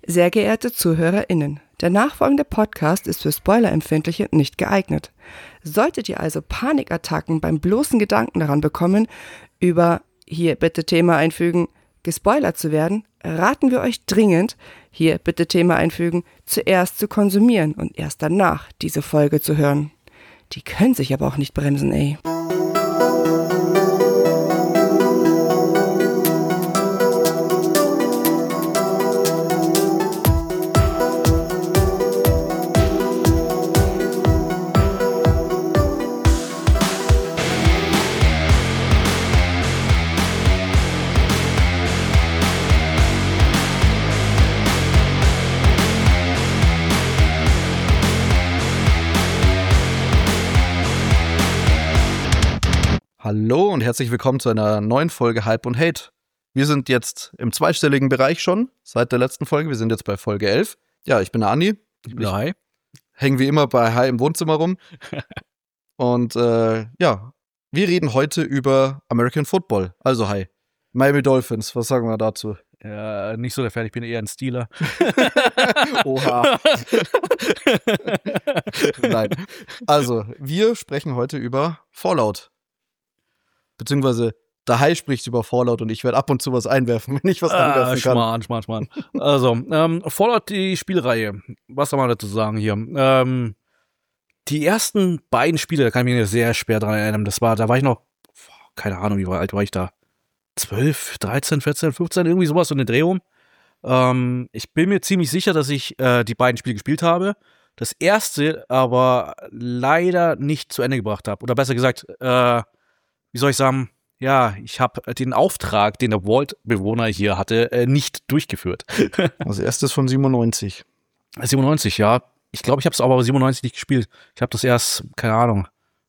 Sehr geehrte ZuhörerInnen, der nachfolgende Podcast ist für Spoilerempfindliche nicht geeignet. Solltet ihr also Panikattacken beim bloßen Gedanken daran bekommen, über, hier bitte Thema einfügen, gespoilert zu werden, raten wir euch dringend, hier bitte Thema einfügen, zuerst zu konsumieren und erst danach diese Folge zu hören. Die können sich aber auch nicht bremsen, ey. Hallo und herzlich willkommen zu einer neuen Folge Hype und Hate. Wir sind jetzt im zweistelligen Bereich schon, seit der letzten Folge. Wir sind jetzt bei Folge 11. Ja, ich bin der Andi. Ich bin der Hi. Hängen wie immer bei Hi im Wohnzimmer rum. Und ja, wir reden heute über American Football. Also Hi, Miami Dolphins, was sagen wir dazu? Ja, nicht so der Fan, ich bin eher ein Steeler. Oha. Nein. Also, wir sprechen heute über Fallout. Beziehungsweise der Hai spricht über Fallout und ich werde ab und zu was einwerfen, wenn ich was anwerfen kann. Schmarrn. Also, Fallout, die Spielreihe. Was soll man dazu sagen hier? Die ersten beiden Spiele, da kann ich mich sehr schwer dran erinnern. Da war ich noch, keine Ahnung, wie alt war ich da? 12, 13, 14, 15, irgendwie sowas, so eine Drehung. Ich bin mir ziemlich sicher, dass ich die beiden Spiele gespielt habe. Das erste aber leider nicht zu Ende gebracht habe. Oder besser gesagt, wie soll ich sagen, ja, ich habe den Auftrag, den der Vault-Bewohner hier hatte, nicht durchgeführt. Also erstes von 97. 97, ja. Ich glaube, ich habe es aber 97 nicht gespielt. Ich habe das erst, keine Ahnung,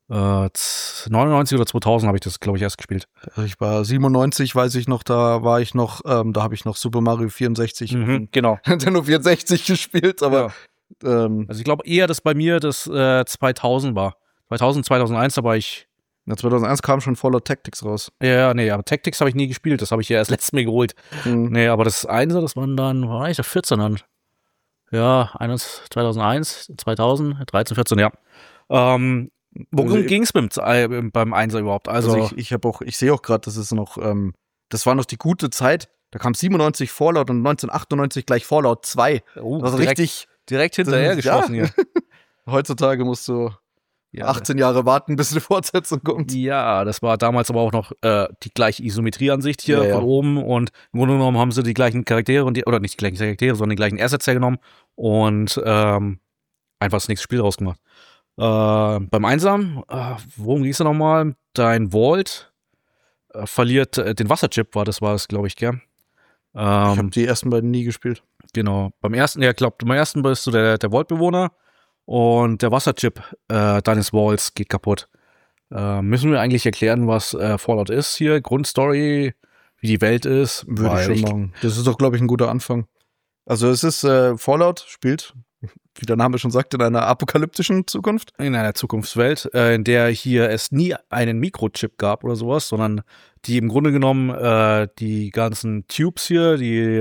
99 oder 2000 habe ich das, glaube ich, erst gespielt. Also ich war 97, weiß ich noch, da habe ich noch Super Mario 64 genau. Nintendo 64 gespielt, aber ja. Also ich glaube eher, dass bei mir das 2000 war. 2000, 2001, da war ich. Ja, 2001 kam schon Fallout Tactics raus. Ja, nee, aber Tactics habe ich nie gespielt. Das habe ich ja erst letztes Mal geholt. Nee, aber das Einser, das waren dann, war ich da 14 dann. Ja, 2001, 2000, 13, 14, ja. Worum ging es beim Einser überhaupt? Also ich sehe auch gerade, das ist noch, das war noch die gute Zeit. Da kam 97 Fallout und 1998 gleich Fallout 2. Oh, das war direkt hinterher geschossen hier. Heutzutage musst du 18 Jahre warten, bis eine Fortsetzung kommt. Ja, das war damals aber auch noch die gleiche Isometrieansicht hier von oben und im Grunde genommen haben sie die gleichen Charaktere oder nicht die gleichen Charaktere, sondern die gleichen Assets hergenommen und einfach das nächste Spiel rausgemacht. Beim Einsam, worum ging es da nochmal? Dein Vault verliert den Wasserchip, war das, glaube ich, gell? Ich habe die ersten beiden nie gespielt. Genau. Beim ersten bist du der Vault-Bewohner. Und der Wasserchip deines Vaults geht kaputt. Müssen wir eigentlich erklären, was Fallout ist hier? Grundstory, wie die Welt ist? Würde ich schon machen. Das ist doch, glaube ich, ein guter Anfang. Also es ist Fallout, spielt, wie der Name schon sagt, in einer apokalyptischen Zukunft. In einer Zukunftswelt, in der hier es nie einen Mikrochip gab oder sowas, sondern die im Grunde genommen die ganzen Tubes hier,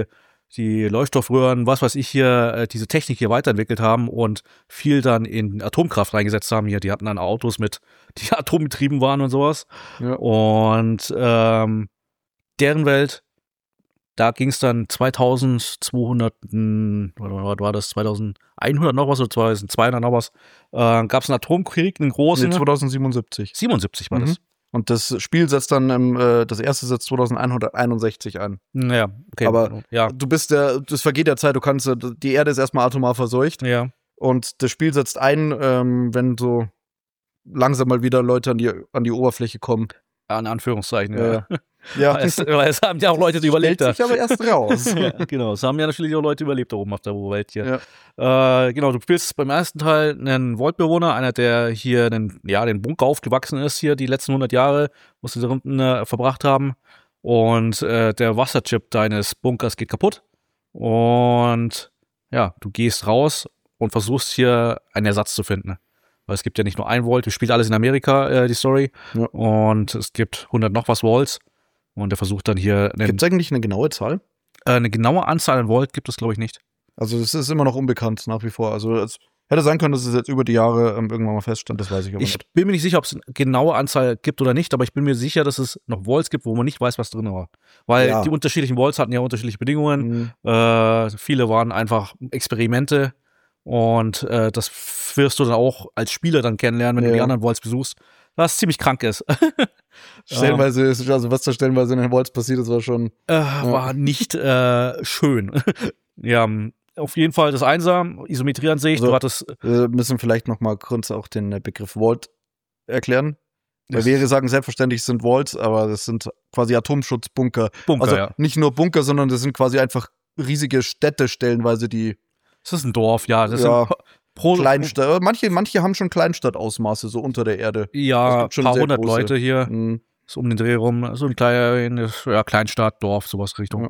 die Leuchtstoffröhren, was weiß ich hier, diese Technik hier weiterentwickelt haben und viel dann in Atomkraft reingesetzt haben hier. Die hatten dann Autos die atombetrieben waren und sowas. Ja. Und deren Welt, da ging es dann 2200, was war das, 2100 noch was oder 2200 noch was, gab es einen Atomkrieg, einen großen. 2077. 77 war das. Und das Spiel setzt dann, das erste setzt 2161 an. Ja, okay. Aber ja. Das vergeht ja Zeit, die Erde ist erstmal atomar verseucht. Ja. Und das Spiel setzt ein, wenn so langsam mal wieder Leute an die Oberfläche kommen. In Anführungszeichen, ja. Ja. Es haben ja auch Leute überlebt. Stellt sich aber erst raus. Ja, genau, es haben ja natürlich auch Leute überlebt da oben auf der Welt hier. Ja. Genau, du spielst beim ersten Teil einen Vault-Bewohner, einer, der hier den Bunker aufgewachsen ist, hier die letzten 100 Jahre, wo sie da unten verbracht haben. Und der Wasserchip deines Bunkers geht kaputt. Und ja, du gehst raus und versuchst hier einen Ersatz zu finden. Weil es gibt ja nicht nur ein Vault, wir spielen alles in Amerika, die Story. Ja. Und es gibt 100 noch was Vaults. Und er versucht dann hier... Gibt es eigentlich eine genaue Zahl? Eine genaue Anzahl an Vault gibt es, glaube ich, nicht. Also es ist immer noch unbekannt nach wie vor. Also es hätte sein können, dass es jetzt über die Jahre irgendwann mal feststand, das weiß ich aber Ich nicht. bin mir nicht sicher, ob es eine genaue Anzahl gibt oder nicht, aber ich bin mir sicher, dass es noch Vaults gibt, wo man nicht weiß, was drin war. Weil Ja. die unterschiedlichen Vaults hatten ja unterschiedliche Bedingungen. Mhm. Viele waren einfach Experimente und das wirst du dann auch als Spieler dann kennenlernen, wenn du die Ja. anderen Vaults besuchst, was ziemlich krank ist. Stellenweise, also was da stellenweise in den Vaults passiert ist, war schon. War nicht schön. Ja, auf jeden Fall das Einser, Isometrieansicht, Also, du hattest Wir müssen vielleicht noch mal kurz auch den Begriff Vault erklären. Weil Das- wir sagen selbstverständlich, es sind Vaults, aber das sind quasi Atomschutzbunker. Bunker, Also ja. nicht nur Bunker, sondern das sind quasi einfach riesige Städte stellenweise, die Das ist ein Dorf, ja. Das Ja, sind pro Kleinstadt. Manche haben schon Kleinstadtausmaße, so unter der Erde. Es Ja, gibt schon paar sehr hundert große. Leute hier, Mhm. so um den Dreh rum, so ein kleines Kleinstadt, Dorf, sowas Richtung.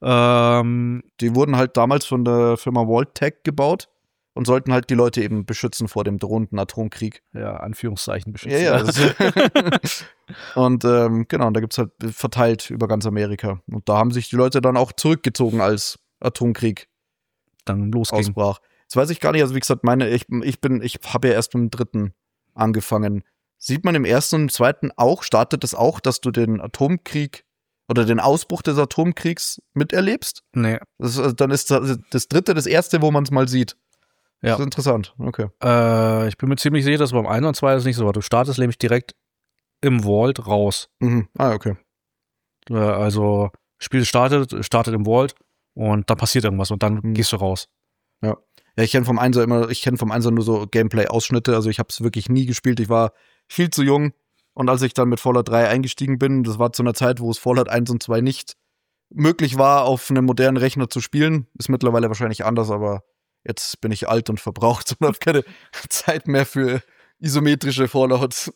Die wurden halt damals von der Firma Vault-Tec gebaut und sollten halt die Leute eben beschützen vor dem drohenden Atomkrieg. Ja, Anführungszeichen Ja, ja. beschützen. Und genau, und da gibt's halt verteilt über ganz Amerika. Und da haben sich die Leute dann auch zurückgezogen, als Atomkrieg Dann losging. ausbrach. Jetzt weiß ich gar nicht, also wie gesagt, ich habe ja erst mit dem 3. angefangen. Sieht man im 1. und im 2. auch, startet es auch, dass du den Atomkrieg oder den Ausbruch des Atomkriegs miterlebst? Nee. Dann ist das 3. das erste, wo man es mal sieht. Ja. Das ist interessant, okay. Ich bin mir ziemlich sicher, dass beim 1 und 2 das nicht so war. Du startest nämlich direkt im Vault raus. Mhm. Ah, okay. Also, Spiel startet im Vault und dann passiert irgendwas und dann gehst du raus. Ja, ich kenne vom 1er nur so Gameplay-Ausschnitte, also ich habe es wirklich nie gespielt, ich war viel zu jung und als ich dann mit Fallout 3 eingestiegen bin, das war zu einer Zeit, wo es Fallout 1 und 2 nicht möglich war, auf einem modernen Rechner zu spielen, ist mittlerweile wahrscheinlich anders, aber jetzt bin ich alt und verbraucht und habe keine Zeit mehr für isometrische Fallouts.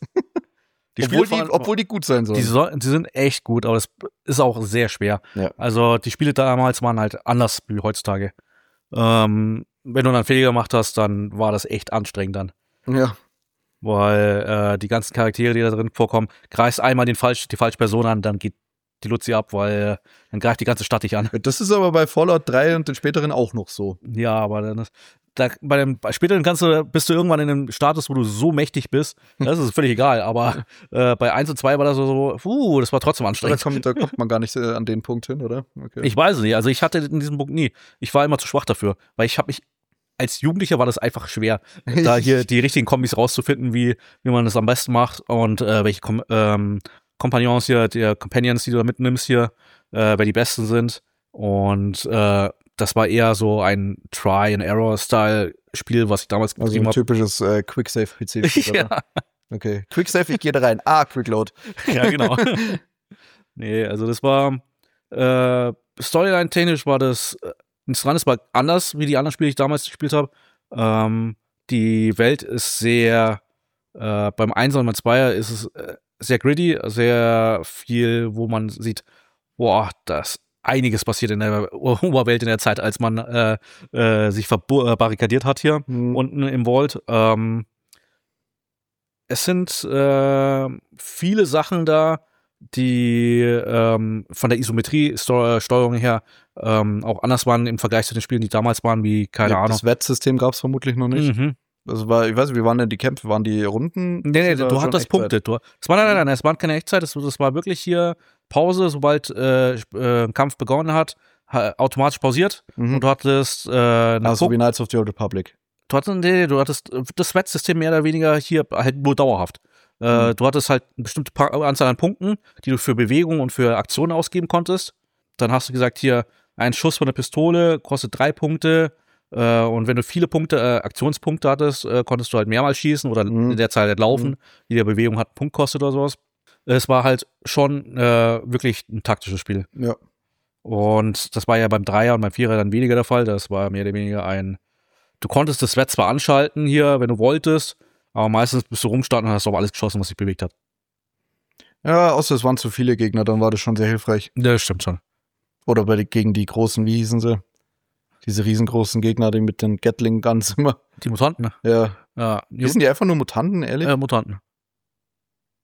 Obwohl die gut sein sollen. Die sind echt gut, aber es ist auch sehr schwer. Ja. Also die Spiele damals waren halt anders wie heutzutage. Wenn du dann Fehler gemacht hast, dann war das echt anstrengend dann. Ja. Weil die ganzen Charaktere, die da drin vorkommen, greifst einmal die falsche Person an, dann geht die Luzi ab, weil dann greift die ganze Stadt dich an. Das ist aber bei Fallout 3 und den späteren auch noch so. Ja, aber dann bei späteren bist du irgendwann in einem Status, wo du so mächtig bist, das ist völlig egal, aber bei 1 und 2 war das so, das war trotzdem anstrengend. Da kommt man gar nicht an den Punkt hin, oder? Okay. Ich weiß es nicht, also ich hatte in diesem Punkt nie. Ich war immer zu schwach dafür, weil als Jugendlicher war das einfach schwer, da hier die richtigen Kombis rauszufinden, wie man das am besten macht und welche Companions hier, die du da mitnimmst hier, wer die besten sind. Und das war eher so ein Try-and-Error-Style-Spiel, was ich damals Also getrieben ein habe. typisches Quicksave-PC. Ja. Okay. Quicksave, ich gehe da rein. Quickload. Ja, genau. Nee, also das war Storyline-technisch war das das war anders, wie die anderen Spiele, die ich damals gespielt habe. Die Welt ist sehr beim 1er und beim 2er ist es sehr gritty, sehr viel, wo man sieht, boah, das einiges passiert in der Oberwelt in der Zeit, als man sich barrikadiert hat hier unten im Vault. Es sind viele Sachen da, die von der Isometrie-Steuerung her auch anders waren im Vergleich zu den Spielen, die damals waren, wie, keine Ahnung. Das Wettsystem gab es vermutlich noch nicht. Mhm. Ich weiß nicht, wie waren denn die Kämpfe? Waren die Runden? Nee, du hattest Punkte. Nein, es war keine Echtzeit, das war wirklich hier Pause, sobald ein Kampf begonnen hat, automatisch pausiert und du hattest also wie Knights of the Old Republic. Du hattest das Wettsystem mehr oder weniger hier halt nur dauerhaft. Du hattest halt eine bestimmte Anzahl an Punkten, die du für Bewegung und für Aktionen ausgeben konntest. Dann hast du gesagt, hier, ein Schuss von der Pistole kostet 3 Punkte. Und wenn du viele Aktionspunkte hattest, konntest du halt mehrmals schießen oder in der Zeit halt laufen, die der Bewegung hat einen Punkt kostet oder sowas. Es war halt schon wirklich ein taktisches Spiel. Ja. Und das war ja beim 3er und beim 4er dann weniger der Fall. Das war mehr oder weniger du konntest das Wett zwar anschalten hier, wenn du wolltest, aber meistens bist du rumgestanden und hast auf alles geschossen, was sich bewegt hat. Ja, außer es waren zu viele Gegner, dann war das schon sehr hilfreich. Das stimmt schon. Oder gegen die großen, wie hießen sie? Diese riesengroßen Gegner, die mit den Gatling-Guns immer. Die Mutanten, ne? Ja. Ja. Hießen die einfach nur Mutanten, ehrlich? Mutanten.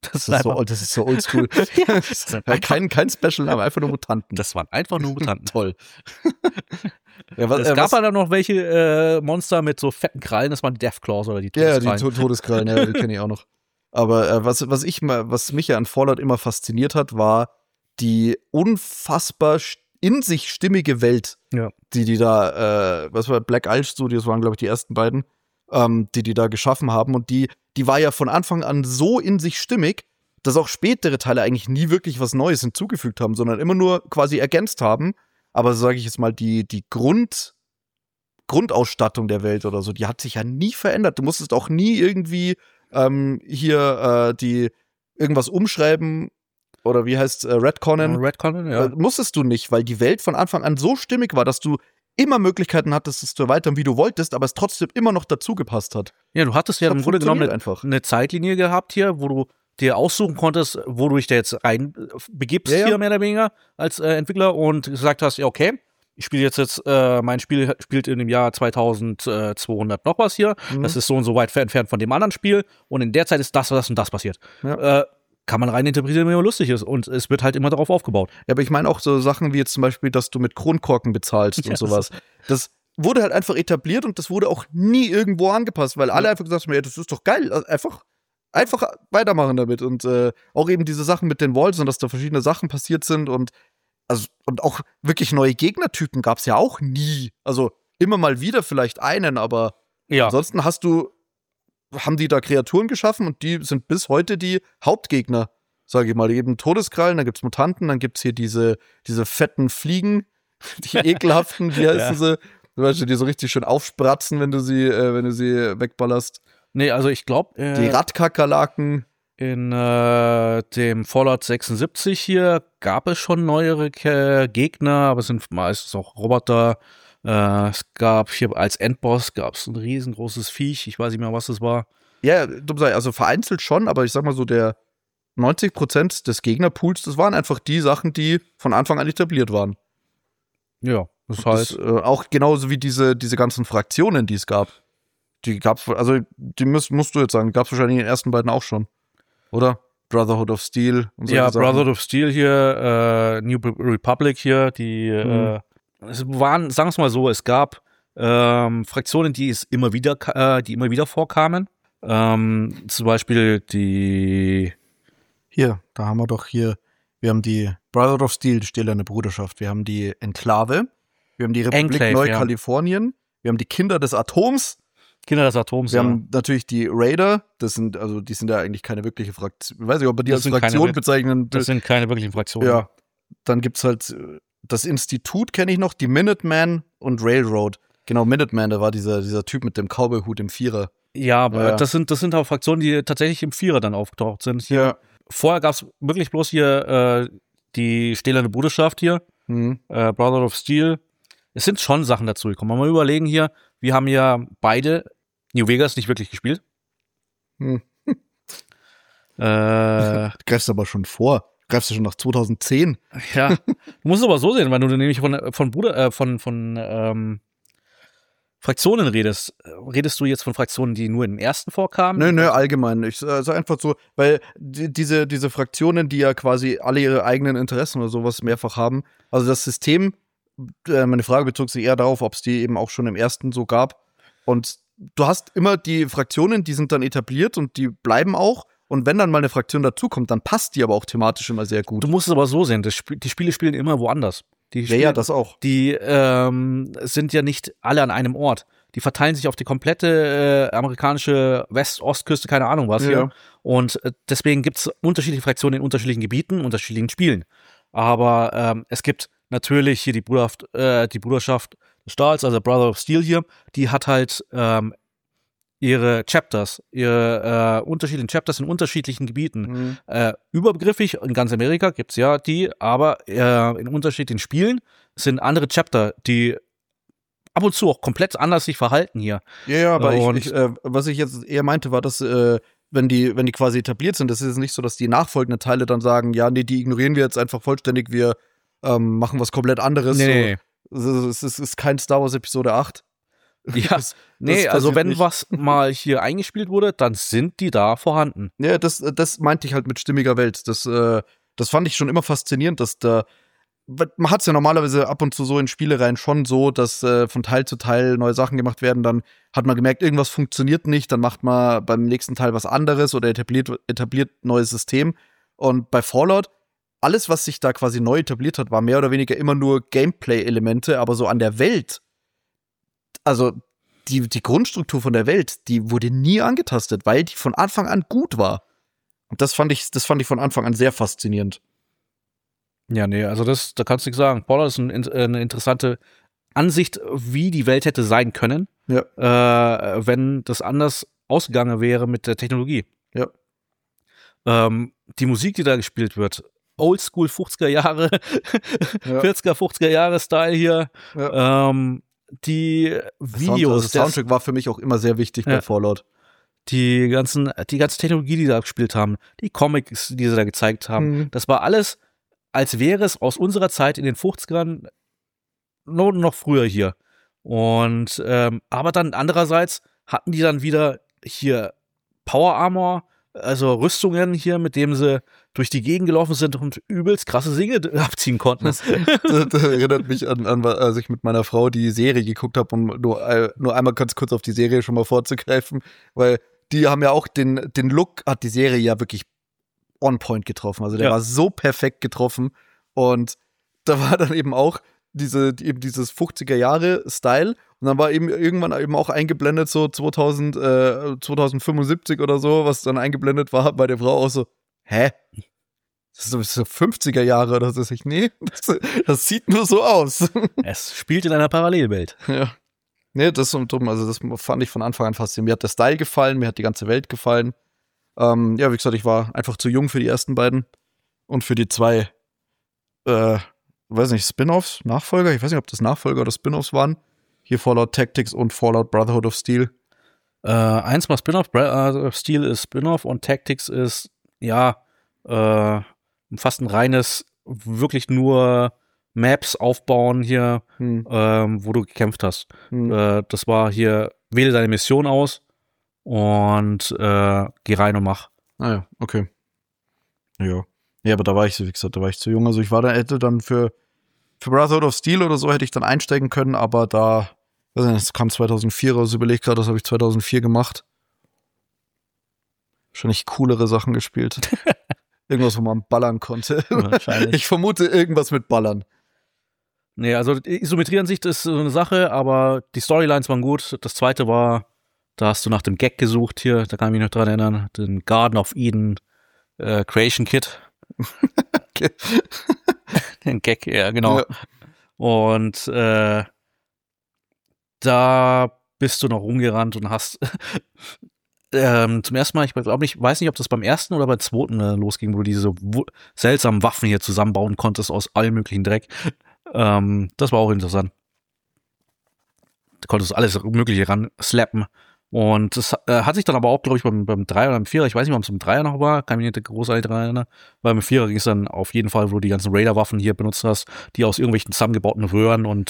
Das ist so oldschool. kein Special-Name, einfach nur Mutanten. Das waren einfach nur Mutanten. Toll. Es gab ja dann noch welche Monster mit so fetten Krallen, das waren die Deathclaws oder die Todeskrallen. Ja, die Todeskrallen, ja, die kenne ich auch noch. Aber was mich ja an Fallout immer fasziniert hat, war die unfassbar in sich stimmige Welt, die da, was war Black Isle Studios waren, glaube ich, die ersten beiden, die da geschaffen haben. Und die war ja von Anfang an so in sich stimmig, dass auch spätere Teile eigentlich nie wirklich was Neues hinzugefügt haben, sondern immer nur quasi ergänzt haben. Aber sage ich jetzt mal, die Grundausstattung der Welt oder so, die hat sich ja nie verändert. Du musstest auch nie irgendwie die irgendwas umschreiben oder wie heißt Retconnen? Retconnen, ja. Musstest du nicht, weil die Welt von Anfang an so stimmig war, dass du immer Möglichkeiten hattest, es zu erweitern, wie du wolltest, aber es trotzdem immer noch dazu gepasst hat. Ja, du hattest ja im Grunde genommen eine Zeitlinie gehabt hier, wo du dir aussuchen konntest, wo du dich da jetzt rein begibst, hier mehr oder weniger als Entwickler und gesagt hast, ja, okay, ich spiele jetzt mein Spiel spielt in dem Jahr 2200 noch was hier, das ist so und so weit entfernt von dem anderen Spiel und in der Zeit ist das und das passiert. Ja. Kann man rein interpretieren, wenn man lustig ist. Und es wird halt immer darauf aufgebaut. Ja, aber ich meine auch so Sachen wie jetzt zum Beispiel, dass du mit Kronkorken bezahlst und sowas. Das wurde halt einfach etabliert und das wurde auch nie irgendwo angepasst, weil alle einfach gesagt haben, ja, das ist doch geil, einfach weitermachen damit. Und auch eben diese Sachen mit den Walls und dass da verschiedene Sachen passiert sind und auch wirklich neue Gegnertypen gab es ja auch nie. Also immer mal wieder vielleicht einen, aber ansonsten haben die da Kreaturen geschaffen und die sind bis heute die Hauptgegner, sage ich mal. Die geben Todeskrallen, dann gibt's Mutanten, dann gibt's hier diese fetten Fliegen, die ekelhaften, wie heißen sie? Weißt du, die so richtig schön aufspratzen, wenn du sie wegballerst. Nee, also ich glaube die Radkakerlaken. In dem Fallout 76 hier gab es schon neuere Gegner, aber es sind meistens auch Roboter. Es gab hier als Endboss ein riesengroßes Viech, ich weiß nicht mehr, was das war. Ja, also vereinzelt schon, aber ich sag mal so, der 90% des Gegnerpools, das waren einfach die Sachen, die von Anfang an etabliert waren. Ja, das heißt. Auch genauso wie diese ganzen Fraktionen, die es gab. Die gab's, also die musst du jetzt sagen, gab's wahrscheinlich in den ersten beiden auch schon. Oder? Brotherhood of Steel und so. Ja, Brotherhood of Steel hier, New Republic hier, die es waren, sagen wir es mal so, es gab Fraktionen, die immer wieder vorkamen. Zum Beispiel Hier, da haben wir doch hier, wir haben die Brotherhood of Steel, die stählerne Bruderschaft, wir haben die Enklave, wir haben die Republik Neukalifornien, wir haben die Kinder des Atoms. Wir haben natürlich die Raider, die sind ja eigentlich keine wirkliche Fraktion. Ich weiß nicht, ob wir die als Fraktion bezeichnen. Das sind keine wirklichen Fraktionen. Ja. Dann gibt's halt das Institut, kenne ich noch, die Minutemen und Railroad. Genau, Minuteman, da war dieser Typ mit dem Cowboy-Hut im Vierer. Ja, aber das sind auch Fraktionen, die tatsächlich im Vierer dann aufgetaucht sind. Ja. Vorher gab's wirklich bloß hier die stählerne Bruderschaft hier, Brotherhood of Steel. Es sind schon Sachen dazu gekommen. Mal überlegen hier, wir haben ja beide New Vegas nicht wirklich gespielt. Du greifst aber schon vor. Du greifst ja schon nach 2010. Ja, du musst es aber so sehen, weil du nämlich von Fraktionen redest. Redest du jetzt von Fraktionen, die nur im ersten vorkamen? Nö, allgemein. Ich sage einfach so, weil diese Fraktionen, die ja quasi alle ihre eigenen Interessen oder sowas mehrfach haben, also das System, meine Frage bezog sich eher darauf, ob es die eben auch schon im ersten so gab. Und du hast immer die Fraktionen, die sind dann etabliert und die bleiben auch. Und wenn dann mal eine Fraktion dazukommt, dann passt die aber auch thematisch immer sehr gut. Du musst es aber so sehen, die Spiele spielen immer woanders. Ja, das auch. Die sind ja nicht alle an einem Ort. Die verteilen sich auf die komplette amerikanische West-Ostküste, keine Ahnung was hier. Und deswegen gibt es unterschiedliche Fraktionen in unterschiedlichen Gebieten, unterschiedlichen Spielen. Aber es gibt natürlich hier die Bruderschaft des Stahls, also Brother of Steel hier, die hat halt ihre Chapters, ihre unterschiedlichen Chapters in unterschiedlichen Gebieten. Übergriffig in ganz Amerika gibt's ja die, aber in unterschiedlichen Spielen sind andere Chapter, die ab und zu auch komplett anders sich verhalten hier. Ja, aber was ich jetzt eher meinte, war, dass wenn die quasi etabliert sind, das ist nicht so, dass die nachfolgenden Teile dann sagen, ja, nee, die ignorieren wir jetzt einfach vollständig, wir machen was komplett anderes. Nee. So, es ist kein Star Wars Episode 8. Ja, nee, also wenn was mal hier eingespielt wurde, dann sind die da vorhanden. Ja, das meinte ich halt mit stimmiger Welt. Das fand ich schon immer faszinierend, dass da. Man hat es ja normalerweise ab und zu so in Spielereien schon so, dass von Teil zu Teil neue Sachen gemacht werden. Dann hat man gemerkt, irgendwas funktioniert nicht. Dann macht man beim nächsten Teil was anderes oder etabliert neues System. Und bei Fallout, alles, was sich da quasi neu etabliert hat, war mehr oder weniger immer nur Gameplay-Elemente. Aber so an der Welt, also die Grundstruktur von der Welt, die wurde nie angetastet, weil die von Anfang an gut war. Und das fand ich von Anfang an sehr faszinierend. Ja, nee, also da kannst du nichts sagen. Fallout ist eine interessante Ansicht, wie die Welt hätte sein können, wenn das anders ausgegangen wäre mit der Technologie. Ja. Die Musik, die da gespielt wird, Oldschool 50er Jahre, 40er, 50er Jahre Style hier, die Videos. Der Soundtrack war für mich auch immer sehr wichtig bei Fallout. Die ganze Technologie, die da gespielt haben, die Comics, die sie da gezeigt haben, das war alles, als wäre es aus unserer Zeit in den 50ern noch früher hier. Und aber dann andererseits hatten die dann wieder hier Power Armor, also Rüstungen hier, mit dem sie durch die Gegend gelaufen sind und übelst krasse Singe abziehen konnten. Das erinnert mich an, als ich mit meiner Frau die Serie geguckt habe, um nur einmal ganz kurz auf die Serie schon mal vorzugreifen, weil die haben ja auch den Look, hat die Serie ja wirklich on point getroffen. Also der war so perfekt getroffen. Und da war dann eben auch dieses 50er-Jahre-Style. Und dann war eben irgendwann eben auch eingeblendet, so 2075 oder so, was dann eingeblendet war bei der Frau auch so, hä? Das ist so 50er Jahre oder so. Nee, das sieht nur so aus. Es spielt in einer Parallelwelt. Ja. Nee, das fand ich von Anfang an faszinierend. Mir hat der Style gefallen, mir hat die ganze Welt gefallen. Wie gesagt, ich war einfach zu jung für die ersten beiden und für die zwei, weiß nicht, Spin-Offs, Nachfolger. Ich weiß nicht, ob das Nachfolger oder Spin-Offs waren. Hier Fallout Tactics und Fallout Brotherhood of Steel. Eins war Spin-Off, Steel ist Spin-Off und Tactics ist, fast ein reines, wirklich nur Maps aufbauen hier, wo du gekämpft hast. Das war hier, wähle deine Mission aus und geh rein und mach. Ah ja, okay. Ja. Ja, aber da war ich, wie gesagt, zu jung. Also ich hätte dann für Brotherhood of Steel oder so hätte ich dann einsteigen können, aber da, weiß nicht, das kam 2004 raus, überleg gerade, das habe ich 2004 gemacht. Wahrscheinlich coolere Sachen gespielt. Irgendwas, wo man ballern konnte. Wahrscheinlich. Ich vermute irgendwas mit Ballern. Nee, also Isometrieansicht ist so eine Sache, aber die Storylines waren gut. Das zweite war, da hast du nach dem Gag gesucht hier, da kann ich mich noch dran erinnern, den Garden of Eden Creation Kit. Okay. Den Gag, ja, genau. Ja. Und da bist du noch rumgerannt und hast zum ersten Mal, ich weiß nicht, ob das beim ersten oder beim zweiten losging, wo du diese seltsamen Waffen hier zusammenbauen konntest aus allem möglichen Dreck. Das war auch interessant. Du konntest alles Mögliche ran slappen. Und das hat sich dann aber auch, glaube ich, beim 3 oder beim 4, ich weiß nicht, ob es beim 3er noch war, kann mich nicht großartig daran erinnern, weil beim 4er ging es dann auf jeden Fall, wo du die ganzen Raider-Waffen hier benutzt hast, die aus irgendwelchen zusammengebauten Röhren und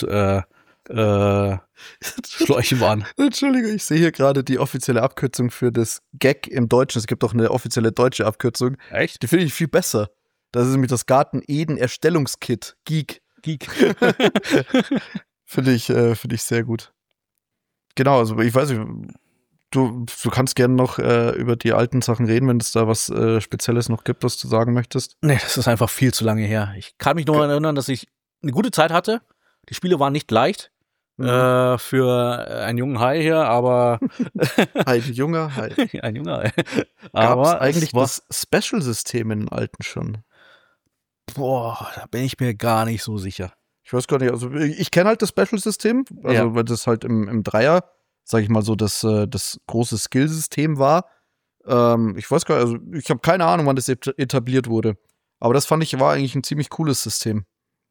Schläuchen waren. Entschuldige, ich sehe hier gerade die offizielle Abkürzung für das Gag im Deutschen. Es gibt auch eine offizielle deutsche Abkürzung. Echt? Die finde ich viel besser. Das ist nämlich das Garten Eden Erstellungskit. Geek. Finde ich sehr gut. Genau, also ich weiß nicht, du kannst gerne noch über die alten Sachen reden, wenn es da was Spezielles noch gibt, was du sagen möchtest. Nee, das ist einfach viel zu lange her. Ich kann mich nur erinnern, dass ich eine gute Zeit hatte. Die Spiele waren nicht leicht für einen jungen Hai hier, aber Ein junger Hai. Ein junger Hai. Aber gab es eigentlich das Special-System in den alten schon? Boah, da bin ich mir gar nicht so sicher. Ich weiß gar nicht, also ich kenne halt das Special-System, also weil das halt im Dreier, sag ich mal so, das große Skill-System war. Ich weiß gar nicht, also ich habe keine Ahnung, wann das etabliert wurde. Aber das fand ich, war eigentlich ein ziemlich cooles System.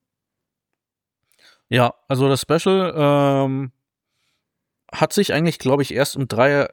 Ja, also das Special hat sich eigentlich, glaube ich, erst im Dreier,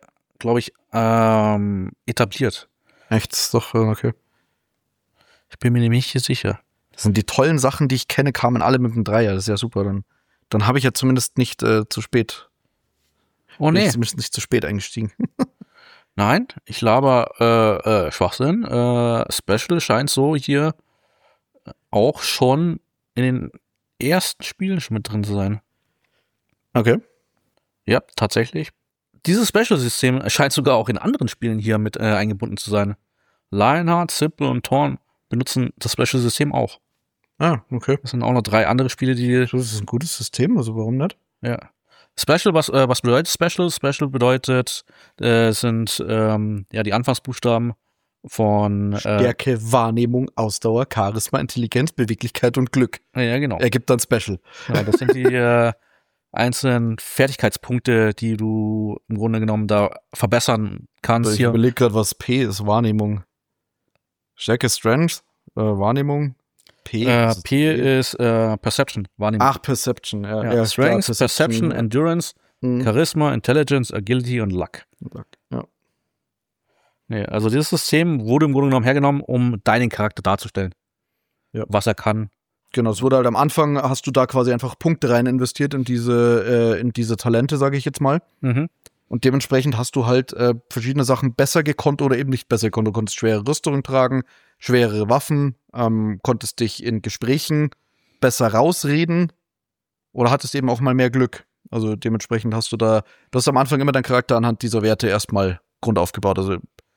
etabliert. Echt? Doch, okay. Ich bin mir nämlich nicht sicher. Das sind die tollen Sachen, die ich kenne, kamen alle mit dem Dreier. Das ist ja super. Dann habe ich ja zumindest nicht zu spät Oh Bin nee. ich zumindest nicht zu spät eingestiegen. Nein, ich laber Schwachsinn. Special scheint so hier auch schon in den ersten Spielen schon mit drin zu sein. Okay. Ja, tatsächlich. Dieses Special-System scheint sogar auch in anderen Spielen hier mit eingebunden zu sein. Lionheart, Simple und Thorn benutzen das Special-System auch. Ah, okay. Das sind auch noch 3 andere Spiele, die. Das ist ein gutes System, also warum nicht? Ja. Special, was bedeutet Special? Special bedeutet, sind die Anfangsbuchstaben von Stärke, Wahrnehmung, Ausdauer, Charisma, Intelligenz, Beweglichkeit und Glück. ja, genau. Ergibt dann Special. Ja, das sind die einzelnen Fertigkeitspunkte, die du im Grunde genommen da verbessern kannst. Ich Hier. überlege gerade, was P ist. Wahrnehmung. Stärke, Strength, Wahrnehmung. P ist Perception, Wahrnehmung. Ach, Perception. Ja, Ja, ja, Strength, klar, Perception, Endurance, Mhm. Charisma, Intelligence, Agility und Luck. Ja. Nee, also dieses System wurde im Grunde genommen hergenommen, um deinen Charakter darzustellen. Ja. Was er kann. Genau, es wurde halt am Anfang, hast du da quasi einfach Punkte rein investiert in diese Talente, sage ich jetzt mal. Mhm. Und dementsprechend hast du halt verschiedene Sachen besser gekonnt oder eben nicht besser gekonnt. Du konntest schwere Rüstungen tragen, schwerere Waffen, konntest dich in Gesprächen besser rausreden oder hattest eben auch mal mehr Glück. Also dementsprechend hast du hast am Anfang immer deinen Charakter anhand dieser Werte erstmal grundaufgebaut. Also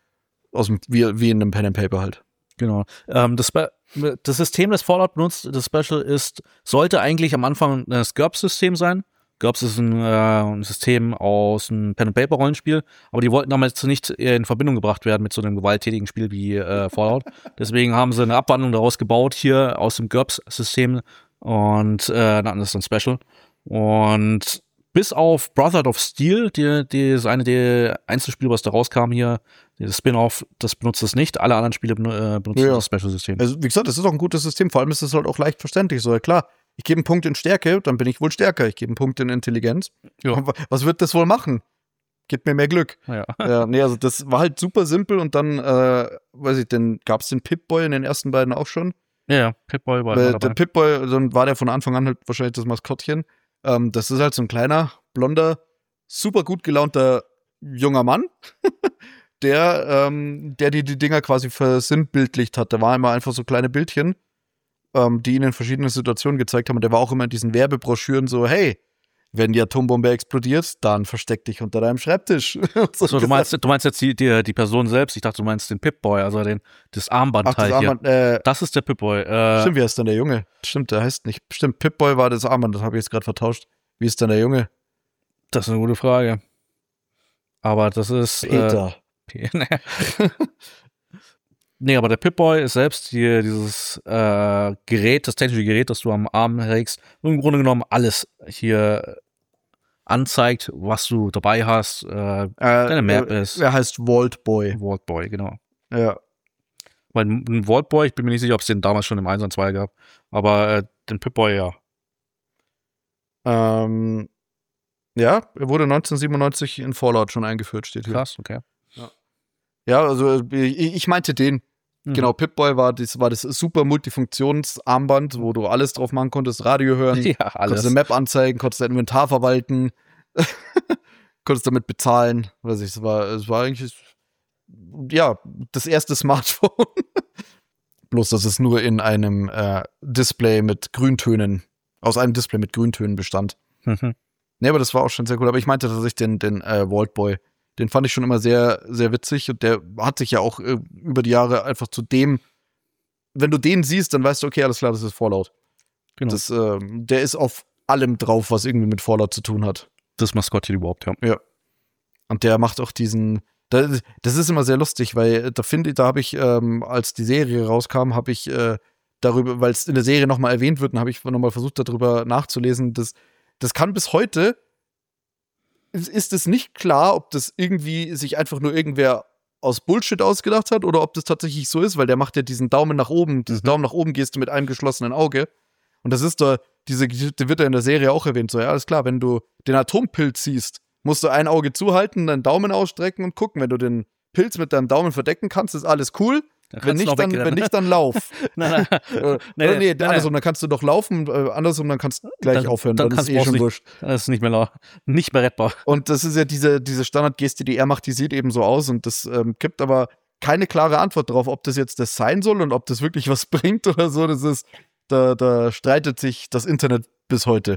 wie in einem Pen and Paper halt. Genau. Das System, das Fallout benutzt, das Special sollte eigentlich am Anfang das GURPS-System sein. GURPS ist ein System aus einem Pen-and-Paper-Rollenspiel, aber die wollten damals nicht in Verbindung gebracht werden mit so einem gewalttätigen Spiel wie Fallout. Deswegen haben sie eine Abwandlung daraus gebaut, hier aus dem GURPS-System und nannten das dann Special. Und bis auf Brotherhood of Steel, das eine der Einzelspiele, was da rauskam hier, das Spin-off, das benutzt es nicht. Alle anderen Spiele benutzen das Special-System. Also wie gesagt, das ist auch ein gutes System. Vor allem ist es halt auch leicht verständlich. So, ja klar, ich gebe einen Punkt in Stärke, dann bin ich wohl stärker. Ich gebe einen Punkt in Intelligenz. Ja. Was wird das wohl machen? Gibt mir mehr Glück. Ja. Ja, nee, also das war halt super simpel und dann, gab es den Pip-Boy in den ersten beiden auch schon. Ja, Pip-Boy war Weil dabei. der Pip-Boy, dann war der von Anfang an halt wahrscheinlich das Maskottchen. Das ist halt so ein kleiner, blonder, super gut gelaunter junger Mann, der die Dinger quasi versinnbildlicht hat. Da waren immer einfach so kleine Bildchen, die ihn in verschiedenen Situationen gezeigt haben. Und der war auch immer in diesen Werbebroschüren so, hey, wenn die Atombombe explodiert, dann versteck dich unter deinem Schreibtisch. So, du meinst jetzt die Person selbst. Ich dachte, du meinst den Pip-Boy, also das Armbandteil das hier. Armband, Das ist der Pip-Boy. Stimmt, wie heißt denn der Junge? Stimmt, der heißt nicht. Stimmt, Pip-Boy war das Armband, das habe ich jetzt gerade vertauscht. Wie ist denn der Junge? Das ist eine gute Frage. Aber das ist Peter. Nee, aber der Pip-Boy ist selbst hier dieses Gerät, das technische Gerät, das du am Arm trägst, im Grunde genommen alles hier anzeigt, was du dabei hast, deine Map ist. Er heißt Vault Boy. Vault Boy, genau. Ja. Weil ein Vault Boy, ich bin mir nicht sicher, ob es den damals schon im 1 und 2 gab, aber den Pip-Boy, ja. Ja, er wurde 1997 in Fallout schon eingeführt, steht hier. Krass, okay. Ja, also ich meinte den. Mhm. Genau, Pip-Boy war das super Multifunktionsarmband, wo du alles drauf machen konntest, Radio hören, Ja, konntest alles. eine Map anzeigen, konntest dein Inventar verwalten, konntest damit bezahlen. Es war eigentlich das erste Smartphone. Bloß, dass es nur in einem Display mit Grüntönen, aus einem Display mit Grüntönen bestand. Mhm. Nee, aber das war auch schon sehr cool. Aber ich meinte tatsächlich den Vault Boy. Den fand ich schon immer sehr, sehr witzig und der hat sich ja auch über die Jahre einfach zu dem, wenn du den siehst, dann weißt du, okay, alles klar, das ist Fallout. Genau. Der ist auf allem drauf, was irgendwie mit Fallout zu tun hat. Das Maskottchen überhaupt, ja. Und der macht auch das ist immer sehr lustig, weil da habe ich, als die Serie rauskam, habe ich darüber, weil es in der Serie nochmal erwähnt wird, habe ich nochmal versucht, darüber nachzulesen. Das kann bis heute, ist es nicht klar, ob das irgendwie sich einfach nur irgendwer aus Bullshit ausgedacht hat oder ob das tatsächlich so ist, weil der macht ja diesen Daumen nach oben, Daumen nach oben Geste mit einem geschlossenen Auge. Und das ist da, die wird ja in der Serie auch erwähnt, so, ja, alles klar, wenn du den Atompilz siehst, musst du ein Auge zuhalten, deinen Daumen ausstrecken und gucken. Wenn du den Pilz mit deinem Daumen verdecken kannst, ist alles cool. Wenn nicht, dann lauf. Nein. Andersrum, dann kannst du doch laufen, andersrum, dann kannst du gleich aufhören, dann ist schon wurscht. Das ist nicht mehr rettbar. Und das ist ja diese Standardgeste, die er macht, die sieht eben so aus und das gibt aber keine klare Antwort darauf, ob das jetzt das sein soll und ob das wirklich was bringt oder so. Das ist, da streitet sich das Internet bis heute.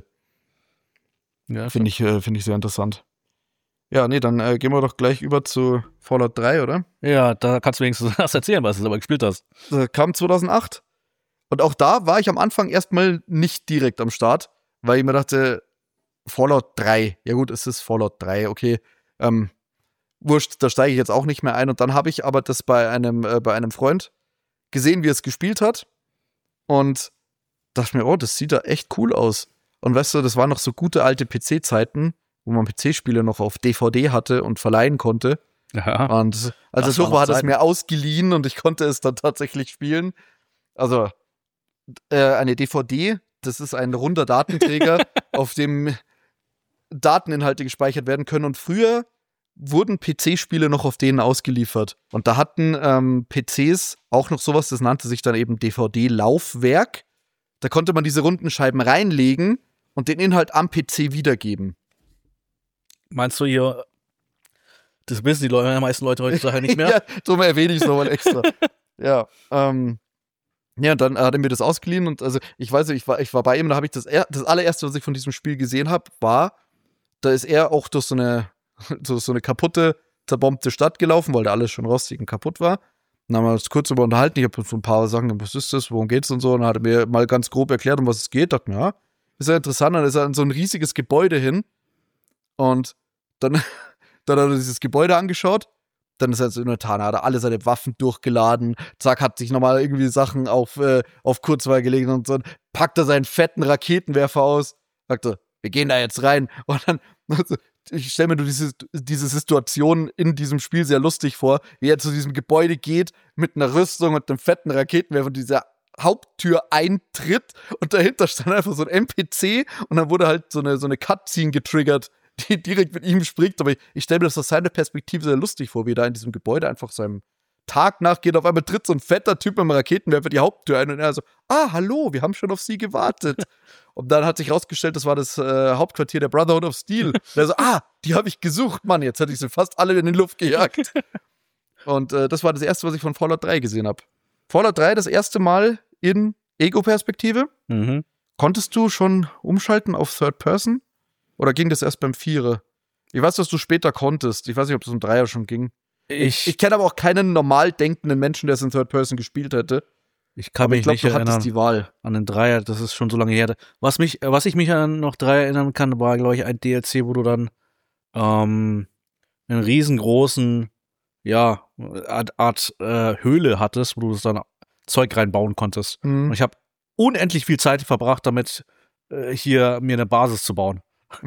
Ja, finde ich sehr interessant. Ja, nee, dann gehen wir doch gleich über zu Fallout 3, oder? Ja, da kannst du wenigstens was erzählen, was du aber gespielt hast. Das kam 2008. Und auch da war ich am Anfang erstmal nicht direkt am Start, weil ich mir dachte, Fallout 3, ja gut, es ist Fallout 3, okay, wurscht, da steige ich jetzt auch nicht mehr ein. Und dann habe ich aber das bei einem Freund gesehen, wie er es gespielt hat und dachte mir, oh, das sieht da echt cool aus. Und weißt du, das waren noch so gute alte PC-Zeiten, wo man PC-Spiele noch auf DVD hatte und verleihen konnte. Ja, und als es hoch war, hat es mir ausgeliehen und ich konnte es dann tatsächlich spielen. Also eine DVD, das ist ein runder Datenträger, auf dem Dateninhalte gespeichert werden können. Und früher wurden PC-Spiele noch auf denen ausgeliefert. Und da hatten PCs auch noch sowas, das nannte sich dann eben DVD-Laufwerk. Da konnte man diese runden Scheiben reinlegen und den Inhalt am PC wiedergeben. Meinst du hier, das wissen die meisten Leute heutzutage nicht mehr? Ja, darum erwähne ich es nochmal extra. Ja, ja, dann hat er mir das ausgeliehen und also ich weiß nicht, ich war bei ihm, da habe ich das allererste, was ich von diesem Spiel gesehen habe, war, da ist er auch durch so eine kaputte, zerbombte Stadt gelaufen, weil da alles schon rostig und kaputt war. Dann haben wir uns kurz darüber unterhalten, ich habe so ein paar Sachen, was ist das, worum geht's und so, und dann hat er mir mal ganz grob erklärt, um was es geht, dachte mir, ja, ist ja interessant, dann ist er in so ein riesiges Gebäude hin und dann hat er dieses Gebäude angeschaut, dann ist er ins Inventar, hat er alle seine Waffen durchgeladen, zack, hat sich nochmal irgendwie Sachen auf Kurzweil gelegt und so, packt er seinen fetten Raketenwerfer aus, sagte, wir gehen da jetzt rein und dann, also, ich stelle mir nur diese Situation in diesem Spiel sehr lustig vor, wie er zu diesem Gebäude geht, mit einer Rüstung und einem fetten Raketenwerfer und dieser Haupttür eintritt und dahinter stand einfach so ein NPC und dann wurde halt so eine Cutscene getriggert, die direkt mit ihm spricht, aber ich stelle mir das aus seiner Perspektive sehr lustig vor, wie er da in diesem Gebäude einfach seinem Tag nachgeht, auf einmal tritt so ein fetter Typ mit einem Raketenwerfer die Haupttür ein und er so, hallo, wir haben schon auf Sie gewartet. Und dann hat sich rausgestellt, das war das Hauptquartier der Brotherhood of Steel. Und er so, die habe ich gesucht, Mann, jetzt hätte ich sie fast alle in die Luft gejagt. Und das war das erste, was ich von Fallout 3 gesehen habe. Fallout 3 das erste Mal in Ego-Perspektive. Mhm. Konntest du schon umschalten auf Third Person? Oder ging das erst beim Vierer? Ich weiß, dass du später konntest. Ich weiß nicht, ob das im Dreier schon ging. Ich kenne aber auch keinen normal denkenden Menschen, der es in Third Person gespielt hätte. Ich kann mich nicht erinnern die Wahl. An den Dreier, das ist schon so lange her. Was ich mich an noch 3 erinnern kann, war, glaube ich, ein DLC, wo du dann einen riesengroßen, Art Höhle hattest, wo du das dann Zeug reinbauen konntest. Mhm. Und ich habe unendlich viel Zeit verbracht, damit hier mir eine Basis zu bauen.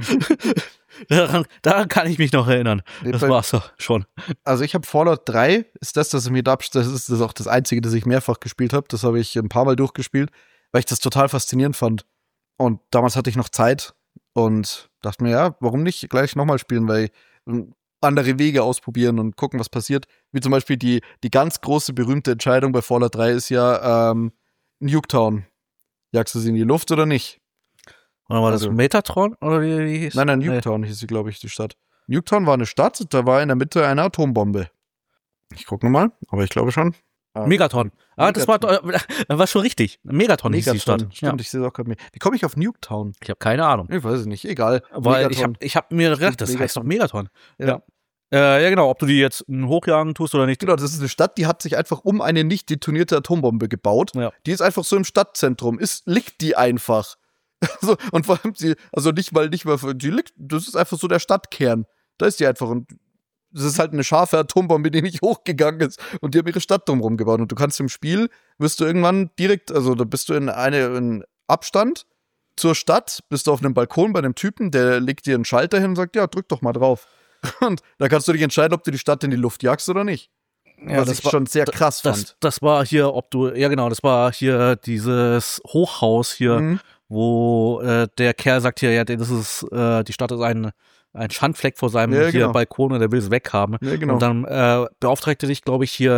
daran kann ich mich noch erinnern. Das war's doch schon. Also ich habe Fallout 3, ist das mir da, das ist auch das Einzige, das ich mehrfach gespielt habe. Das habe ich ein paar Mal durchgespielt, weil ich das total faszinierend fand. Und damals hatte ich noch Zeit und dachte mir, ja, warum nicht gleich nochmal spielen, weil andere Wege ausprobieren und gucken, was passiert. Wie zum Beispiel die ganz große, berühmte Entscheidung bei Fallout 3 ist ja Nuketown. Jagst du sie in die Luft oder nicht? Oder war das Metatron? Oder wie hieß Nein, Nuketown hieß sie, glaube ich, die Stadt. Nuketown war eine Stadt, da war in der Mitte eine Atombombe. Ich gucke nochmal, aber ich glaube schon. Megaton. Das war schon richtig. Megaton hieß die Stadt. Stimmt, ich sehe es auch gerade. Wie komme ich auf Nuketown? Ich habe keine Ahnung. Ich weiß es nicht, egal. Weil ich hab mir gedacht, das heißt doch Megaton. Ja. Ja, genau, ob du die jetzt hochjagen tust oder nicht. Genau, das ist eine Stadt, die hat sich einfach um eine nicht detonierte Atombombe gebaut. Ja. Die ist einfach so im Stadtzentrum. Liegt die einfach. So, und vor allem das ist einfach so der Stadtkern. Da ist die einfach und das ist halt eine scharfe Atombombe, die nicht hochgegangen ist und die haben ihre Stadt drumherum gebaut und du kannst im Spiel, wirst du irgendwann direkt, also da bist du in Abstand zur Stadt, bist du auf einem Balkon bei einem Typen, der legt dir einen Schalter hin und sagt, ja, drück doch mal drauf. Und da kannst du dich entscheiden, ob du die Stadt in die Luft jagst oder nicht. Ja, was ich schon sehr krass fand. Das war hier, das war hier dieses Hochhaus hier, wo der Kerl sagt hier, ja, das ist, die Stadt ist ein Schandfleck vor seinem Balkon und der will es weghaben. Ja, genau. Und dann beauftragte dich, glaube ich, hier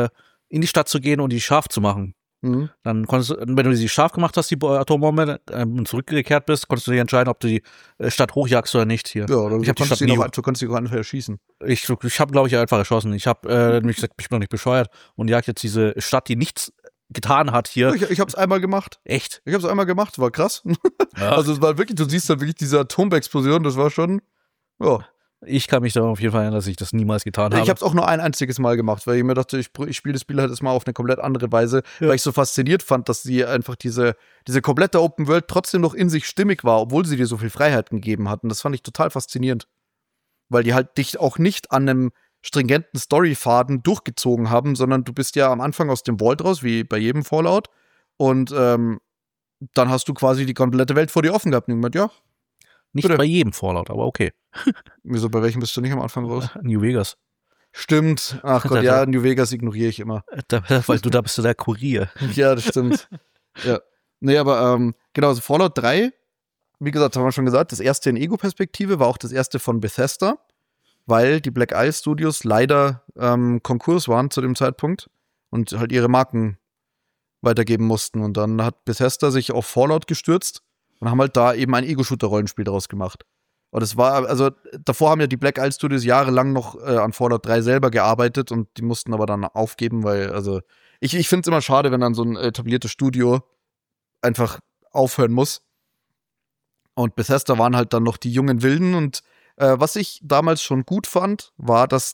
in die Stadt zu gehen und die scharf zu machen. Mhm. Dann konntest du, wenn du sie scharf gemacht hast, die Atombombe, und zurückgekehrt bist, konntest du dich entscheiden, ob du die Stadt hochjagst oder nicht hier. Ja, oder Ich hab die Stadt du konntest sie auch einfach erschießen. Ich habe, glaube ich, einfach erschossen. Ich habe mich gesagt, ich bin noch nicht bescheuert und jag jetzt diese Stadt, die nichts getan hat hier. Ich habe es einmal gemacht. Echt? Ich habe es einmal gemacht, war krass. Ja. Also es war wirklich, du siehst dann wirklich diese Atomexplosion, das war schon, ja. Ich kann mich da auf jeden Fall erinnern, dass ich das niemals getan habe. Ich habe es auch nur ein einziges Mal gemacht, weil ich mir dachte, ich spiele das Spiel halt jetzt mal auf eine komplett andere Weise, weil ich so fasziniert fand, dass sie einfach diese komplette Open World trotzdem noch in sich stimmig war, obwohl sie dir so viel Freiheiten gegeben hatten. Das fand ich total faszinierend. Weil die halt dich auch nicht an einem stringenten Storyfaden durchgezogen haben, sondern du bist ja am Anfang aus dem Vault raus, wie bei jedem Fallout. Und dann hast du quasi die komplette Welt vor dir offen gehabt. Und ich meinte, ja. Nicht bitte. bei jedem Fallout, aber okay. Wieso, bei welchem bist du nicht am Anfang raus? New Vegas. Stimmt. Ach Gott, ja, New Vegas ignoriere ich immer. Weil da bist du der Kurier. Ja, das stimmt. Ja. Nee, aber genau, also Fallout 3, wie gesagt, haben wir schon gesagt, das erste in Ego-Perspektive, war auch das erste von Bethesda, weil die Black Isle Studios leider Konkurs waren zu dem Zeitpunkt und halt ihre Marken weitergeben mussten. Und dann hat Bethesda sich auf Fallout gestürzt und haben halt da eben ein Ego-Shooter-Rollenspiel daraus gemacht. Und es war, also davor haben ja die Black Isle Studios jahrelang noch an Fallout 3 selber gearbeitet und die mussten aber dann aufgeben, weil, also, ich finde es immer schade, wenn dann so ein etabliertes Studio einfach aufhören muss. Und Bethesda waren halt dann noch die jungen Wilden und was ich damals schon gut fand, war, dass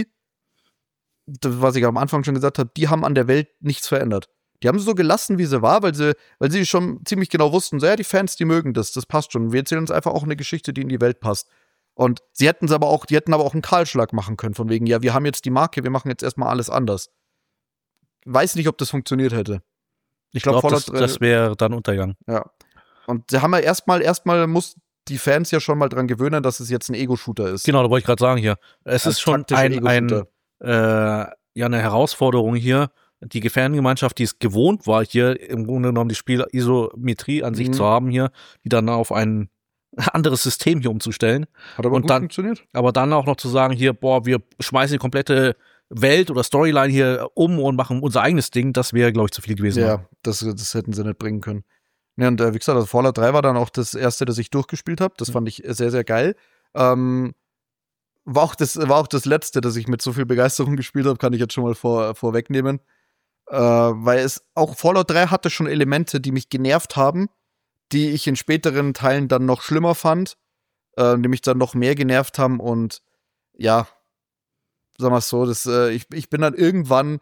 was ich am Anfang schon gesagt habe, die haben an der Welt nichts verändert. Die haben sie so gelassen, wie sie war, weil sie schon ziemlich genau wussten, so, ja, die Fans, die mögen das passt schon. Wir erzählen uns einfach auch eine Geschichte, die in die Welt passt. Und die hätten aber auch einen Kahlschlag machen können, von wegen, ja, wir haben jetzt die Marke, wir machen jetzt erstmal alles anders. Weiß nicht, ob das funktioniert hätte. Ich glaube, das wäre dann Untergang. Ja. Und sie haben ja erstmal muss die Fans ja schon mal dran gewöhnen, dass es jetzt ein Ego-Shooter ist. Genau, da wollte ich gerade sagen hier. Es ist schon eine Herausforderung hier. Die Fangemeinschaft, die es gewohnt war, hier im Grunde genommen die Spielisometrie an sich zu haben hier, die dann auf ein anderes System hier umzustellen. Hat aber gut funktioniert. Aber dann auch noch zu sagen hier, boah, wir schmeißen die komplette Welt oder Storyline hier um und machen unser eigenes Ding, das wäre, glaube ich, zu viel gewesen. Ja, das hätten sie nicht bringen können. Ja, und wie gesagt, also Fallout 3 war dann auch das erste, das ich durchgespielt habe. Das fand ich sehr, sehr geil. War auch das letzte, das ich mit so viel Begeisterung gespielt habe, kann ich jetzt schon mal vorwegnehmen. Weil auch Fallout 3 hatte schon Elemente, die mich genervt haben, die ich in späteren Teilen dann noch schlimmer fand, die mich dann noch mehr genervt haben und ja, sagen wir es so, ich bin dann irgendwann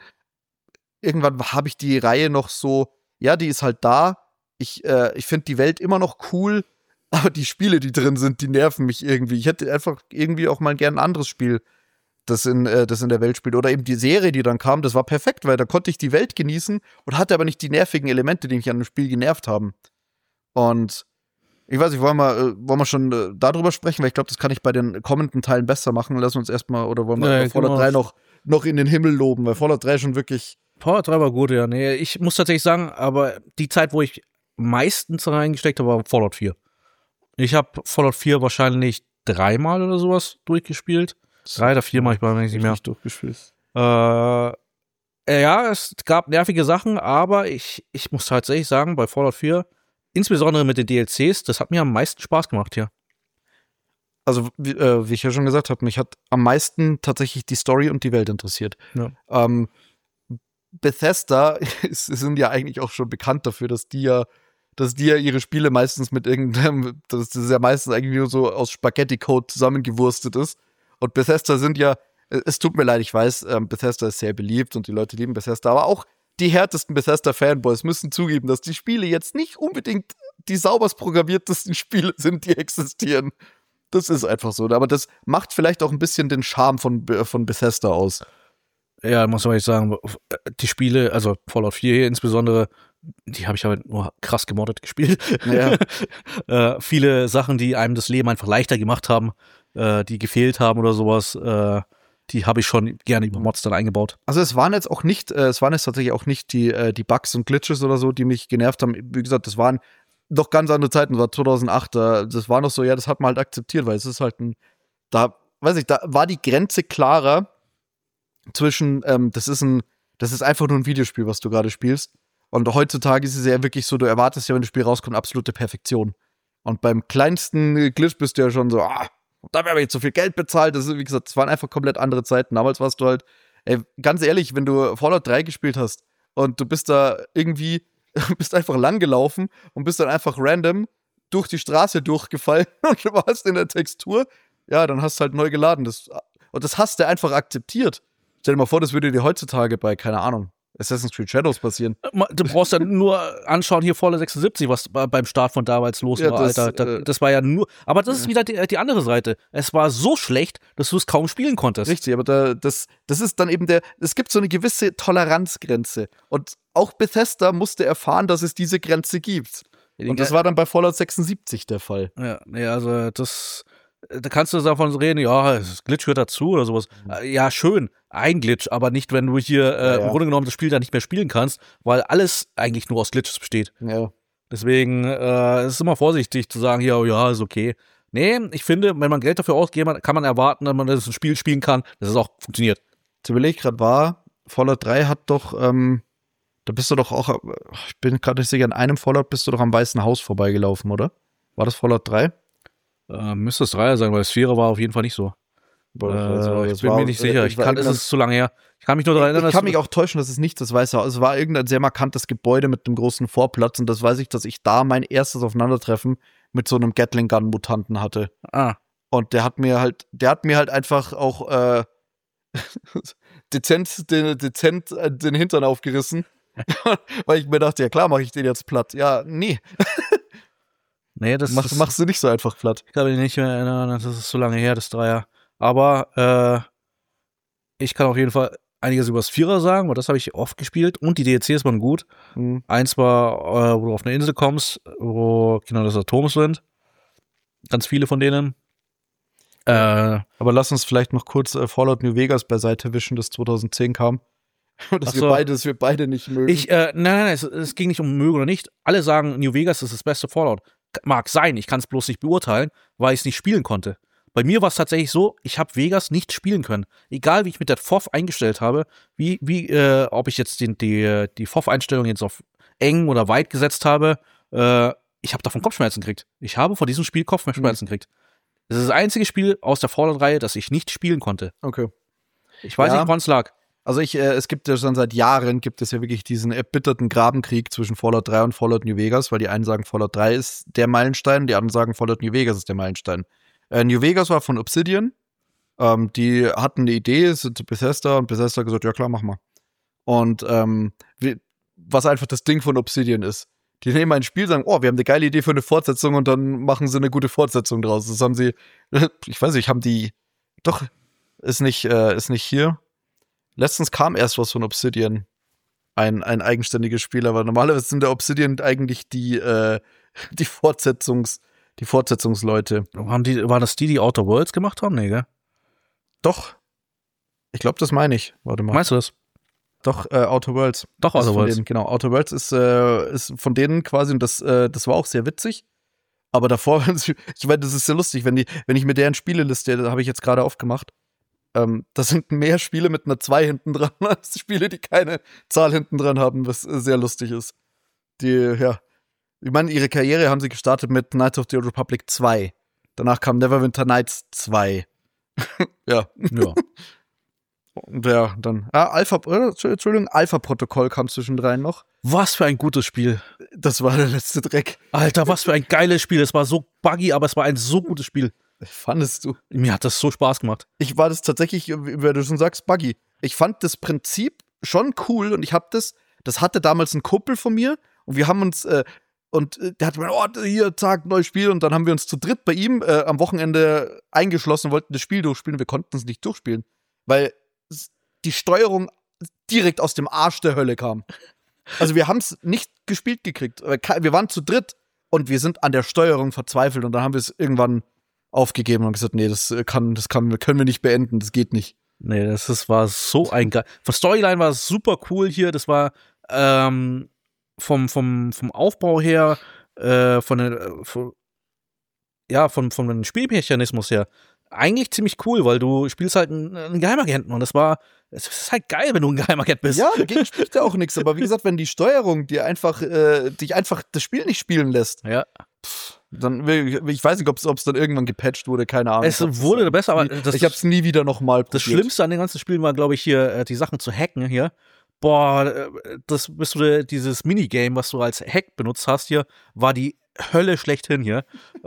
habe ich die Reihe noch so, ja, die ist halt da, ich finde die Welt immer noch cool, aber die Spiele, die drin sind, die nerven mich irgendwie. Ich hätte einfach irgendwie auch mal gern ein anderes Spiel, das in der Welt spielt. Oder eben die Serie, die dann kam, das war perfekt, weil da konnte ich die Welt genießen und hatte aber nicht die nervigen Elemente, die mich an dem Spiel genervt haben. Und ich weiß nicht, wollen wir schon darüber sprechen, weil ich glaube, das kann ich bei den kommenden Teilen besser machen. Lass uns erstmal, oder wollen wir Fallout 3 noch in den Himmel loben, weil Fallout 3 schon wirklich. Fallout 3 war gut, ja. Nee, ich muss tatsächlich sagen, aber die Zeit, wo ich meistens reingesteckt habe, war Fallout 4. Ich habe Fallout 4 wahrscheinlich 3-mal oder sowas durchgespielt. 3 oder 4-mal, ich war nicht mehr. Durchgespielt. Ja, es gab nervige Sachen, aber ich muss tatsächlich sagen, bei Fallout 4, insbesondere mit den DLCs, das hat mir am meisten Spaß gemacht hier. Also, wie ich ja schon gesagt habe, mich hat am meisten tatsächlich die Story und die Welt interessiert. Ja. Bethesda sind ja eigentlich auch schon bekannt dafür, dass die ja ihre Spiele meistens mit irgendeinem, dass das ja meistens eigentlich nur so aus Spaghetti-Code zusammengewurstet ist. Und Bethesda sind ja, es tut mir leid, ich weiß, Bethesda ist sehr beliebt und die Leute lieben Bethesda, aber auch die härtesten Bethesda-Fanboys müssen zugeben, dass die Spiele jetzt nicht unbedingt die sauberst programmiertesten Spiele sind, die existieren. Das ist einfach so. Aber das macht vielleicht auch ein bisschen den Charme von Bethesda aus. Ja, muss man echt sagen, die Spiele, also Fallout 4 hier insbesondere, die habe ich aber nur krass gemoddet gespielt. Ja. Viele Sachen, die einem das Leben einfach leichter gemacht haben, die gefehlt haben oder sowas, die habe ich schon gerne über Mods dann eingebaut. Also es waren jetzt tatsächlich auch nicht die Bugs und Glitches oder so, die mich genervt haben. Wie gesagt, das waren noch ganz andere Zeiten, das war 2008, das war noch so, ja, das hat man halt akzeptiert, weil es ist halt da war die Grenze klarer zwischen, das ist das ist einfach nur ein Videospiel, was du gerade spielst. Und heutzutage ist es ja wirklich so, du erwartest ja, wenn das Spiel rauskommt, absolute Perfektion. Und beim kleinsten Glitch bist du ja schon so, da habe ich jetzt so viel Geld bezahlt. Das ist, wie gesagt, das waren einfach komplett andere Zeiten. Damals warst du halt, ganz ehrlich, wenn du Fallout 3 gespielt hast und du bist da irgendwie, bist einfach lang gelaufen und bist dann einfach random durch die Straße durchgefallen und du warst in der Textur, ja, dann hast du halt neu geladen. Und das hast du einfach akzeptiert. Stell dir mal vor, das würde dir heutzutage bei, keine Ahnung, Assassin's Creed Shadows passieren. Du brauchst ja nur anschauen, hier Fallout 76, was beim Start von damals los war, Alter. Das war ja nur, aber das ist wieder die andere Seite. Es war so schlecht, dass du es kaum spielen konntest. Richtig, aber das ist dann eben es gibt so eine gewisse Toleranzgrenze. Und auch Bethesda musste erfahren, dass es diese Grenze gibt. Und das war dann bei Fallout 76 der Fall. Ja, nee, also da kannst du davon reden, ja, das Glitch gehört dazu oder sowas. Ja, schön, ein Glitch, aber nicht, wenn du hier im Grunde genommen das Spiel dann nicht mehr spielen kannst, weil alles eigentlich nur aus Glitches besteht. Ja. Deswegen ist es immer vorsichtig zu sagen, ja, ist okay. Nee, ich finde, wenn man Geld dafür ausgeht, kann man erwarten, dass man das Spiel spielen kann, dass es auch funktioniert. Ich überlege gerade, Fallout 3 hat doch, da bist du doch auch, ich bin gerade nicht sicher, in einem Fallout bist du doch am Weißen Haus vorbeigelaufen, oder? War das Fallout 3? Müsste es 3 sein, weil Sphäre war auf jeden Fall nicht so. Ich bin mir nicht sicher. Es ist zu lange her. Ich kann mich nur daran erinnern. Ich kann mich auch täuschen, dass es nicht das Weiße Haus. Es war irgendein sehr markantes Gebäude mit einem großen Vorplatz und das weiß ich, dass ich da mein erstes Aufeinandertreffen mit so einem Gatling Gun Mutanten hatte. Und der hat mir halt einfach auch dezent den Hintern aufgerissen, weil ich mir dachte, ja klar, mache ich den jetzt platt. Ja, nee. Nee, machst du nicht so einfach platt. Ich kann mich nicht mehr erinnern, das ist so lange her, das Dreier. Aber ich kann auf jeden Fall einiges über das Vierer sagen, weil das habe ich oft gespielt und die DLCs waren gut. Eins war, wo du auf eine Insel kommst, wo Kinder des Atoms sind. Ganz viele von denen. Aber lass uns vielleicht noch kurz Fallout New Vegas beiseite wischen, das 2010 kam. dass wir beide nicht mögen. Nein, es ging nicht um mögen oder nicht. Alle sagen, New Vegas ist das beste Fallout. Mag sein, ich kann es bloß nicht beurteilen, weil ich es nicht spielen konnte. Bei mir war es tatsächlich so, ich habe Vegas nicht spielen können. Egal, wie ich mit der FOV eingestellt habe, ob ich jetzt die FOV-Einstellung jetzt auf eng oder weit gesetzt habe, ich habe davon Kopfschmerzen gekriegt. Ich habe vor diesem Spiel Kopfschmerzen gekriegt. Das ist das einzige Spiel aus der Fallout-Reihe, das ich nicht spielen konnte. Okay. Ich weiß nicht, woran es lag. Also es gibt ja schon seit Jahren, gibt es ja wirklich diesen erbitterten Grabenkrieg zwischen Fallout 3 und Fallout New Vegas, weil die einen sagen, Fallout 3 ist der Meilenstein, die anderen sagen, Fallout New Vegas ist der Meilenstein. New Vegas war von Obsidian, die hatten eine Idee, sind Bethesda und Bethesda hat gesagt, ja klar, mach mal. Und was einfach das Ding von Obsidian ist, die nehmen ein Spiel, sagen, wir haben eine geile Idee für eine Fortsetzung und dann machen sie eine gute Fortsetzung draus. Das haben sie, ich weiß nicht, ist nicht hier. Letztens kam erst was von Obsidian, ein eigenständiges Spiel, aber normalerweise sind der Obsidian eigentlich die Fortsetzungsleute. Waren das die Outer Worlds gemacht haben? Nee, gell? Doch. Ich glaube, das meine ich. Warte mal. Meinst du das? Doch, Outer Worlds. Doch, Outer Worlds. Genau, Outer Worlds ist von denen quasi, und das war auch sehr witzig. Aber davor, ich meine, das ist sehr lustig, wenn ich mit deren Spieleliste, das habe ich jetzt gerade aufgemacht, da sind mehr Spiele mit einer 2 hinten dran, als Spiele, die keine Zahl hinten dran haben, was sehr lustig ist. Ich meine, ihre Karriere haben sie gestartet mit Knights of the Old Republic 2. Danach kam Neverwinter Nights 2. Ja. Und ja, dann Alpha-Protokoll kam zwischendrin noch. Was für ein gutes Spiel. Das war der letzte Dreck. Alter, was für ein geiles Spiel. Es war so buggy, aber es war ein so gutes Spiel. Fandest du? Mir hat das so Spaß gemacht. Ich war das tatsächlich, wie du schon sagst, buggy. Ich fand das Prinzip schon cool und ich habe das hatte damals ein Kumpel von mir und wir haben uns, und der hat gesagt, hier, zack, neues Spiel und dann haben wir uns zu dritt bei ihm am Wochenende eingeschlossen und wollten das Spiel durchspielen und wir konnten es nicht durchspielen, weil die Steuerung direkt aus dem Arsch der Hölle kam. Also wir haben es nicht gespielt gekriegt. Wir waren zu dritt und wir sind an der Steuerung verzweifelt und dann haben wir es irgendwann aufgegeben und gesagt, nee, können wir nicht beenden, das geht nicht. Nee, war so ein geil. Von Storyline war es super cool hier, das war vom Aufbau her, vom Spielmechanismus her, eigentlich ziemlich cool, weil du spielst halt einen Geheimagenten und es ist halt geil, wenn du ein Geheimagent bist. Ja, dagegen spricht ja auch nichts. Aber wie gesagt, wenn die Steuerung dich einfach das Spiel nicht spielen lässt, dann, ich weiß nicht, ob es dann irgendwann gepatcht wurde, keine Ahnung. Es wurde besser, aber ich hab's nie wieder nochmal probiert. Das Schlimmste an den ganzen Spielen war, glaube ich, hier die Sachen zu hacken hier. Boah, dieses Minigame, was du als Hack benutzt hast hier, war die Hölle schlechthin hier.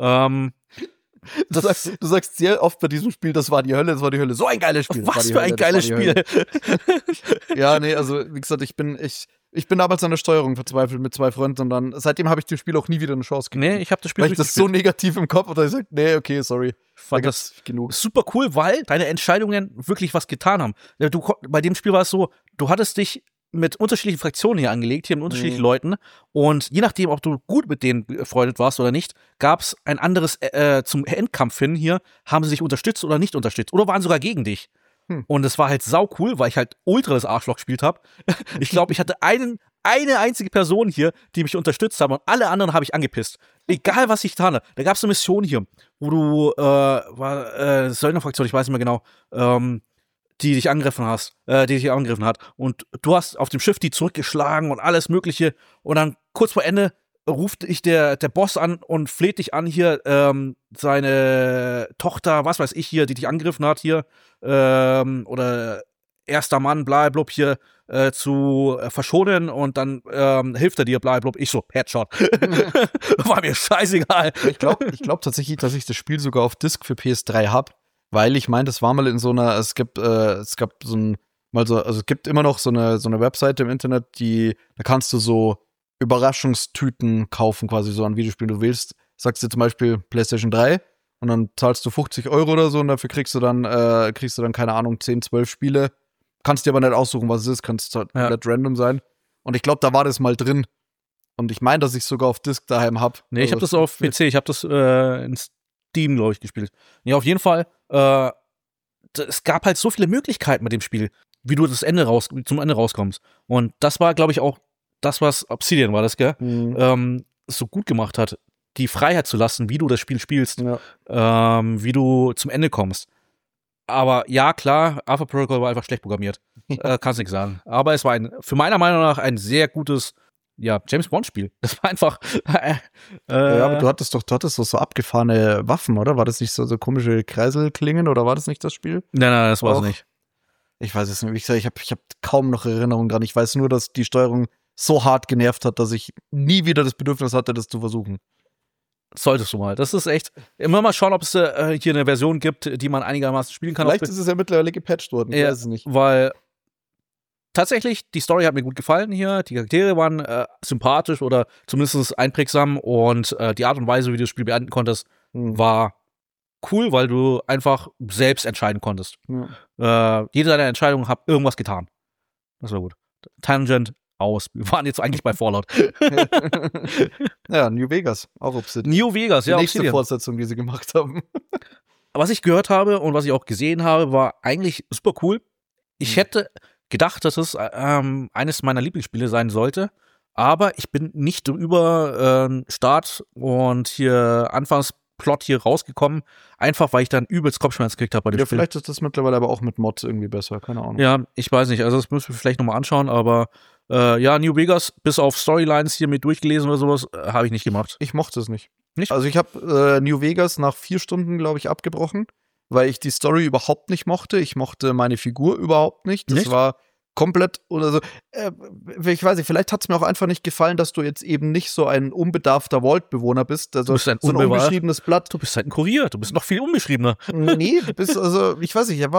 Du sagst sehr oft bei diesem Spiel, das war die Hölle. So ein geiles Spiel. Was für ein geiles Spiel. Ja, nee, also wie gesagt, ich bin damals an der Steuerung verzweifelt mit 2 Freunden und dann, seitdem habe ich dem Spiel auch nie wieder eine Chance gegeben. Nee, ich habe das Spiel weil ich das so negativ im Kopf und dann gesagt, nee, okay, sorry. Fand das super cool, weil deine Entscheidungen wirklich was getan haben. Bei dem Spiel war es so, du hattest dich mit unterschiedlichen Fraktionen hier angelegt, hier mit unterschiedlichen Leuten. Und je nachdem, ob du gut mit denen befreundet warst oder nicht, gab es ein anderes zum Endkampf hin hier, haben sie sich unterstützt oder nicht unterstützt. Oder waren sogar gegen dich. Und es war halt sau cool, weil ich halt ultra das Arschloch gespielt habe. Ich glaube, ich hatte eine einzige Person hier, die mich unterstützt haben und alle anderen habe ich angepisst. Egal, was ich getan habe. Da gab es eine Mission hier, wo du, Söldnerfraktion, ich weiß nicht mehr genau, die dich angegriffen hat. Und du hast auf dem Schiff die zurückgeschlagen und alles Mögliche. Und dann kurz vor Ende ruft dich der Boss an und fleht dich an, hier seine Tochter, was weiß ich hier, die dich angegriffen hat hier, oder erster Mann, blablabla, hier zu verschonen und dann hilft er dir, blablabla. Ich so, Headshot. War mir scheißegal. Ich glaube tatsächlich, dass ich das Spiel sogar auf Disc für PS3 habe. Weil ich meine, das war mal in so einer, es gibt immer noch so eine Webseite im Internet, da kannst du so Überraschungstüten kaufen, quasi so an Videospielen. Du wählst, sagst du zum Beispiel PlayStation 3 und dann zahlst du 50 € oder so und dafür kriegst du dann, keine Ahnung, 10, 12 Spiele. Kannst dir aber nicht aussuchen, was es ist, kannst halt komplett random sein. Und ich glaube, da war das mal drin. Und ich meine, dass ich sogar auf Disc daheim habe. Nee, ich habe das auf PC, ich habe das in Steam, glaube ich, gespielt. Ja, auf jeden Fall, es gab halt so viele Möglichkeiten mit dem Spiel, wie du zum Ende rauskommst. Und das war, glaube ich, auch das, was Obsidian war, das, gell? So gut gemacht hat, die Freiheit zu lassen, wie du das Spiel spielst, wie du zum Ende kommst. Aber ja, klar, Alpha Protocol war einfach schlecht programmiert. Kannst nichts sagen. Aber es war für meiner Meinung nach ein sehr gutes James-Bond-Spiel. Das war einfach ja, aber du hattest doch so abgefahrene Waffen, oder? War das nicht so komische Kreiselklingen oder war das nicht das Spiel? Nein, das war es nicht. Ich weiß es nicht. Wie gesagt, ich hab kaum noch Erinnerungen dran. Ich weiß nur, dass die Steuerung so hart genervt hat, dass ich nie wieder das Bedürfnis hatte, das zu versuchen. Solltest du mal. Das ist echt. Immer mal schauen, ob es hier eine Version gibt, die man einigermaßen spielen kann. Vielleicht ist es ja mittlerweile gepatcht worden. Ich weiß es nicht. Weil tatsächlich, die Story hat mir gut gefallen hier. Die Charaktere waren sympathisch oder zumindest einprägsam und die Art und Weise, wie du das Spiel beenden konntest, war cool, weil du einfach selbst entscheiden konntest. Ja. Jede deiner Entscheidungen hat irgendwas getan. Das war gut. Tangent aus. Wir waren jetzt eigentlich bei Fallout. Ja, New Vegas, auch Obsidian. New Vegas, ja, die nächste Obsidian. Fortsetzung, die sie gemacht haben. Was ich gehört habe und was ich auch gesehen habe, war eigentlich super cool. Ich hätte gedacht, dass es eines meiner Lieblingsspiele sein sollte, aber ich bin nicht über Start und hier Anfangsplot hier rausgekommen, einfach weil ich dann übelst Kopfschmerzen gekriegt habe bei dem Spiel. Vielleicht ist das mittlerweile aber auch mit Mods irgendwie besser, keine Ahnung. Ja, ich weiß nicht, also das müssen wir vielleicht nochmal anschauen, aber New Vegas, bis auf Storylines hier mit durchgelesen oder sowas, habe ich nicht gemacht. Ich mochte es nicht. Nicht? Also ich habe New Vegas nach 4 Stunden, glaube ich, abgebrochen, weil ich die Story überhaupt nicht mochte. Ich mochte meine Figur überhaupt nicht. Das war komplett oder so. Ich weiß nicht, vielleicht hat es mir auch einfach nicht gefallen, dass du jetzt eben nicht so ein unbedarfter Vault-Bewohner bist. Also du bist so ein unbeschriebenes Blatt. Du bist halt ein Kurier, du bist noch viel unbeschriebener. Nee, du bist, also, ich weiß nicht,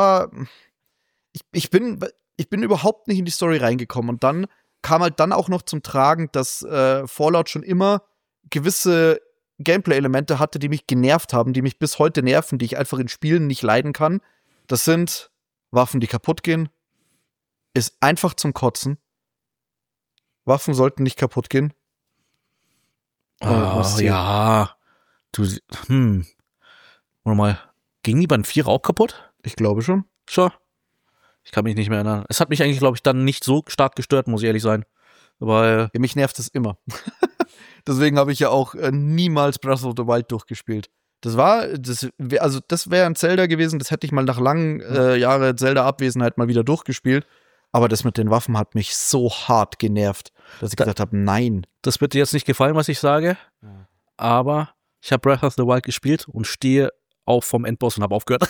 ich bin überhaupt nicht in die Story reingekommen. Und dann kam halt dann auch noch zum Tragen, dass Fallout schon immer gewisse Gameplay-Elemente hatte, die mich genervt haben, die mich bis heute nerven, die ich einfach in Spielen nicht leiden kann. Das sind Waffen, die kaputt gehen. Ist einfach zum Kotzen. Waffen sollten nicht kaputt gehen. Ja. Warte mal. Ging die beim 4 auch kaputt? Ich glaube schon. Schon. Ich kann mich nicht mehr erinnern. Es hat mich eigentlich, glaube ich, dann nicht so stark gestört, muss ich ehrlich sein. Weil mich nervt es immer. Deswegen habe ich ja auch niemals Breath of the Wild durchgespielt. Das wäre ein Zelda gewesen, das hätte ich mal nach langen Jahren Zelda-Abwesenheit mal wieder durchgespielt. Aber das mit den Waffen hat mich so hart genervt, dass ich gesagt habe, nein. Das wird dir jetzt nicht gefallen, was ich sage, aber ich habe Breath of the Wild gespielt und stehe auch vom Endboss und habe aufgehört.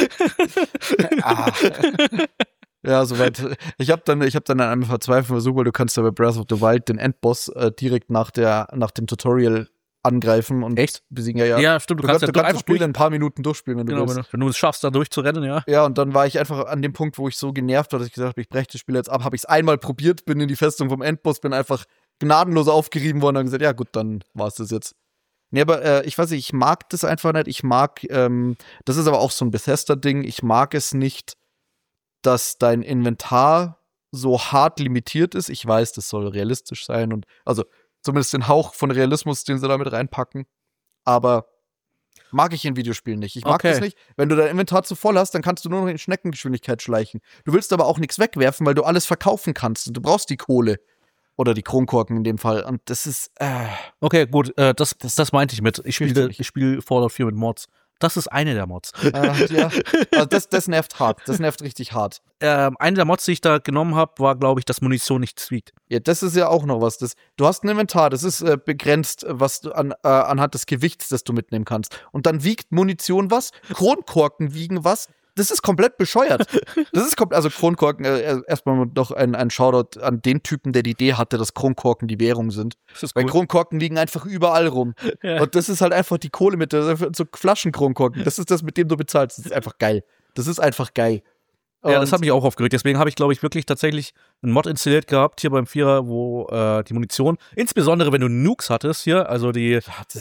Ja, soweit. Ich hab dann an einem verzweifelten Versuch, weil du kannst ja bei Breath of the Wild den Endboss direkt nach dem Tutorial angreifen und besiegen. Ja, stimmt. Du kannst das Spiel in ein paar Minuten durchspielen, wenn du willst. Wenn du es schaffst, da durchzurennen, ja. Ja, und dann war ich einfach an dem Punkt, wo ich so genervt war, dass ich gesagt habe, ich breche das Spiel jetzt ab. Habe ich es einmal probiert, bin in die Festung vom Endboss, bin einfach gnadenlos aufgerieben worden und gesagt, ja gut, dann war es das jetzt. Nee, aber ich weiß nicht, ich mag das einfach nicht. Ich mag, das ist aber auch so ein Bethesda-Ding, ich mag es nicht, dass dein Inventar so hart limitiert ist. Ich weiß, das soll realistisch sein und also zumindest den Hauch von Realismus, den sie da mit reinpacken. Aber mag ich in Videospielen nicht. Ich mag das nicht. Wenn du dein Inventar zu voll hast, dann kannst du nur noch in Schneckengeschwindigkeit schleichen. Du willst aber auch nichts wegwerfen, weil du alles verkaufen kannst. Und du brauchst die Kohle. Oder die Kronkorken in dem Fall. Und das ist Okay, gut. Das meinte ich mit. Ich spiele Fallout 4 mit Mods. Das ist eine der Mods. Ja. Also das nervt hart. Das nervt richtig hart. Eine der Mods, die ich da genommen habe, war, glaube ich, dass Munition nicht zwiegt. Ja, das ist ja auch noch was. Du hast ein Inventar, das ist begrenzt, was du anhand des Gewichts, das du mitnehmen kannst. Und dann wiegt Munition was, Kronkorken wiegen was. Das ist komplett bescheuert. Also Kronkorken, erstmal noch ein Shoutout an den Typen, der die Idee hatte, dass Kronkorken die Währung sind. Weil Kronkorken liegen einfach überall rum. Ja. Und das ist halt einfach die Kohle mit so Flaschenkronkorken. Das ist das, mit dem du bezahlst. Das ist einfach geil. Ja, das hat mich auch aufgeregt. Deswegen habe ich, glaube ich, wirklich tatsächlich einen Mod installiert gehabt hier beim Vierer, wo die Munition, insbesondere wenn du Nukes hattest hier, also die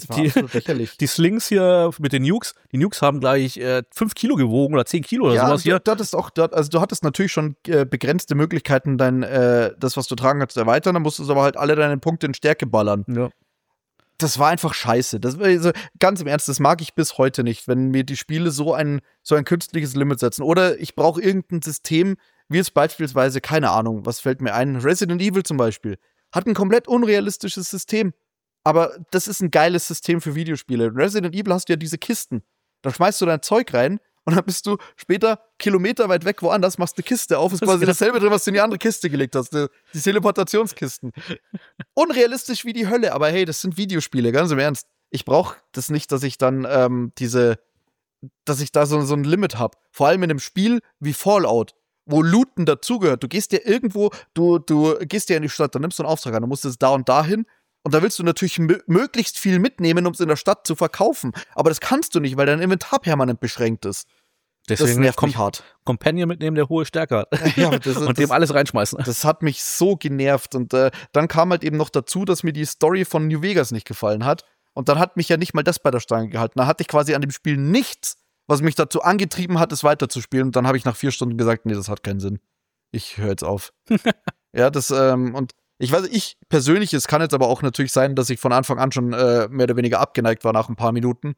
Slings hier mit den Nukes, die Nukes haben gleich 5 Kilo gewogen oder 10 Kilo oder sowas hier. Du hattest natürlich schon begrenzte Möglichkeiten, das, was du tragen kannst, zu erweitern, dann musstest du aber halt alle deine Punkte in Stärke ballern. Ja. Das war einfach scheiße. Also, ganz im Ernst, das mag ich bis heute nicht, wenn mir die Spiele so ein künstliches Limit setzen. Oder ich brauche irgendein System, wie es beispielsweise, keine Ahnung, was fällt mir ein, Resident Evil zum Beispiel, hat ein komplett unrealistisches System. Aber das ist ein geiles System für Videospiele. In Resident Evil hast du ja diese Kisten. Da schmeißt du dein Zeug rein und dann bist du später Kilometer weit weg woanders, machst eine Kiste auf, ist quasi dasselbe drin, was du in die andere Kiste gelegt hast. Die Teleportationskisten. Unrealistisch wie die Hölle, aber hey, das sind Videospiele, ganz im Ernst. Ich brauche das nicht, dass ich dann dass ich da so ein Limit habe. Vor allem in einem Spiel wie Fallout, wo Looten dazugehört. Du gehst ja irgendwo, du gehst ja in die Stadt, dann nimmst du einen Auftrag an, dann musst du es da und dahin. Und da willst du natürlich möglichst viel mitnehmen, um es in der Stadt zu verkaufen. Aber das kannst du nicht, weil dein Inventar permanent beschränkt ist. Deswegen das nervt mich hart. Companion mitnehmen, der hohe Stärke hat. Ja, und dem alles reinschmeißen. Das hat mich so genervt. Und dann kam halt eben noch dazu, dass mir die Story von New Vegas nicht gefallen hat. Und dann hat mich ja nicht mal das bei der Stange gehalten. Da hatte ich quasi an dem Spiel nichts, was mich dazu angetrieben hat, es weiterzuspielen. Und dann habe ich nach 4 Stunden gesagt, nee, das hat keinen Sinn. Ich höre jetzt auf. Ja, und ich weiß, ich persönlich, es kann jetzt aber auch natürlich sein, dass ich von Anfang an schon mehr oder weniger abgeneigt war nach ein paar Minuten.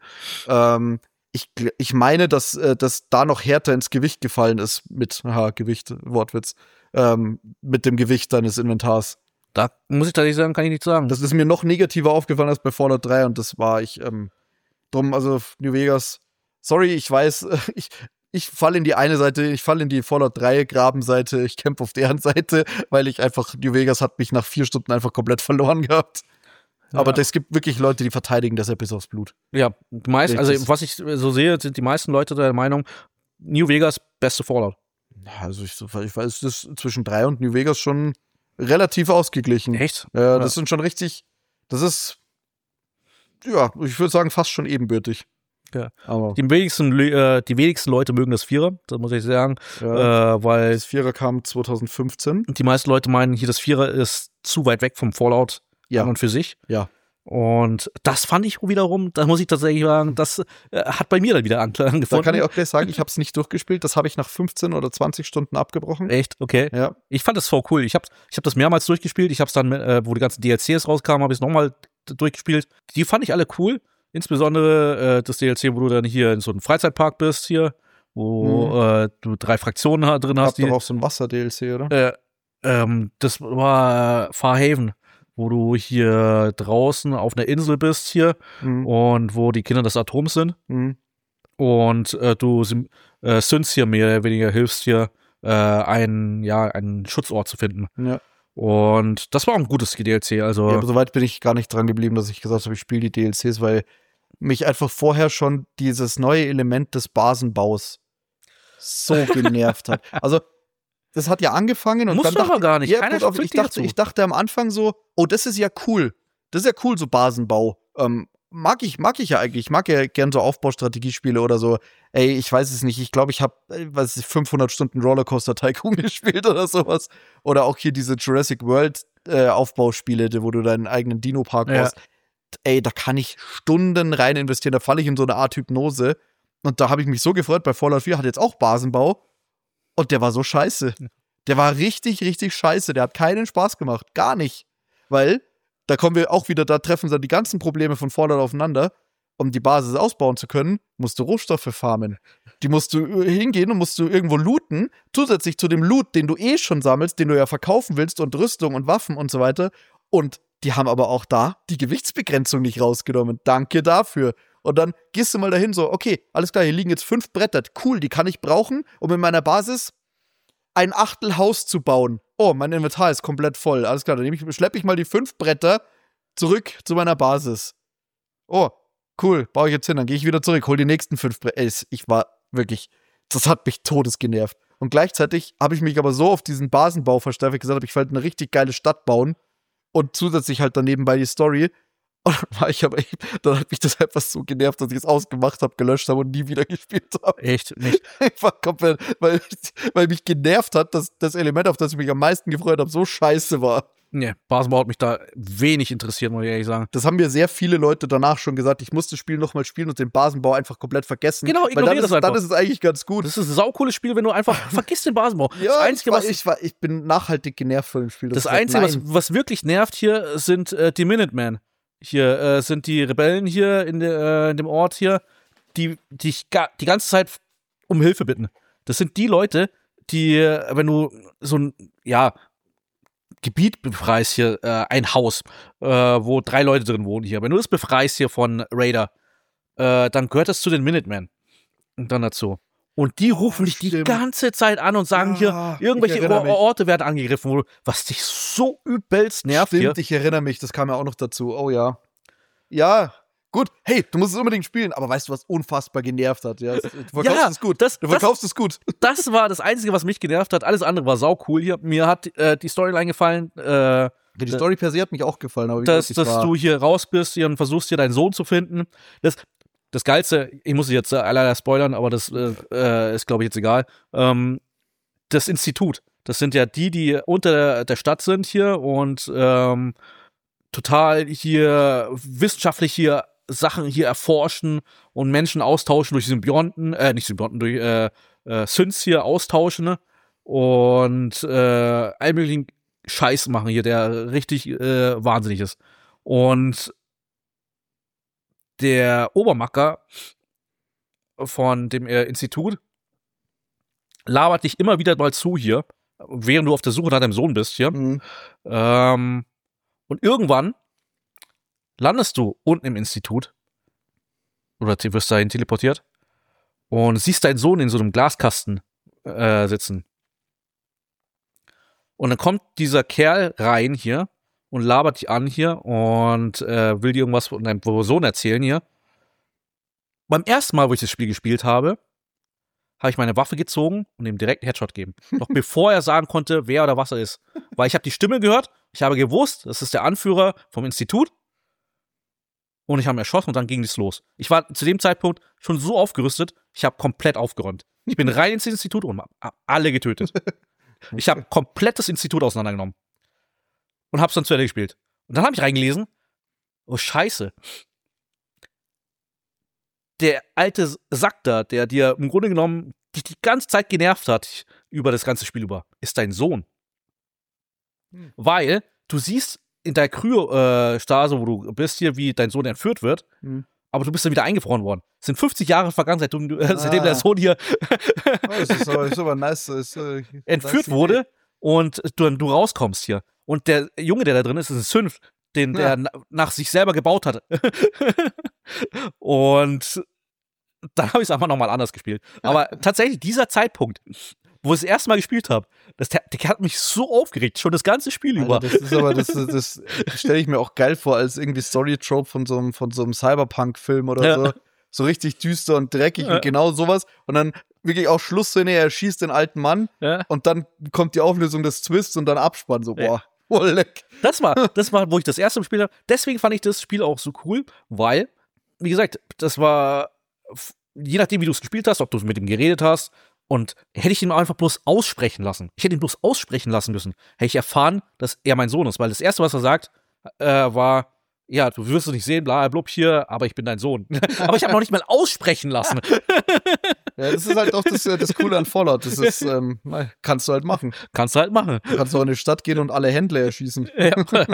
Ich meine, dass da noch härter ins Gewicht gefallen ist mit Gewicht, Wortwitz, mit dem Gewicht deines Inventars. Da muss ich tatsächlich sagen, kann ich nichts sagen. Das ist mir noch negativer aufgefallen als bei Fallout 3 und das war drum, also New Vegas, sorry, ich weiß, ich falle in die eine Seite, ich falle in die Fallout 3 Grabenseite, ich kämpfe auf deren Seite, weil New Vegas hat mich nach 4 Stunden einfach komplett verloren gehabt. Ja. Aber es gibt wirklich Leute, die verteidigen das ja bis aufs Blut. Ja, also was ich so sehe, sind die meisten Leute der Meinung, New Vegas beste Fallout. Also ich weiß, das ist zwischen 3 und New Vegas schon relativ ausgeglichen. Echt? Ja, das sind schon richtig, das ist, ja, ich würde sagen, fast schon ebenbürtig. Ja. Aber die wenigsten Leute mögen das Vierer, das muss ich sagen. Ja, weil das Vierer kam 2015. Und die meisten Leute meinen, hier das Vierer ist zu weit weg vom Fallout an und für sich. Ja. Und das fand ich wiederum, da muss ich tatsächlich sagen, das hat bei mir dann wieder Anklang gefunden. Da kann ich auch gleich sagen, ich habe es nicht durchgespielt, das habe ich nach 15 oder 20 Stunden abgebrochen. Echt? Okay. Ja. Ich fand das voll cool. Ich hab das mehrmals durchgespielt. Ich habe es dann, wo die ganzen DLCs rauskamen, habe ich es nochmal durchgespielt. Die fand ich alle cool. Insbesondere das DLC, wo du dann hier in so einem Freizeitpark bist hier, wo du 3 Fraktionen drin hast. Habt doch auch so ein Wasser-DLC, oder? Das war Farhaven, wo du hier draußen auf einer Insel bist hier und wo die Kinder des Atoms sind. Und du Synths hier mehr oder weniger hilfst hier, einen Schutzort zu finden. Ja. Und das war auch ein gutes DLC. Also Ja, aber soweit bin ich gar nicht dran geblieben, dass ich gesagt habe, ich spiele die DLCs, weil mich einfach vorher schon dieses neue Element des Basenbaus so genervt hat. Also, das hat ja angefangen und Muss dann doch dachte, gar nicht. Ja, Keiner gut, zwingt dich dazu. ich dachte am Anfang so, oh, das ist ja cool. Das ist ja cool, so Basenbau. Mag ich ja eigentlich. Ich mag ja gern so Aufbaustrategiespiele oder so. Ey, ich weiß es nicht. Ich glaube, ich habe 500 Stunden Rollercoaster Tycoon gespielt oder sowas. Oder auch hier diese Jurassic World Aufbauspiele, wo du deinen eigenen Dino-Park baust. Ey, da kann ich Stunden rein investieren. Da falle ich in so eine Art Hypnose. Und da habe ich mich so gefreut. Bei Fallout 4 hat jetzt auch Basenbau. Und der war so scheiße. Der war richtig, richtig scheiße. Der hat keinen Spaß gemacht. Gar nicht. Weil da kommen wir auch wieder, da treffen dann die ganzen Probleme von Fallout aufeinander. Um die Basis ausbauen zu können, musst du Rohstoffe farmen. Die musst du hingehen und musst du irgendwo looten. Zusätzlich zu dem Loot, den du schon sammelst, den du ja verkaufen willst und Rüstung und Waffen und so weiter. Und die haben aber auch da die Gewichtsbegrenzung nicht rausgenommen. Danke dafür. Und dann gehst du mal dahin so, okay, alles klar, hier liegen jetzt 5 Bretter. Cool, die kann ich brauchen, um in meiner Basis ein Achtelhaus zu bauen. Oh, mein Inventar ist komplett voll. Alles klar, dann schleppe ich mal die 5 Bretter zurück zu meiner Basis. Oh, cool, baue ich jetzt hin. Dann gehe ich wieder zurück, hol die nächsten 5 Bretter. Ich war wirklich, das hat mich todesgenervt. Und gleichzeitig habe ich mich aber so auf diesen Basenbau verstärkt, ich gesagt habe, ich will halt eine richtig geile Stadt bauen und zusätzlich halt daneben bei die Story. Und dann hat mich das einfach so genervt, dass ich es ausgemacht habe, gelöscht habe und nie wieder gespielt habe. echt nicht. Einfach komplett, weil mich genervt hat, dass das Element, auf das ich mich am meisten gefreut habe, so scheiße war. Nee, Basenbau hat mich da wenig interessiert, muss ich ehrlich sagen. Das haben mir sehr viele Leute danach schon gesagt, ich muss das Spiel nochmal spielen und den Basenbau einfach komplett vergessen. Genau, weil dann ist es eigentlich ganz gut. Das ist ein saucooles Spiel, wenn du einfach vergisst den Basenbau. Ja, das Einzige, ich bin nachhaltig genervt von dem Spiel. Das Einzige, was wirklich nervt hier, sind die Minutemen. Hier sind die Rebellen hier in dem Ort hier, die die ganze Zeit um Hilfe bitten. Das sind die Leute, die, wenn du so ein, Gebiet befreist hier, ein Haus, wo 3 Leute drin wohnen hier. Wenn du das befreist hier von Raider, dann gehört das zu den Minutemen. Und dann dazu. Und die rufen dich die ganze Zeit an und sagen hier, irgendwelche Orte werden angegriffen, was dich so übelst nervt. Stimmt, hier. ich erinnere mich, das kam ja auch noch dazu. Oh ja. Ja, gut. Hey, du musst es unbedingt spielen, aber weißt du, was unfassbar genervt hat? Ja, du verkaufst es gut. Du verkaufst es gut. Das war das Einzige, was mich genervt hat. Alles andere war saucool hier. Mir hat die Storyline gefallen. Die Story per se hat mich auch gefallen. Aber dass du hier raus bist hier und versuchst, hier deinen Sohn zu finden. Das Geilste, ich muss jetzt leider spoilern, aber das ist, glaube ich, jetzt egal. Das Institut, das sind ja die unter der Stadt sind hier und total hier wissenschaftlich hier Sachen hier erforschen und Menschen austauschen durch Symbionten, durch Synths hier austauschen, ne? Und all möglichen Scheiß machen hier, der richtig wahnsinnig ist. Und der Obermacker von dem Institut labert dich immer wieder mal zu hier, während du auf der Suche nach deinem Sohn bist hier. Mhm. Und irgendwann landest du unten im Institut oder wirst dahin teleportiert und siehst deinen Sohn in so einem Glaskasten sitzen. Und dann kommt dieser Kerl rein hier und labert dich an hier und will dir irgendwas von deinem Sohn erzählen hier. Beim ersten Mal, wo ich das Spiel gespielt habe, habe ich meine Waffe gezogen und ihm direkt einen Headshot gegeben. Noch bevor er sagen konnte, wer oder was er ist. Weil ich habe die Stimme gehört, ich habe gewusst, das ist der Anführer vom Institut. Und ich habe ihn erschossen und dann ging es los. Ich war zu dem Zeitpunkt schon so aufgerüstet, ich habe komplett aufgeräumt. Ich bin rein ins Institut und habe alle getötet. Ich habe komplett das Institut auseinandergenommen. Und hab's dann zu Ende gespielt. Und dann habe ich reingelesen, oh Scheiße. Der alte Sack da, der dir im Grunde genommen die ganze Zeit genervt hat über das ganze Spiel über, ist dein Sohn. Weil du siehst in der Kryostase, wo du bist hier, wie dein Sohn entführt wird, aber du bist dann wieder eingefroren worden. Es sind 50 Jahre vergangen, seitdem der Sohn hier das ist aber nice. entführt wurde und du rauskommst hier. Und der Junge, der da drin ist ein Synth, den der nach sich selber gebaut hat. Und dann habe ich es einfach nochmal anders gespielt. Aber tatsächlich, dieser Zeitpunkt, wo ich das erste Mal gespielt habe, der hat mich so aufgeregt, schon das ganze Spiel über. Das ist aber, das stelle ich mir auch geil vor, als irgendwie Story-Trope von so einem Cyberpunk-Film oder so. So richtig düster und dreckig und genau sowas. Und dann wirklich auch Schlussszene, er schießt den alten Mann und dann kommt die Auflösung des Twists und dann Abspann. So, boah, voll leck. Das war, wo ich das erste Mal gespielt habe. Deswegen fand ich das Spiel auch so cool, weil, wie gesagt, das war, je nachdem, wie du es gespielt hast, ob du mit ihm geredet hast, und hätte ich ihn einfach bloß aussprechen lassen. Ich hätte ihn bloß aussprechen lassen müssen. Hätte ich erfahren, dass er mein Sohn ist. Weil das Erste, was er sagt, war, ja, du wirst es nicht sehen, bla, blub hier, aber ich bin dein Sohn. Aber ich habe noch nicht mal aussprechen lassen. Ja, das ist halt auch das Coole an Fallout. Das ist, kannst du halt machen. Du kannst auch in die Stadt gehen und alle Händler erschießen. Ja,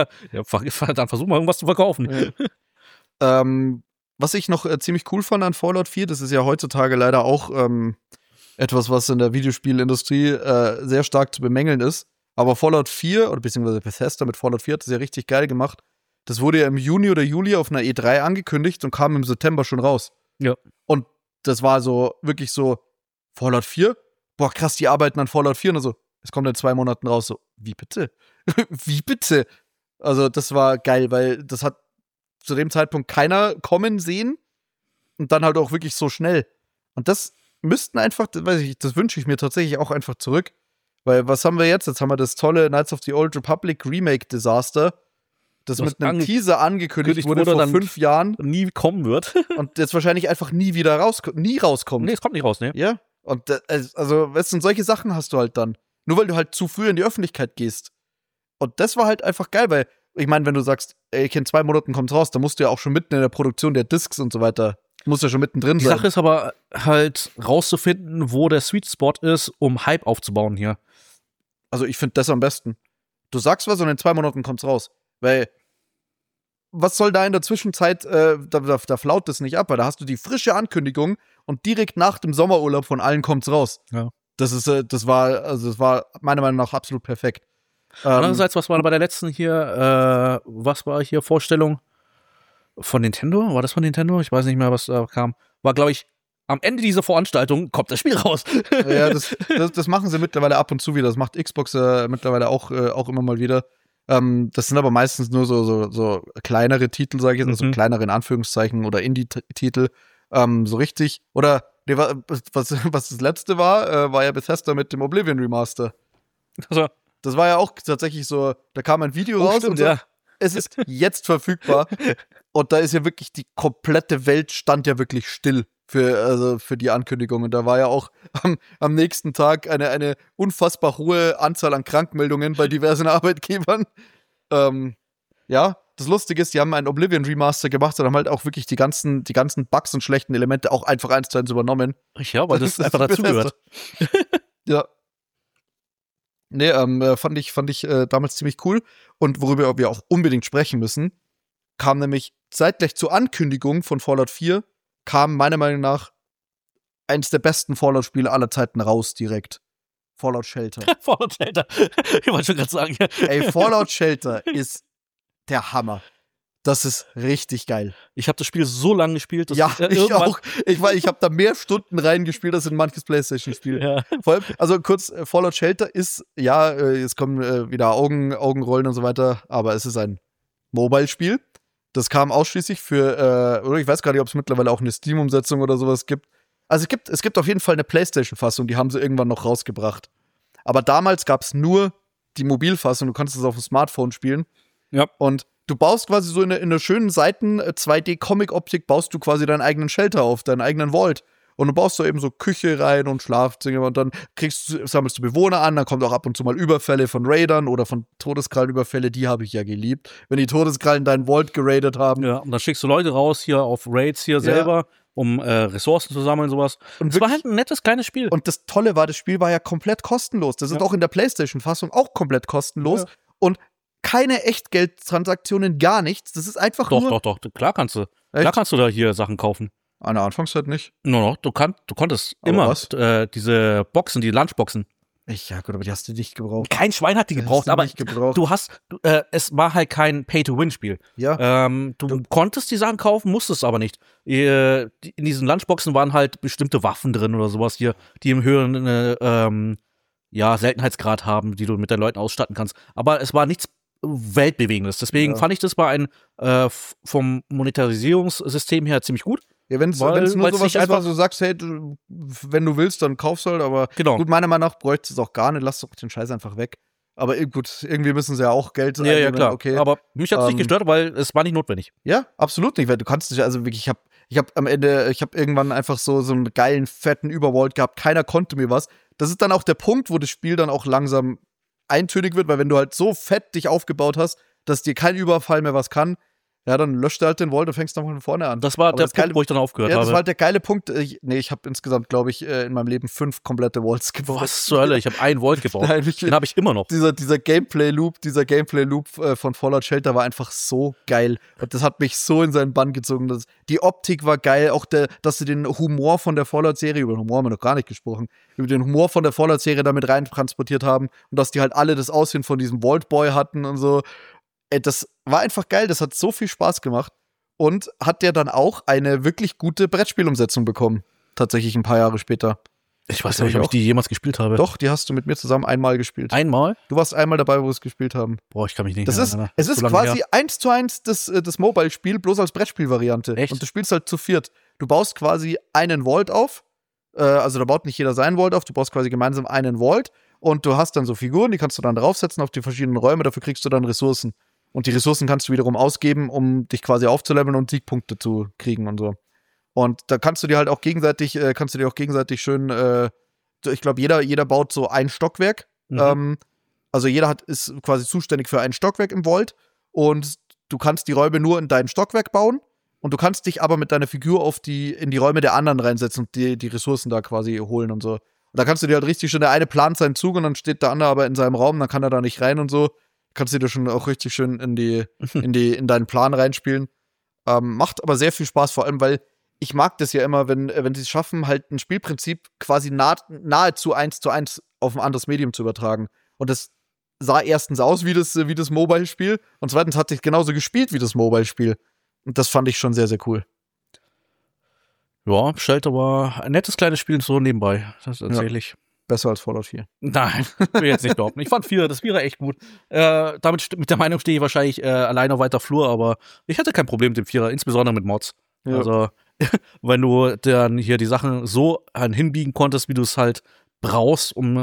dann versuch mal irgendwas zu verkaufen. Ja. Was ich noch ziemlich cool fand an Fallout 4, das ist ja heutzutage leider auch etwas, was in der Videospielindustrie sehr stark zu bemängeln ist. Aber Fallout 4, oder beziehungsweise Bethesda mit Fallout 4 hat das ja richtig geil gemacht. Das wurde ja im Juni oder Juli auf einer E3 angekündigt und kam im September schon raus. Ja. Und das war so, wirklich so, Fallout 4? Boah, krass, die arbeiten an Fallout 4. Und so, es kommt in 2 Monaten raus. So, wie bitte? Wie bitte? Also, das war geil, weil das hat zu dem Zeitpunkt keiner kommen sehen. Und dann halt auch wirklich so schnell. Und das müssten einfach, das wünsche ich mir tatsächlich auch einfach zurück. Weil, was haben wir jetzt? Jetzt haben wir das tolle Knights of the Old Republic Remake-Desaster, das mit einem Teaser angekündigt wurde vor 5 Jahren. Nie kommen wird. Und jetzt wahrscheinlich einfach nie wieder rauskommt. Nee, es kommt nicht raus, ne? Ja. Und also, weißt du, solche Sachen hast du halt dann. Nur weil du halt zu früh in die Öffentlichkeit gehst. Und das war halt einfach geil, weil, ich meine, wenn du sagst, ey, in 2 Monaten kommt's raus, dann musst du ja auch schon mitten in der Produktion der Discs und so weiter, musst ja schon mittendrin sein. Die Sache ist aber halt rauszufinden, wo der Sweet Spot ist, um Hype aufzubauen hier. Also ich finde das am besten. Du sagst was und in 2 Monaten kommt's raus. Weil, was soll da in der Zwischenzeit, da flaut das nicht ab, weil da hast du die frische Ankündigung und direkt nach dem Sommerurlaub von allen kommt's raus. Ja. Das war meiner Meinung nach absolut perfekt. Andererseits, was war bei der letzten hier, Vorstellung von Nintendo? War das von Nintendo? Ich weiß nicht mehr, was da kam. War, glaube ich, am Ende dieser Veranstaltung kommt das Spiel raus. Ja, das machen sie mittlerweile ab und zu wieder. Das macht Xbox mittlerweile auch immer mal wieder. Das sind aber meistens nur so kleinere Titel, sage ich jetzt, also kleinere in Anführungszeichen oder Indie-Titel. So richtig. Oder nee, was das letzte war ja Bethesda mit dem Oblivion Remaster. Also, das war ja auch tatsächlich so, da kam ein Video raus stimmt, und so, es ist jetzt verfügbar. Und da ist ja wirklich, die komplette Welt stand ja wirklich still für die Ankündigung. Und da war ja auch am nächsten Tag eine unfassbar hohe Anzahl an Krankmeldungen bei diversen Arbeitgebern. Ja, das Lustige ist, die haben einen Oblivion Remaster gemacht und haben halt auch wirklich die ganzen Bugs und schlechten Elemente auch einfach 1:1 übernommen. Ja, weil das einfach dazugehört. Ja. Nee, fand ich damals ziemlich cool. Und worüber wir auch unbedingt sprechen müssen, kam nämlich zeitgleich zur Ankündigung von Fallout 4, kam meiner Meinung nach eines der besten Fallout-Spiele aller Zeiten raus direkt. Fallout Shelter. Fallout Shelter. Ich wollte schon gerade sagen. Ey, Fallout Shelter ist der Hammer. Das ist richtig geil. Ich habe das Spiel so lange gespielt, dass ich auch. Ich habe da mehr Stunden reingespielt als in manches PlayStation-Spiel. Ja. Vor allem, also kurz, Fallout Shelter ist, jetzt kommen wieder Augenrollen und so weiter, aber es ist ein Mobile-Spiel. Das kam ausschließlich für, oder ich weiß gar nicht, ob es mittlerweile auch eine Steam-Umsetzung oder sowas gibt. Also es gibt auf jeden Fall eine PlayStation-Fassung, die haben sie irgendwann noch rausgebracht. Aber damals gab es nur die Mobilfassung, du konntest es auf dem Smartphone spielen. Ja. Und du baust quasi so in einer schönen Seiten 2D-Comic-Optik, baust du quasi deinen eigenen Shelter auf, deinen eigenen Vault. Und du baust da eben so Küche rein und Schlafzimmer und dann sammelst du Bewohner an, dann kommt auch ab und zu mal Überfälle von Raidern oder von Todeskrallenüberfälle, die habe ich ja geliebt. Wenn die Todeskrallen deinen Vault geradet haben. Ja, und dann schickst du Leute raus hier auf Raids hier selber, um Ressourcen zu sammeln und sowas. Und es war halt ein nettes kleines Spiel. Und das Tolle war, das Spiel war ja komplett kostenlos. Das ist auch in der PlayStation-Fassung auch komplett kostenlos. Ja. Und keine Echtgeldtransaktionen, gar nichts. Das ist einfach nur... Doch, klar kannst du. Echt? Klar kannst du da hier Sachen kaufen. An der Anfangszeit nicht. Du konntest immer diese Boxen, die Lunchboxen. Ja, gut, aber die hast du nicht gebraucht. Kein Schwein hat die gebraucht, aber nicht gebraucht. es war halt kein Pay-to-Win-Spiel. Ja. Du konntest die Sachen kaufen, musstest aber nicht. In diesen Lunchboxen waren halt bestimmte Waffen drin oder sowas hier, die im höheren Seltenheitsgrad haben, die du mit deinen Leuten ausstatten kannst. Aber es war nichts Weltbewegendes. Deswegen fand ich das vom Monetarisierungssystem her ziemlich gut. Ja, wenn es nur sowas ist, was du sagst, hey, wenn du willst, dann kaufst halt, aber gut, meiner Meinung nach bräuchte es auch gar nicht, lass doch den Scheiß einfach weg. Aber gut, irgendwie müssen sie ja auch Geld einnehmen. Ja, klar. Okay. Aber mich hat es nicht gestört, weil es war nicht notwendig. Ja, absolut nicht, weil du kannst dich, also wirklich, ich hab irgendwann einfach so einen geilen, fetten Überwalt gehabt, keiner konnte mir was. Das ist dann auch der Punkt, wo das Spiel dann auch langsam eintönig wird, weil wenn du halt so fett dich aufgebaut hast, dass dir kein Überfall mehr was kann, ja, dann löscht du halt den Vault und fängst nochmal von vorne an. Das war der Punkt, wo ich dann aufgehört habe. Ja, das war halt der geile Punkt. Ich habe insgesamt, glaube ich, in meinem Leben 5 komplette Vaults gebaut. Was zur Hölle? Ich habe einen Vault gebaut. Nein, den habe ich immer noch. Dieser Gameplay-Loop von Fallout Shelter war einfach so geil. Und das hat mich so in seinen Bann gezogen. Die Optik war geil. Auch dass sie den Humor von der Fallout-Serie, über den Humor haben wir noch gar nicht gesprochen, über den Humor von der Fallout-Serie damit rein transportiert haben. Und dass die halt alle das Aussehen von diesem Vault-Boy hatten und so. Das war einfach geil. Das hat so viel Spaß gemacht. Und hat der dann auch eine wirklich gute Brettspielumsetzung bekommen. Tatsächlich ein paar Jahre später. Ich weiß nicht, ob ich die jemals gespielt habe. Doch, die hast du mit mir zusammen einmal gespielt. Einmal? Du warst einmal dabei, wo wir es gespielt haben. Boah, ich kann mich nicht erinnern. Es ist quasi 1:1 das Mobile-Spiel, bloß als Brettspielvariante. Echt? Und du spielst halt zu viert. Du baust quasi einen Vault auf. Also da baut nicht jeder seinen Vault auf. Du baust quasi gemeinsam einen Vault. Und du hast dann so Figuren, die kannst du dann draufsetzen auf die verschiedenen Räume. Dafür kriegst du dann Ressourcen. Und die Ressourcen kannst du wiederum ausgeben, um dich quasi aufzuleveln und Siegpunkte zu kriegen und so. Und da kannst du dir halt auch gegenseitig schön, ich glaube, jeder baut so ein Stockwerk. Mhm. Also jeder ist quasi zuständig für ein Stockwerk im Vault. Und du kannst die Räume nur in dein Stockwerk bauen. Und du kannst dich aber mit deiner Figur in die Räume der anderen reinsetzen und die Ressourcen da quasi holen und so. Und da kannst du dir halt richtig schön, der eine plant seinen Zug und dann steht der andere aber in seinem Raum, dann kann er da nicht rein und so. Kannst du dir schon auch richtig schön in deinen Plan reinspielen. Macht aber sehr viel Spaß, vor allem, weil ich mag das ja immer, wenn sie es schaffen, halt ein Spielprinzip quasi nahezu 1:1 auf ein anderes Medium zu übertragen. Und das sah erstens aus wie das Mobile-Spiel und zweitens hat sich genauso gespielt wie das Mobile-Spiel. Und das fand ich schon sehr, sehr cool. Ja, Shelter war ein nettes kleines Spiel so nebenbei. Das ist tatsächlich. Ja. Besser als Fallout 4. Nein, will jetzt nicht behaupten. Ich fand das Vierer echt gut. Mit der Meinung stehe ich wahrscheinlich alleine auf weiter Flur, aber ich hatte kein Problem mit dem Vierer, insbesondere mit Mods. Ja. Also, wenn du dann hier die Sachen so hinbiegen konntest, wie du es halt brauchst, um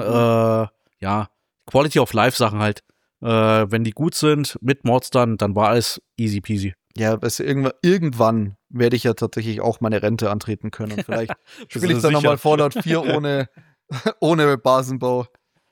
Quality of Life Sachen halt, wenn die gut sind, mit Mods dann war alles easy peasy. Ja, irgendwann werde ich ja tatsächlich auch meine Rente antreten können. Und vielleicht spiele ich dann nochmal Fallout 4 ohne Basenbau.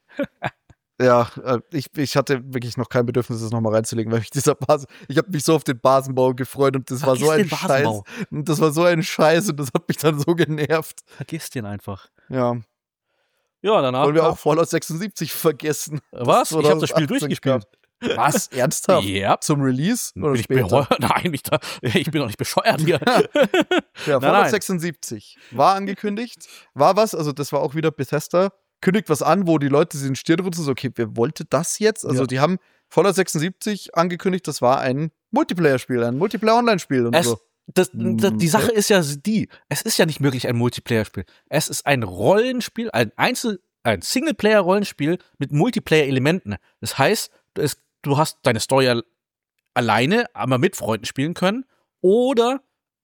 Ja, ich hatte wirklich noch kein Bedürfnis, das nochmal reinzulegen, weil ich habe mich so auf den Basenbau gefreut und das war so ein Scheiß. Und das war so ein Scheiß und das hat mich dann so genervt. Vergiss den einfach. Ja. Ja, danach. Wollen wir auch Fallout 76 vergessen? Was? Ich habe das Spiel durchgespielt. Was? Ernsthaft? Ja. Zum Release? Oder bin später? Nein, ich bin doch nicht bescheuert hier. Ja, Fallout 76 war angekündigt. War was? Also das war auch wieder Bethesda. Kündigt was an, wo die Leute sich in den Stirn runzeln, so, okay, wer wollte das jetzt? Also die haben Fallout 76 angekündigt, das war ein Multiplayer-Spiel, ein Multiplayer-Online-Spiel und so. Die Sache ist ja es ist ja nicht möglich ein Multiplayer-Spiel. Es ist ein Rollenspiel, ein Singleplayer-Rollenspiel mit Multiplayer-Elementen. Das heißt, du hast deine Story alleine, aber mit Freunden spielen können. Oder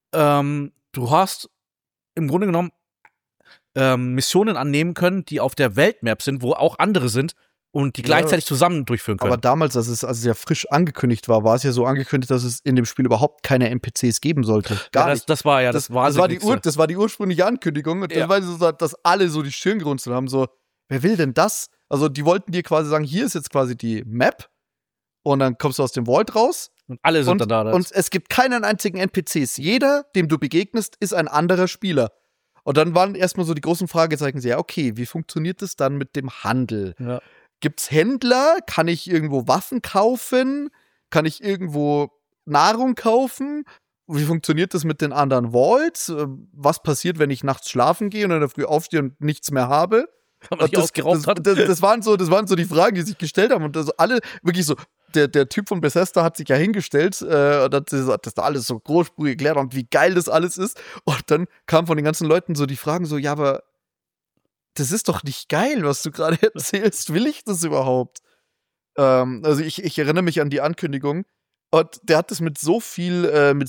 du hast im Grunde genommen Missionen annehmen können, die auf der Weltmap sind, wo auch andere sind und die gleichzeitig zusammen durchführen können. Aber damals, als es ja frisch angekündigt war es ja so angekündigt, dass es in dem Spiel überhaupt keine NPCs geben sollte. Gar nicht. Das war die ursprüngliche Ankündigung und dann war es so, dass alle so die Stirn gerunzelt haben, so, wer will denn das? Also die wollten dir quasi sagen, hier ist jetzt quasi die Map und dann kommst du aus dem Vault raus. Und alle sind dann da. Und es gibt keinen einzigen NPCs. Jeder, dem du begegnest, ist ein anderer Spieler. Und dann waren erstmal so die großen Fragezeichen, ja, okay, wie funktioniert das dann mit dem Handel? Ja. Gibt's Händler? Kann ich irgendwo Waffen kaufen? Kann ich irgendwo Nahrung kaufen? Wie funktioniert das mit den anderen Vaults? Was passiert, wenn ich nachts schlafen gehe und in der Früh aufstehe und nichts mehr habe? Wenn man sich ausgeraubt hat. Das waren so die Fragen, die sich gestellt haben. Und das alle wirklich so, der Typ von Bethesda hat sich ja hingestellt und hat das da alles so großspurig erklärt und wie geil das alles ist. Und dann kamen von den ganzen Leuten so die Fragen so, ja, aber das ist doch nicht geil, was du gerade erzählst. Will ich das überhaupt? Also ich erinnere mich an die Ankündigung und der hat das mit so viel,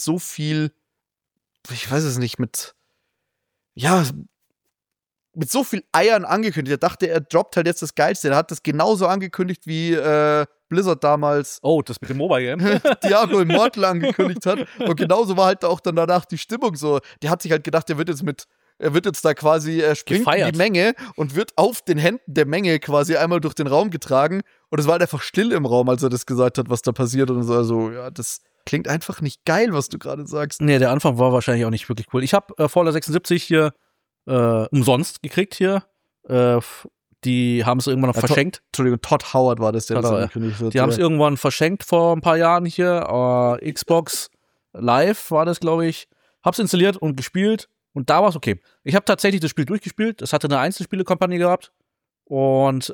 ich weiß es nicht, mit so viel Eiern angekündigt. Er dachte, er droppt halt jetzt das Geilste. Er hat das genauso angekündigt, wie Blizzard damals Das mit dem Mobile Game. Diablo Immortal angekündigt hat. Und genauso war halt auch dann danach die Stimmung so. Der hat sich halt gedacht, er wird jetzt da quasi, springt Gefeiert. in die Menge und wird auf den Händen der Menge quasi einmal durch den Raum getragen. Und es war halt einfach still im Raum, als er das gesagt hat, was da passiert. Und so, also, ja, das klingt einfach nicht geil, was du gerade sagst. Nee, der Anfang war wahrscheinlich auch nicht wirklich cool. Ich habe Fallout 76 hier umsonst gekriegt hier. Die haben es irgendwann noch verschenkt. Entschuldigung, Todd Howard war das, der das Todd, angekündigt wird. Die haben es irgendwann verschenkt vor ein paar Jahren hier. Xbox Live war das, glaube ich. Hab's installiert und gespielt und da war es okay. Ich habe tatsächlich das Spiel durchgespielt. Es hatte eine Einzelspielekampagne gehabt und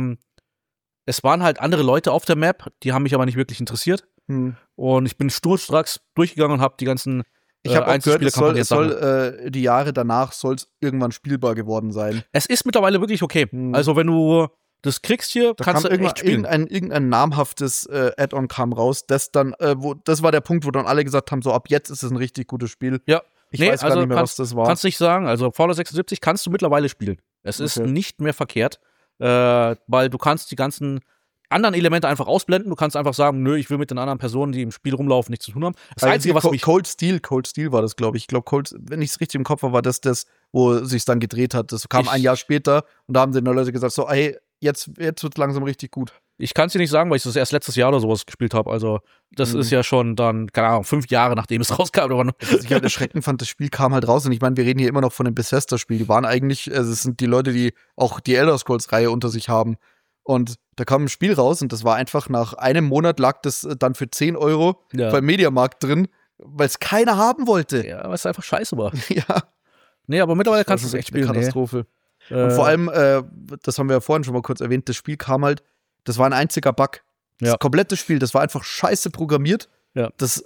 es waren halt andere Leute auf der Map, die haben mich aber nicht wirklich interessiert. Und ich bin sturzstracks durchgegangen und habe die ganzen ich habe auch gehört, es Sachen. soll die Jahre danach soll es irgendwann spielbar geworden sein. Es ist mittlerweile wirklich okay. Also wenn du das kriegst hier, Da kannst du kam echt spielen. irgendein namhaftes Add-on kam raus, das dann, das war der Punkt, wo dann alle gesagt haben, so ab jetzt ist es ein richtig gutes Spiel. Ja. Ich weiß gar nicht mehr, was das war. Kannst nicht sagen. Also Fallout 76 kannst du mittlerweile spielen. Es ist nicht mehr verkehrt, weil du kannst die ganzen anderen Elemente einfach ausblenden. Du kannst einfach sagen, nö, ich will mit den anderen Personen, die im Spiel rumlaufen, nichts zu tun haben. Das Einzige, was mich... Cold Steel war das, glaube ich. Ich glaube, wenn ich es richtig im Kopf habe, war das, wo sich dann gedreht hat. Das kam ein Jahr später und da haben dann Leute gesagt, so, ey, jetzt wird es langsam richtig gut. Ich kann es dir nicht sagen, weil ich das erst letztes Jahr oder sowas gespielt habe. Also, das ist ja schon dann, keine Ahnung, 5 Jahre, nachdem es rauskam. Was ich halt erschreckend fand, das Spiel kam halt raus. Und ich meine, wir reden hier immer noch von dem Bethesda-Spiel. Die waren eigentlich, also es sind die Leute, die auch die Elder Scrolls-Reihe unter sich haben. Und da kam ein Spiel raus und das war einfach nach einem Monat lag das dann für 10 € beim Mediamarkt drin, weil es keiner haben wollte. Ja, weil es einfach scheiße war. Ja. Nee, aber mittlerweile kannst du es echt spielen. Eine Katastrophe. Und vor allem, das haben wir ja vorhin schon mal kurz erwähnt, das Spiel kam halt, das war ein einziger Bug. Das komplette Spiel, das war einfach scheiße programmiert. Ja.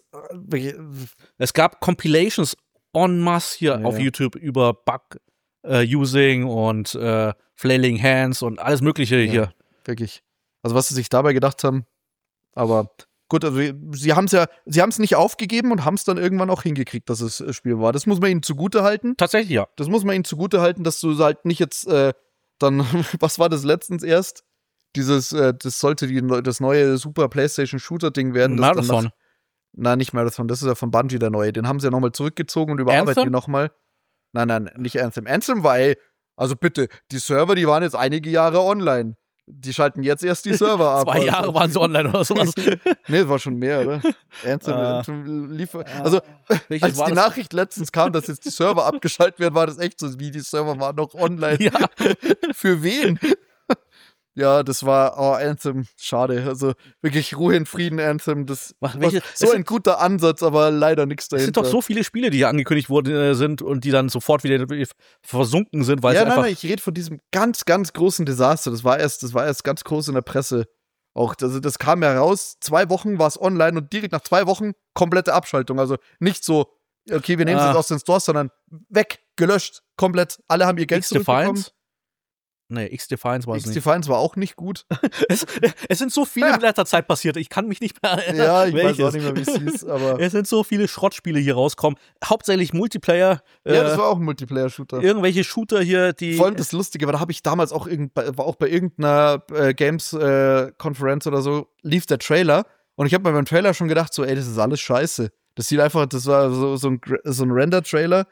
Es gab Compilations en masse hier auf YouTube über Bug-Using und Flailing Hands und alles Mögliche hier. Wirklich. Also was sie sich dabei gedacht haben, aber gut, also sie haben es nicht aufgegeben und haben es dann irgendwann auch hingekriegt, dass es Spiel war. Das muss man ihnen zugute halten. Tatsächlich, ja. Das muss man ihnen zugute halten, dass du halt nicht jetzt dann, was war das letztens erst? Das sollte das neue Super PlayStation Shooter Ding werden. Marathon. Nein, nicht Marathon, das ist ja von Bungie der neue. Den haben sie ja nochmal zurückgezogen und überarbeiten die nochmal. Nein, nicht Anthem. Anthem war, also bitte, die Server, die waren jetzt einige Jahre online. Die schalten jetzt erst die Server ab. 2 Jahre waren sie online oder sowas. Nee, das war schon mehr, oder? Anthem lief. Also, als die Nachricht letztens kam, dass jetzt die Server abgeschaltet werden, war das echt so, wie die Server waren noch online. Ja. Für wen? Ja, das war Anthem, schade. Also wirklich Ruhe in Frieden, Anthem. Das war so ein guter Ansatz, aber leider nichts dahinter. Es sind doch so viele Spiele, die hier angekündigt worden sind und die dann sofort wieder versunken sind, weil nein, ich rede von diesem ganz, ganz großen Desaster. Das war erst ganz groß in der Presse. Auch, also das kam ja raus, 2 Wochen war es online und direkt nach 2 Wochen komplette Abschaltung. Also nicht so, okay, wir nehmen es jetzt aus den Stores, sondern weg, gelöscht, komplett. Alle haben ihr Geld zurückbekommen. Nee, X-Defiance war es nicht. X-Defiance war auch nicht gut. Es sind so viele in letzter Zeit passiert. Ich kann mich nicht mehr erinnern. Ja, ich weiß auch nicht mehr, wie es hieß. Aber es sind so viele Schrottspiele hier rauskommen. Hauptsächlich Multiplayer. Ja, das war auch ein Multiplayer-Shooter. Irgendwelche Shooter hier, die... Vor allem das Lustige war, da habe ich damals auch war auch bei irgendeiner Games-Konferenz oder so, lief der Trailer. Und ich habe mir beim Trailer schon gedacht, so, ey, das ist alles scheiße. Das sieht einfach, das war so ein Render-Trailer.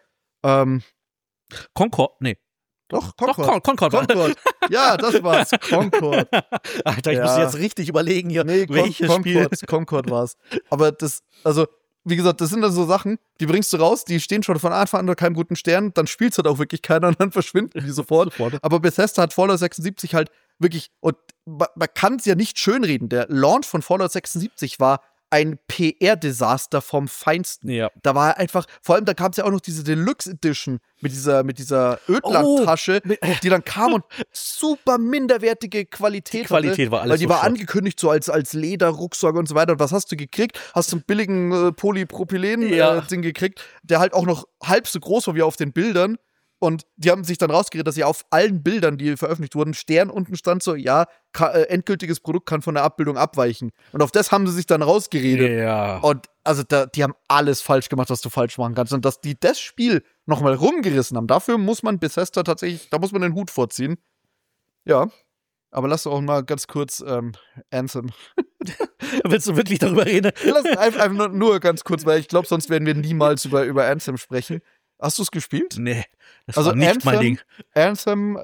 Concord, nee. Doch, Concord. Ja, das war's. Concord. Alter, ich muss jetzt richtig überlegen hier, welches Spiel. Concord war's. Aber also, wie gesagt, das sind dann so Sachen, die bringst du raus, die stehen schon von Anfang an unter keinem guten Stern, dann spielt's halt auch wirklich keiner und dann verschwinden die sofort. Aber Bethesda hat Fallout 76 halt wirklich, und man kann es ja nicht schönreden, der Launch von Fallout 76 war ein PR-Desaster vom Feinsten. Ja. Da war einfach, vor allem, da kam es ja auch noch diese Deluxe Edition mit dieser Ödland-Tasche, die dann kam und super minderwertige Qualität Qualität war alles weil die so war Schrott. angekündigt so als Lederrucksack und so weiter. Und was hast du gekriegt? Hast du einen billigen Polypropylen-Ding gekriegt, der halt auch noch halb so groß war wie auf den Bildern. Und die haben sich dann rausgeredet, dass ja auf allen Bildern, die veröffentlicht wurden, Stern unten stand so, ja, endgültiges Produkt kann von der Abbildung abweichen. Und auf das haben sie sich dann rausgeredet. Ja. Und also die haben alles falsch gemacht, was du falsch machen kannst. Und dass die das Spiel nochmal rumgerissen haben, dafür muss man Bethesda tatsächlich, da muss man den Hut vorziehen. Ja, aber lass doch auch mal ganz kurz Anthem. Willst du wirklich darüber reden? Lass einfach nur ganz kurz, weil ich glaube, sonst werden wir niemals über Anthem sprechen. Hast du es gespielt? Nee, das Also war nicht mein Ding. Anthem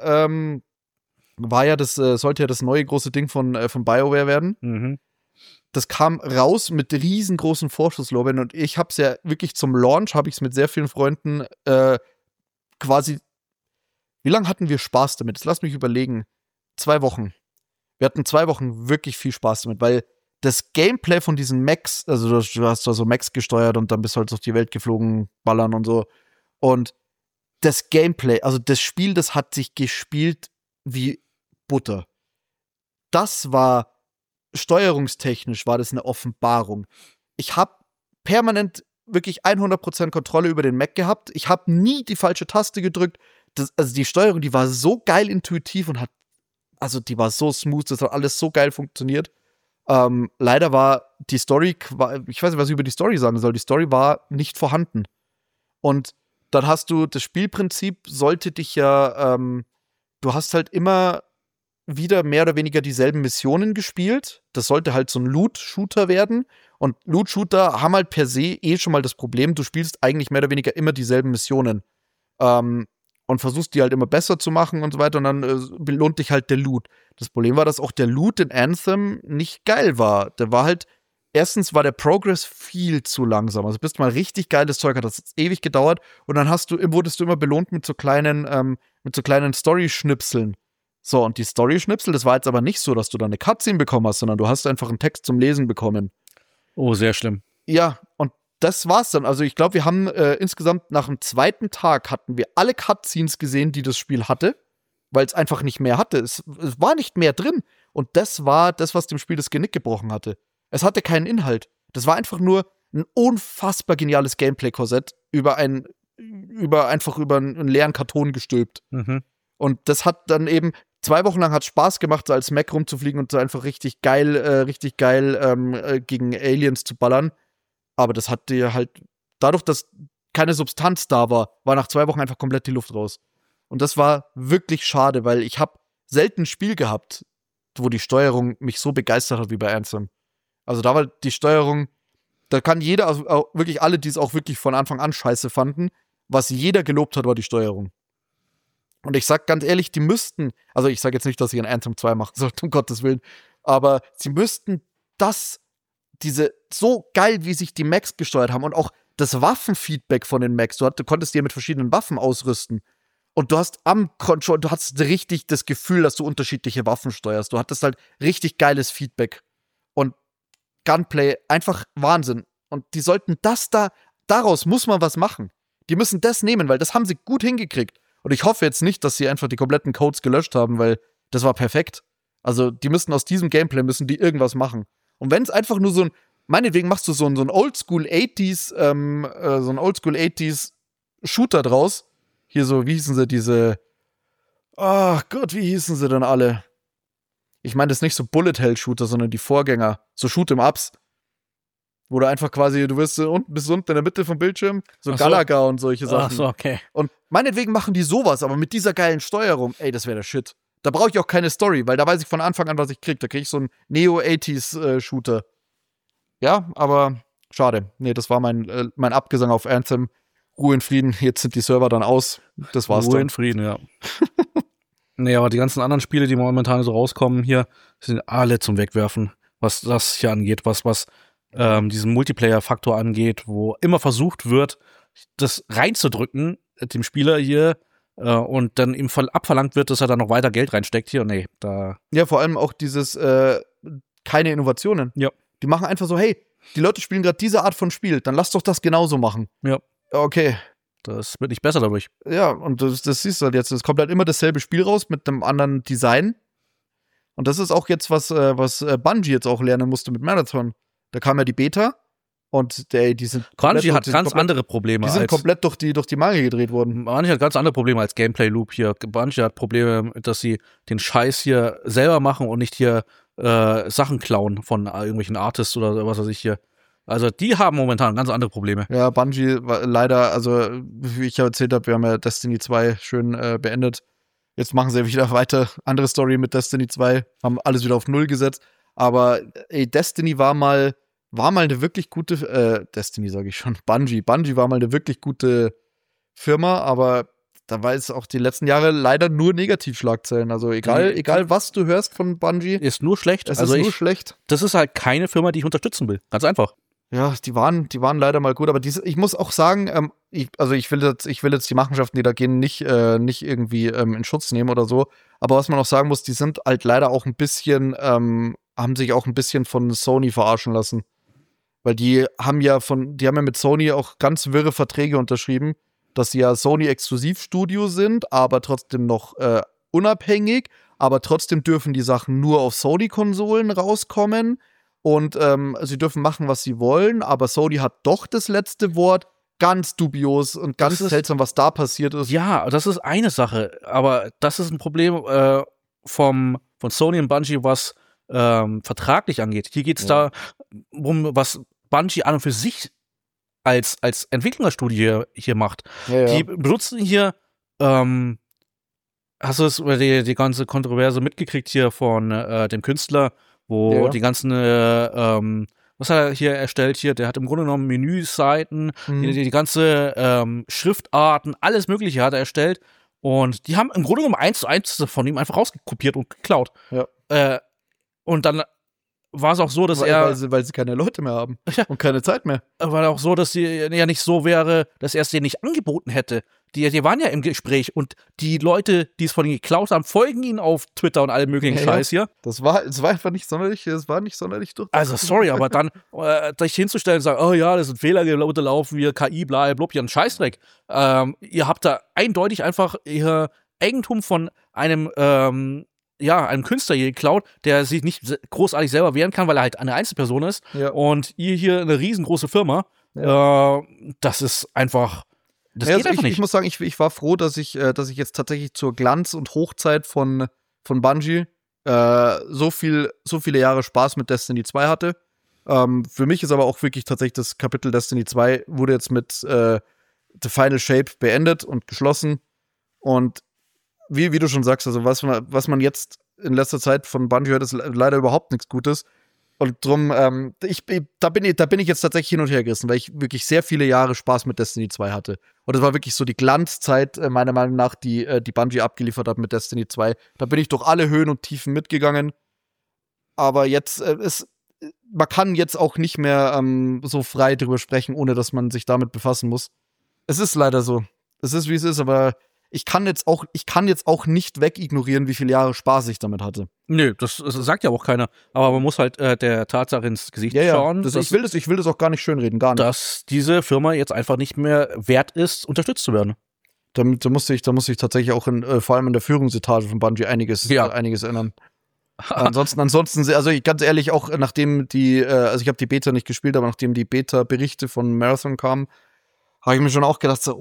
war ja sollte ja das neue große Ding von BioWare werden. Mhm. Das kam raus mit riesengroßen Vorschusslorbeeren und ich habe es ja wirklich zum Launch, habe ich es mit sehr vielen Freunden quasi. Wie lange hatten wir Spaß damit? Jetzt lass mich überlegen. 2 Wochen. Wir hatten 2 Wochen wirklich viel Spaß damit, weil das Gameplay von diesen Mechs, also du hast da so Mechs gesteuert und dann bist du halt durch die Welt geflogen, ballern und so. Und das Gameplay, also das Spiel, das hat sich gespielt wie Butter. Das war, steuerungstechnisch war das eine Offenbarung. Ich habe permanent wirklich 100% Kontrolle über den Mac gehabt. Ich habe nie die falsche Taste gedrückt. Also die Steuerung, die war so geil intuitiv und die war so smooth, das hat alles so geil funktioniert. Leider war die Story, ich weiß nicht, was ich über die Story sagen soll, die Story war nicht vorhanden. Und dann hast du, das Spielprinzip sollte dich ja, du hast halt immer wieder mehr oder weniger dieselben Missionen gespielt. Das sollte halt so ein Loot-Shooter werden. Und Loot-Shooter haben halt per se schon mal das Problem, du spielst eigentlich mehr oder weniger immer dieselben Missionen. Und versuchst die halt immer besser zu machen und so weiter. Und dann belohnt dich halt der Loot. Das Problem war, dass auch der Loot in Anthem nicht geil war. Der war halt, erstens war der Progress viel zu langsam. Also bis du mal richtig geiles Zeug hattest, das hat ewig gedauert. Und dann wurdest du immer belohnt mit so kleinen Story-Schnipseln. So, und die Story-Schnipsel, das war jetzt aber nicht so, dass du da eine Cutscene bekommen hast, sondern du hast einfach einen Text zum Lesen bekommen. Oh, sehr schlimm. Ja, und das war's dann. Also ich glaube, wir haben insgesamt nach dem 2. Tag hatten wir alle Cutscenes gesehen, die das Spiel hatte, weil es einfach nicht mehr hatte. Es war nicht mehr drin. Und das war das, was dem Spiel das Genick gebrochen hatte. Es hatte keinen Inhalt. Das war einfach nur ein unfassbar geniales Gameplay-Korsett über einen leeren Karton gestülpt. Mhm. Und das hat dann eben 2 Wochen lang hat Spaß gemacht, so als Mac rumzufliegen und so einfach richtig geil gegen Aliens zu ballern. Aber das hat dir halt, dadurch, dass keine Substanz da war nach 2 Wochen einfach komplett die Luft raus. Und das war wirklich schade, weil ich habe selten ein Spiel gehabt, wo die Steuerung mich so begeistert hat wie bei Anthem. Also da war die Steuerung, da kann jeder, also auch wirklich alle, die es auch wirklich von Anfang an scheiße fanden, was jeder gelobt hat, war die Steuerung. Und ich sag ganz ehrlich, die müssten, also ich sag jetzt nicht, dass sie ein Anthem 2 machen sollten, um Gottes Willen, aber sie müssten so geil, wie sich die Mechs gesteuert haben und auch das Waffenfeedback von den Mechs, du konntest die ja mit verschiedenen Waffen ausrüsten und du hast am Control, du hattest richtig das Gefühl, dass du unterschiedliche Waffen steuerst, du hattest halt richtig geiles Feedback und Gunplay, einfach Wahnsinn. Und die sollten daraus muss man was machen. Die müssen das nehmen, weil das haben sie gut hingekriegt. Und ich hoffe jetzt nicht, dass sie einfach die kompletten Codes gelöscht haben, weil das war perfekt. Also die müssen aus diesem Gameplay irgendwas machen. Und wenn es einfach nur meinetwegen machst du so ein Oldschool 80s Shooter draus. Hier so, wie hießen sie wie hießen sie denn alle? Ich meine, das ist nicht so Bullet-Hell-Shooter, sondern die Vorgänger. So Shoot-'em-Ups. Wo du einfach quasi, du bist unten in der Mitte vom Bildschirm, so Galaga und solche Sachen. Ach so, okay. Und meinetwegen machen die sowas, aber mit dieser geilen Steuerung, ey, das wäre der Shit. Da brauche ich auch keine Story, weil da weiß ich von Anfang an, was ich kriege. Da kriege ich so einen Neo-80s-Shooter. Ja, aber schade. Nee, das war mein Abgesang auf Anthem. Ruhe in Frieden, jetzt sind die Server dann aus. Das war's dann. Ruhe in Frieden, ja. Nee, aber die ganzen anderen Spiele, die momentan so rauskommen hier, sind alle zum Wegwerfen, was das hier angeht, was diesen Multiplayer-Faktor angeht, wo immer versucht wird, das reinzudrücken, dem Spieler hier, und dann ihm abverlangt wird, dass er da noch weiter Geld reinsteckt hier. Nee, da. Ja, vor allem auch dieses keine Innovationen. Ja. Die machen einfach so, hey, die Leute spielen gerade diese Art von Spiel, dann lass doch das genauso machen. Ja. Okay. Das wird nicht besser dadurch. Ja, und das siehst du halt jetzt. Es kommt halt immer dasselbe Spiel raus mit einem anderen Design. Und das ist auch jetzt was Bungie jetzt auch lernen musste mit Marathon. Da kam ja die Beta und die sind Bungie hat ganz andere Probleme. Die sind komplett durch die Mangel gedreht worden. Bungie hat ganz andere Probleme als Gameplay-Loop hier. Bungie hat Probleme, dass sie den Scheiß hier selber machen und nicht hier Sachen klauen von irgendwelchen Artists oder was weiß ich hier. Also die haben momentan ganz andere Probleme. Ja, Bungie war leider, also wie ich ja erzählt habe, wir haben ja Destiny 2 schön beendet. Jetzt machen sie ja wieder weiter. Andere Story mit Destiny 2, haben alles wieder auf Null gesetzt. Aber Destiny war mal eine wirklich gute, Destiny sage ich schon, Bungie war mal eine wirklich gute Firma, aber da war es auch die letzten Jahre leider nur Negativschlagzeilen. Also egal was du hörst von Bungie. Ist nur schlecht. Es ist nur schlecht. Das ist halt keine Firma, die ich unterstützen will. Ganz einfach. Ja, die waren leider mal gut, aber ich muss auch sagen, ich will jetzt die Machenschaften, die da gehen, nicht irgendwie in Schutz nehmen oder so. Aber was man auch sagen muss, die sind halt leider auch ein bisschen, haben sich auch ein bisschen von Sony verarschen lassen. Weil die haben ja mit Sony auch ganz wirre Verträge unterschrieben, dass sie ja Sony-Exklusivstudio sind, aber trotzdem noch unabhängig, aber trotzdem dürfen die Sachen nur auf Sony-Konsolen rauskommen und sie dürfen machen, was sie wollen, aber Sony hat doch das letzte Wort. Ganz dubios und ganz seltsam, was da passiert ist. Ja, das ist eine Sache, aber das ist ein Problem von Sony und Bungie, was vertraglich angeht. Hier geht es darum, was Bungie an und für sich als Entwicklerstudie hier macht. Ja. Die benutzen hier, hast du die ganze Kontroverse mitgekriegt hier von dem Künstler, wo die ganzen, was hat er hier erstellt hier? Der hat im Grunde genommen Menüseiten, die ganze Schriftarten, alles Mögliche hat er erstellt. Und die haben im Grunde genommen 1:1 von ihm einfach rauskopiert und geklaut. Ja. Und dann war es auch so, dass weil sie keine Leute mehr haben und keine Zeit mehr. War auch so, dass sie ja nicht so wäre, dass er es dir nicht angeboten hätte. Die waren ja im Gespräch und die Leute, die es von ihm geklaut haben, folgen ihnen auf Twitter und allem möglichen Scheiß hier. Es war einfach nicht sonderlich, durch. Also sorry, aber dann sich hinzustellen und sagen, oh ja, das ist ein Fehler unterlaufen, wir KI, bla, blub, ja, ein Scheißdreck. Ihr habt da eindeutig einfach ihr Eigentum von einem Künstler hier geklaut, der sich nicht großartig selber wehren kann, weil er halt eine Einzelperson ist. Ja. Und ihr hier eine riesengroße Firma. Ja. Das ist einfach. Das geht einfach nicht. Ich muss sagen, ich war froh, dass ich jetzt tatsächlich zur Glanz- und Hochzeit von Bungie so viele Jahre Spaß mit Destiny 2 hatte. Für mich ist aber auch wirklich tatsächlich das Kapitel Destiny 2 wurde jetzt mit The Final Shape beendet und geschlossen. Und wie du schon sagst, also was man jetzt in letzter Zeit von Bungie hört, ist leider überhaupt nichts Gutes. Und drum, da bin ich jetzt tatsächlich hin und her gerissen, weil ich wirklich sehr viele Jahre Spaß mit Destiny 2 hatte. Und es war wirklich so die Glanzzeit, meiner Meinung nach, die Bungie abgeliefert hat mit Destiny 2. Da bin ich durch alle Höhen und Tiefen mitgegangen. Aber jetzt, man kann jetzt auch nicht mehr so frei drüber sprechen, ohne dass man sich damit befassen muss. Es ist leider so. Es ist, wie es ist, aber ich kann jetzt auch nicht wegignorieren, wie viele Jahre Spaß ich damit hatte. Nö, das sagt ja auch keiner. Aber man muss halt der Tatsache ins Gesicht schauen. Ich will das auch gar nicht schönreden, gar nicht. Dass diese Firma jetzt einfach nicht mehr wert ist, unterstützt zu werden. Da muss ich tatsächlich auch vor allem in der Führungsetage von Bungie einiges ändern. Ansonsten, also ganz ehrlich, auch nachdem also ich habe die Beta nicht gespielt, aber nachdem die Beta-Berichte von Marathon kamen, habe ich mir schon auch gedacht,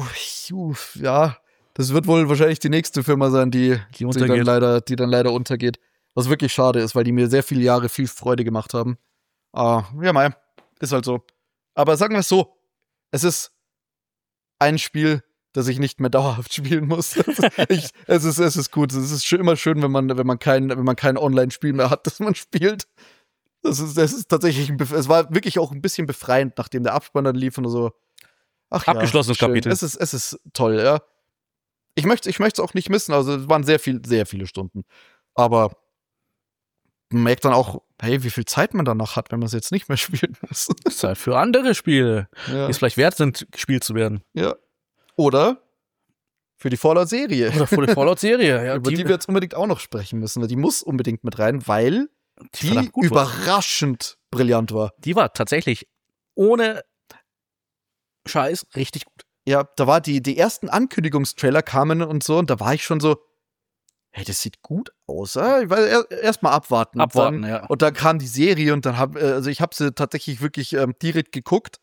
das wird wohl wahrscheinlich die nächste Firma sein, die dann leider untergeht. Was wirklich schade ist, weil die mir sehr viele Jahre viel Freude gemacht haben. Ist halt so. Aber sagen wir es so, es ist ein Spiel, das ich nicht mehr dauerhaft spielen muss. Es ist gut. Es ist immer schön, wenn man kein Online-Spiel mehr hat, das man spielt. Das ist tatsächlich, es war wirklich auch ein bisschen befreiend, nachdem der Abspann dann lief und so. Abgeschlossenes Kapitel. Es ist toll, ja. Ich möchte es auch nicht missen, also es waren sehr viele Stunden. Aber man merkt dann auch, hey, wie viel Zeit man danach hat, wenn man es jetzt nicht mehr spielen muss. Zeit für andere Spiele, die es vielleicht wert sind, gespielt zu werden. Ja. Oder für die Fallout-Serie. Ja, über die wir jetzt unbedingt auch noch sprechen müssen. Die muss unbedingt mit rein, weil die verdammt gut war. überraschend brillant war. Die war tatsächlich ohne Scheiß richtig gut. Ja, da war die ersten Ankündigungstrailer kamen und so, und da war ich schon so, hey, das sieht gut aus. Ich war erst mal abwarten. Ja. Und dann kam die Serie und dann ich habe sie tatsächlich wirklich direkt geguckt.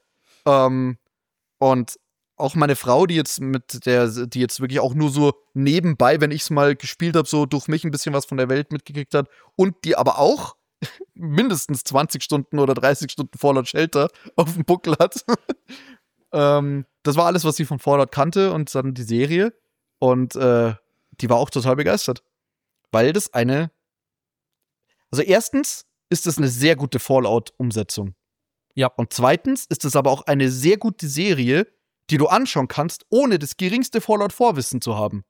Und auch meine Frau, die jetzt wirklich auch nur so nebenbei, wenn ich es mal gespielt habe, so durch mich ein bisschen was von der Welt mitgekriegt hat, und die aber auch mindestens 20 Stunden oder 30 Stunden Fallout Shelter auf dem Buckel hat. Das war alles, was sie von Fallout kannte, und dann die Serie. Und die war auch total begeistert. Weil das also erstens ist das eine sehr gute Fallout-Umsetzung. Ja. Und zweitens ist es aber auch eine sehr gute Serie, die du anschauen kannst, ohne das geringste Fallout-Vorwissen zu haben.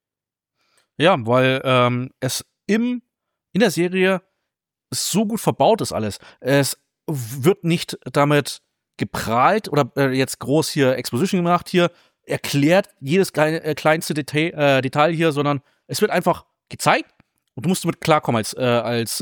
Ja, weil es in der Serie so gut verbaut ist alles. Es wird nicht damit geprahlt oder jetzt groß hier Exposition gemacht hier, erklärt jedes kleinste Detail hier, sondern es wird einfach gezeigt und du musst damit klarkommen als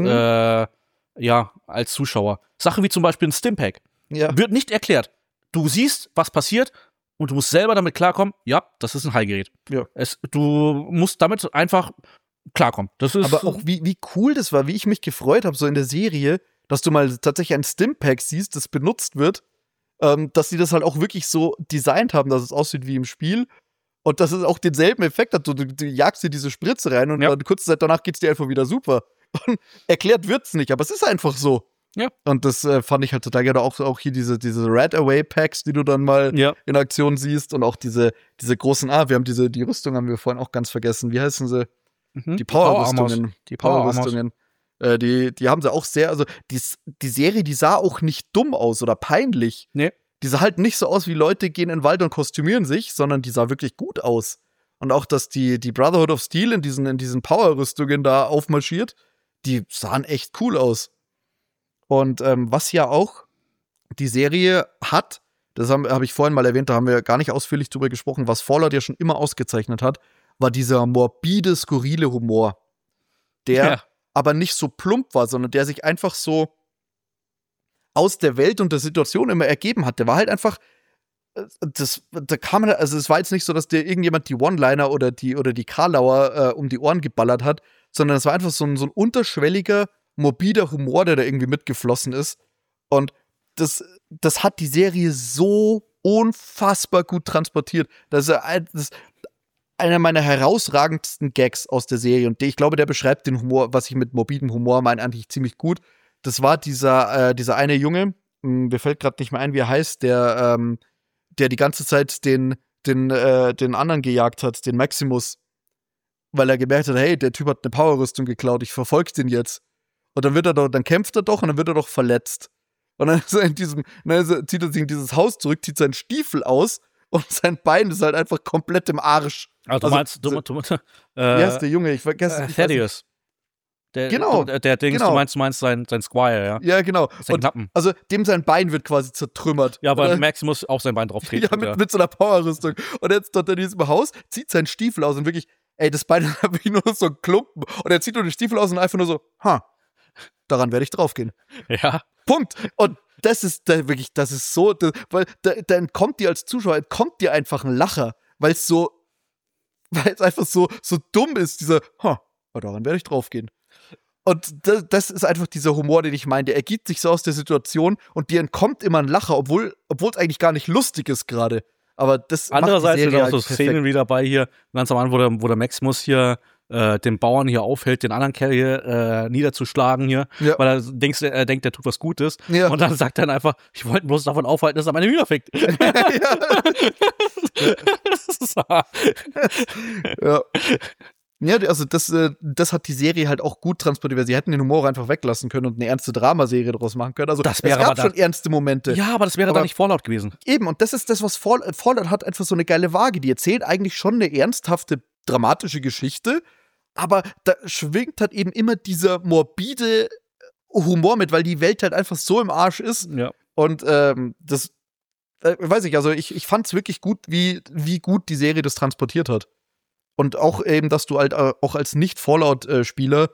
Zuschauer. Sachen wie zum Beispiel ein Stimpack. Ja. Wird nicht erklärt. Du siehst, was passiert, und du musst selber damit klarkommen, ja, das ist ein Heilgerät. Ja. Du musst damit einfach klarkommen. Das ist Aber auch wie cool das war, wie ich mich gefreut habe, so in der Serie, dass du mal tatsächlich ein Stimpack siehst, das benutzt wird, dass sie das halt auch wirklich so designt haben, dass es aussieht wie im Spiel. Und dass es auch denselben Effekt hat. Du jagst dir diese Spritze rein und dann kurze Zeit danach geht's dir einfach wieder super. Und erklärt wird's nicht, aber es ist einfach so. Ja. Und das fand ich halt total gerne. Auch hier diese Rat-Away-Packs, die du dann mal in Aktion siehst, und auch diese großen, wir haben die Rüstung haben wir vorhin auch ganz vergessen. Wie heißen sie? Die Power-Rüstungen. Die Power-Rüstungen. Die haben sie auch sehr, also die Serie, die sah auch nicht dumm aus oder peinlich. Nee. Die sah halt nicht so aus, wie Leute gehen in den Wald und kostümieren sich, sondern die sah wirklich gut aus. Und auch, dass die Brotherhood of Steel in diesen Power-Rüstungen da aufmarschiert, die sahen echt cool aus. Und was ja auch die Serie hat, das hab ich vorhin mal erwähnt, da haben wir gar nicht ausführlich drüber gesprochen, was Fallout ja schon immer ausgezeichnet hat, war dieser morbide, skurrile Humor. Der aber nicht so plump war, sondern der sich einfach so aus der Welt und der Situation immer ergeben hat. Der war halt einfach, es war jetzt nicht so, dass dir irgendjemand die One-Liner oder die Karlauer um die Ohren geballert hat, sondern es war einfach so ein unterschwelliger, morbider Humor, der da irgendwie mitgeflossen ist. Und das hat die Serie so unfassbar gut transportiert. Das ist einer meiner herausragendsten Gags aus der Serie. Und ich glaube, der beschreibt den Humor, was ich mit morbidem Humor meine, eigentlich ziemlich gut. Das war dieser eine Junge, mir fällt gerade nicht mehr ein, wie er heißt, der die ganze Zeit den anderen gejagt hat, den Maximus, weil er gemerkt hat, hey, der Typ hat eine Powerrüstung geklaut, ich verfolge den jetzt. Und dann kämpft er doch und dann wird er doch verletzt. Und dann zieht er sich in dieses Haus zurück, zieht seinen Stiefel aus und sein Bein ist halt einfach komplett im Arsch. Also du meinst, wie heißt der Junge? Ich vergesse. Thaddeus. Genau. Der Dings, genau. Du meinst sein Squire, ja? Ja, genau. Sein Knappen. Also dem sein Bein wird quasi zertrümmert. Ja, aber Maximus auf sein Bein drauf treten. Ja, mit so einer Powerrüstung. Und jetzt dort in diesem Haus, zieht seinen Stiefel aus und wirklich, das Bein hat wirklich nur so ein Klumpen. Und er zieht nur den Stiefel aus und einfach nur so, daran werde ich draufgehen. Ja. Punkt. Und das ist so, weil da entkommt dir als Zuschauer, einfach ein Lacher, weil es einfach so dumm ist, dieser, daran werde ich draufgehen. Und das ist einfach dieser Humor, den ich meine. Der ergibt sich so aus der Situation und dir entkommt immer ein Lacher, obwohl es eigentlich gar nicht lustig ist gerade. Aber das andererseits sind auch so perfekt. Szenen wie dabei hier, ganz am Anfang, wo der Maximus hier den Bauern hier aufhält, den anderen Kerl hier niederzuschlagen hier, weil er denkt, der tut was Gutes. Ja. Und dann sagt er einfach, ich wollte bloß davon aufhalten, dass er meine Hühner fickt. Ja. Ja, also das hat die Serie halt auch gut transportiert, weil sie hätten den Humor einfach weglassen können und eine ernste Dramaserie daraus machen können. Also es gab schon ernste Momente. Ja, aber das wäre da nicht Fallout gewesen. Eben, und das ist das, was Fallout hat, einfach so eine geile Waage. Die erzählt eigentlich schon eine ernsthafte, dramatische Geschichte, aber da schwingt halt eben immer dieser morbide Humor mit, weil die Welt halt einfach so im Arsch ist. Ja. Und das weiß ich, also ich fand's wirklich gut, wie gut die Serie das transportiert hat. Und auch eben, dass du halt auch als Nicht-Fallout-Spieler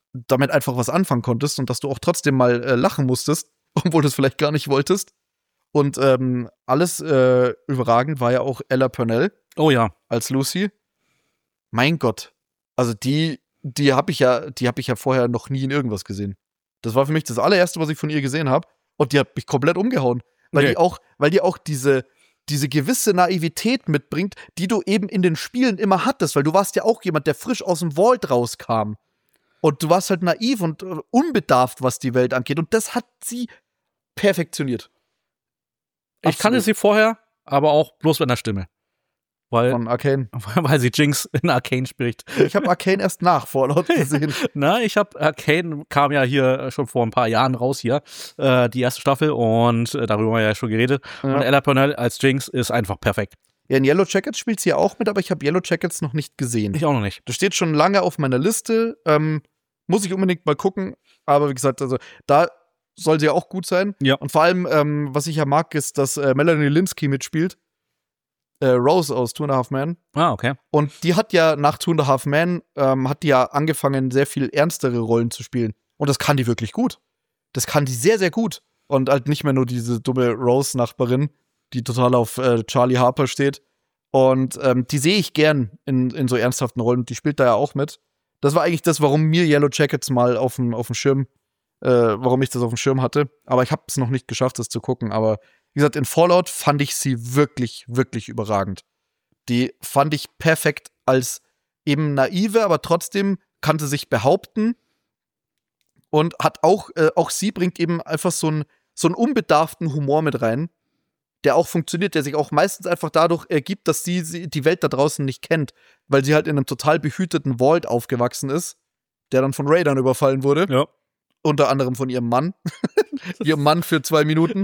damit einfach was anfangen konntest und dass du auch trotzdem mal lachen musstest, obwohl du es vielleicht gar nicht wolltest. Und alles überragend war ja auch Ella Purnell. Oh ja. Als Lucy. Mein Gott. Also die habe ich ja vorher noch nie in irgendwas gesehen. Das war für mich das allererste, was ich von ihr gesehen habe. Und die hat mich komplett umgehauen. Weil die auch diese gewisse Naivität mitbringt, die du eben in den Spielen immer hattest. Weil du warst ja auch jemand, der frisch aus dem Vault rauskam. Und du warst halt naiv und unbedarft, was die Welt angeht. Und das hat sie perfektioniert. Ich kannte sie vorher, aber auch bloß mit einer Stimme. Von Arcane. Weil sie Jinx in Arcane spricht. Ich habe Arcane erst nach Fallout gesehen. Na, Arcane kam ja hier schon vor ein paar Jahren raus hier, die erste Staffel, und darüber haben wir ja schon geredet. Ja. Und Ella Purnell als Jinx ist einfach perfekt. Ja, in Yellow Jackets spielt sie ja auch mit, aber ich habe Yellow Jackets noch nicht gesehen. Ich auch noch nicht. Das steht schon lange auf meiner Liste. Muss ich unbedingt mal gucken. Aber wie gesagt, also da soll sie ja auch gut sein. Ja. Und vor allem, was ich ja mag, ist, dass Melanie Linsky mitspielt. Rose aus 2.5 Men. Ah, okay. Und die hat ja nach 2.5 Men hat die ja angefangen, sehr viel ernstere Rollen zu spielen. Und das kann die wirklich gut. Das kann die sehr, sehr gut. Und halt nicht mehr nur diese dumme Rose-Nachbarin, die total auf Charlie Harper steht. Und die sehe ich gern in so ernsthaften Rollen. Die spielt da ja auch mit. Das war eigentlich das, warum mir Yellow Jackets mal auf dem Schirm, warum ich das auf dem Schirm hatte. Aber ich habe es noch nicht geschafft, das zu gucken. Aber wie gesagt, in Fallout fand ich sie wirklich, wirklich überragend. Die fand ich perfekt als eben naive, aber trotzdem kann sie sich behaupten. Und hat auch sie bringt eben einfach so einen unbedarften Humor mit rein, der auch funktioniert, der sich auch meistens einfach dadurch ergibt, dass sie die Welt da draußen nicht kennt, weil sie halt in einem total behüteten Vault aufgewachsen ist, der dann von Raidern überfallen wurde. Ja. Unter anderem von ihrem Mann. Ihrem Mann für 2 Minuten.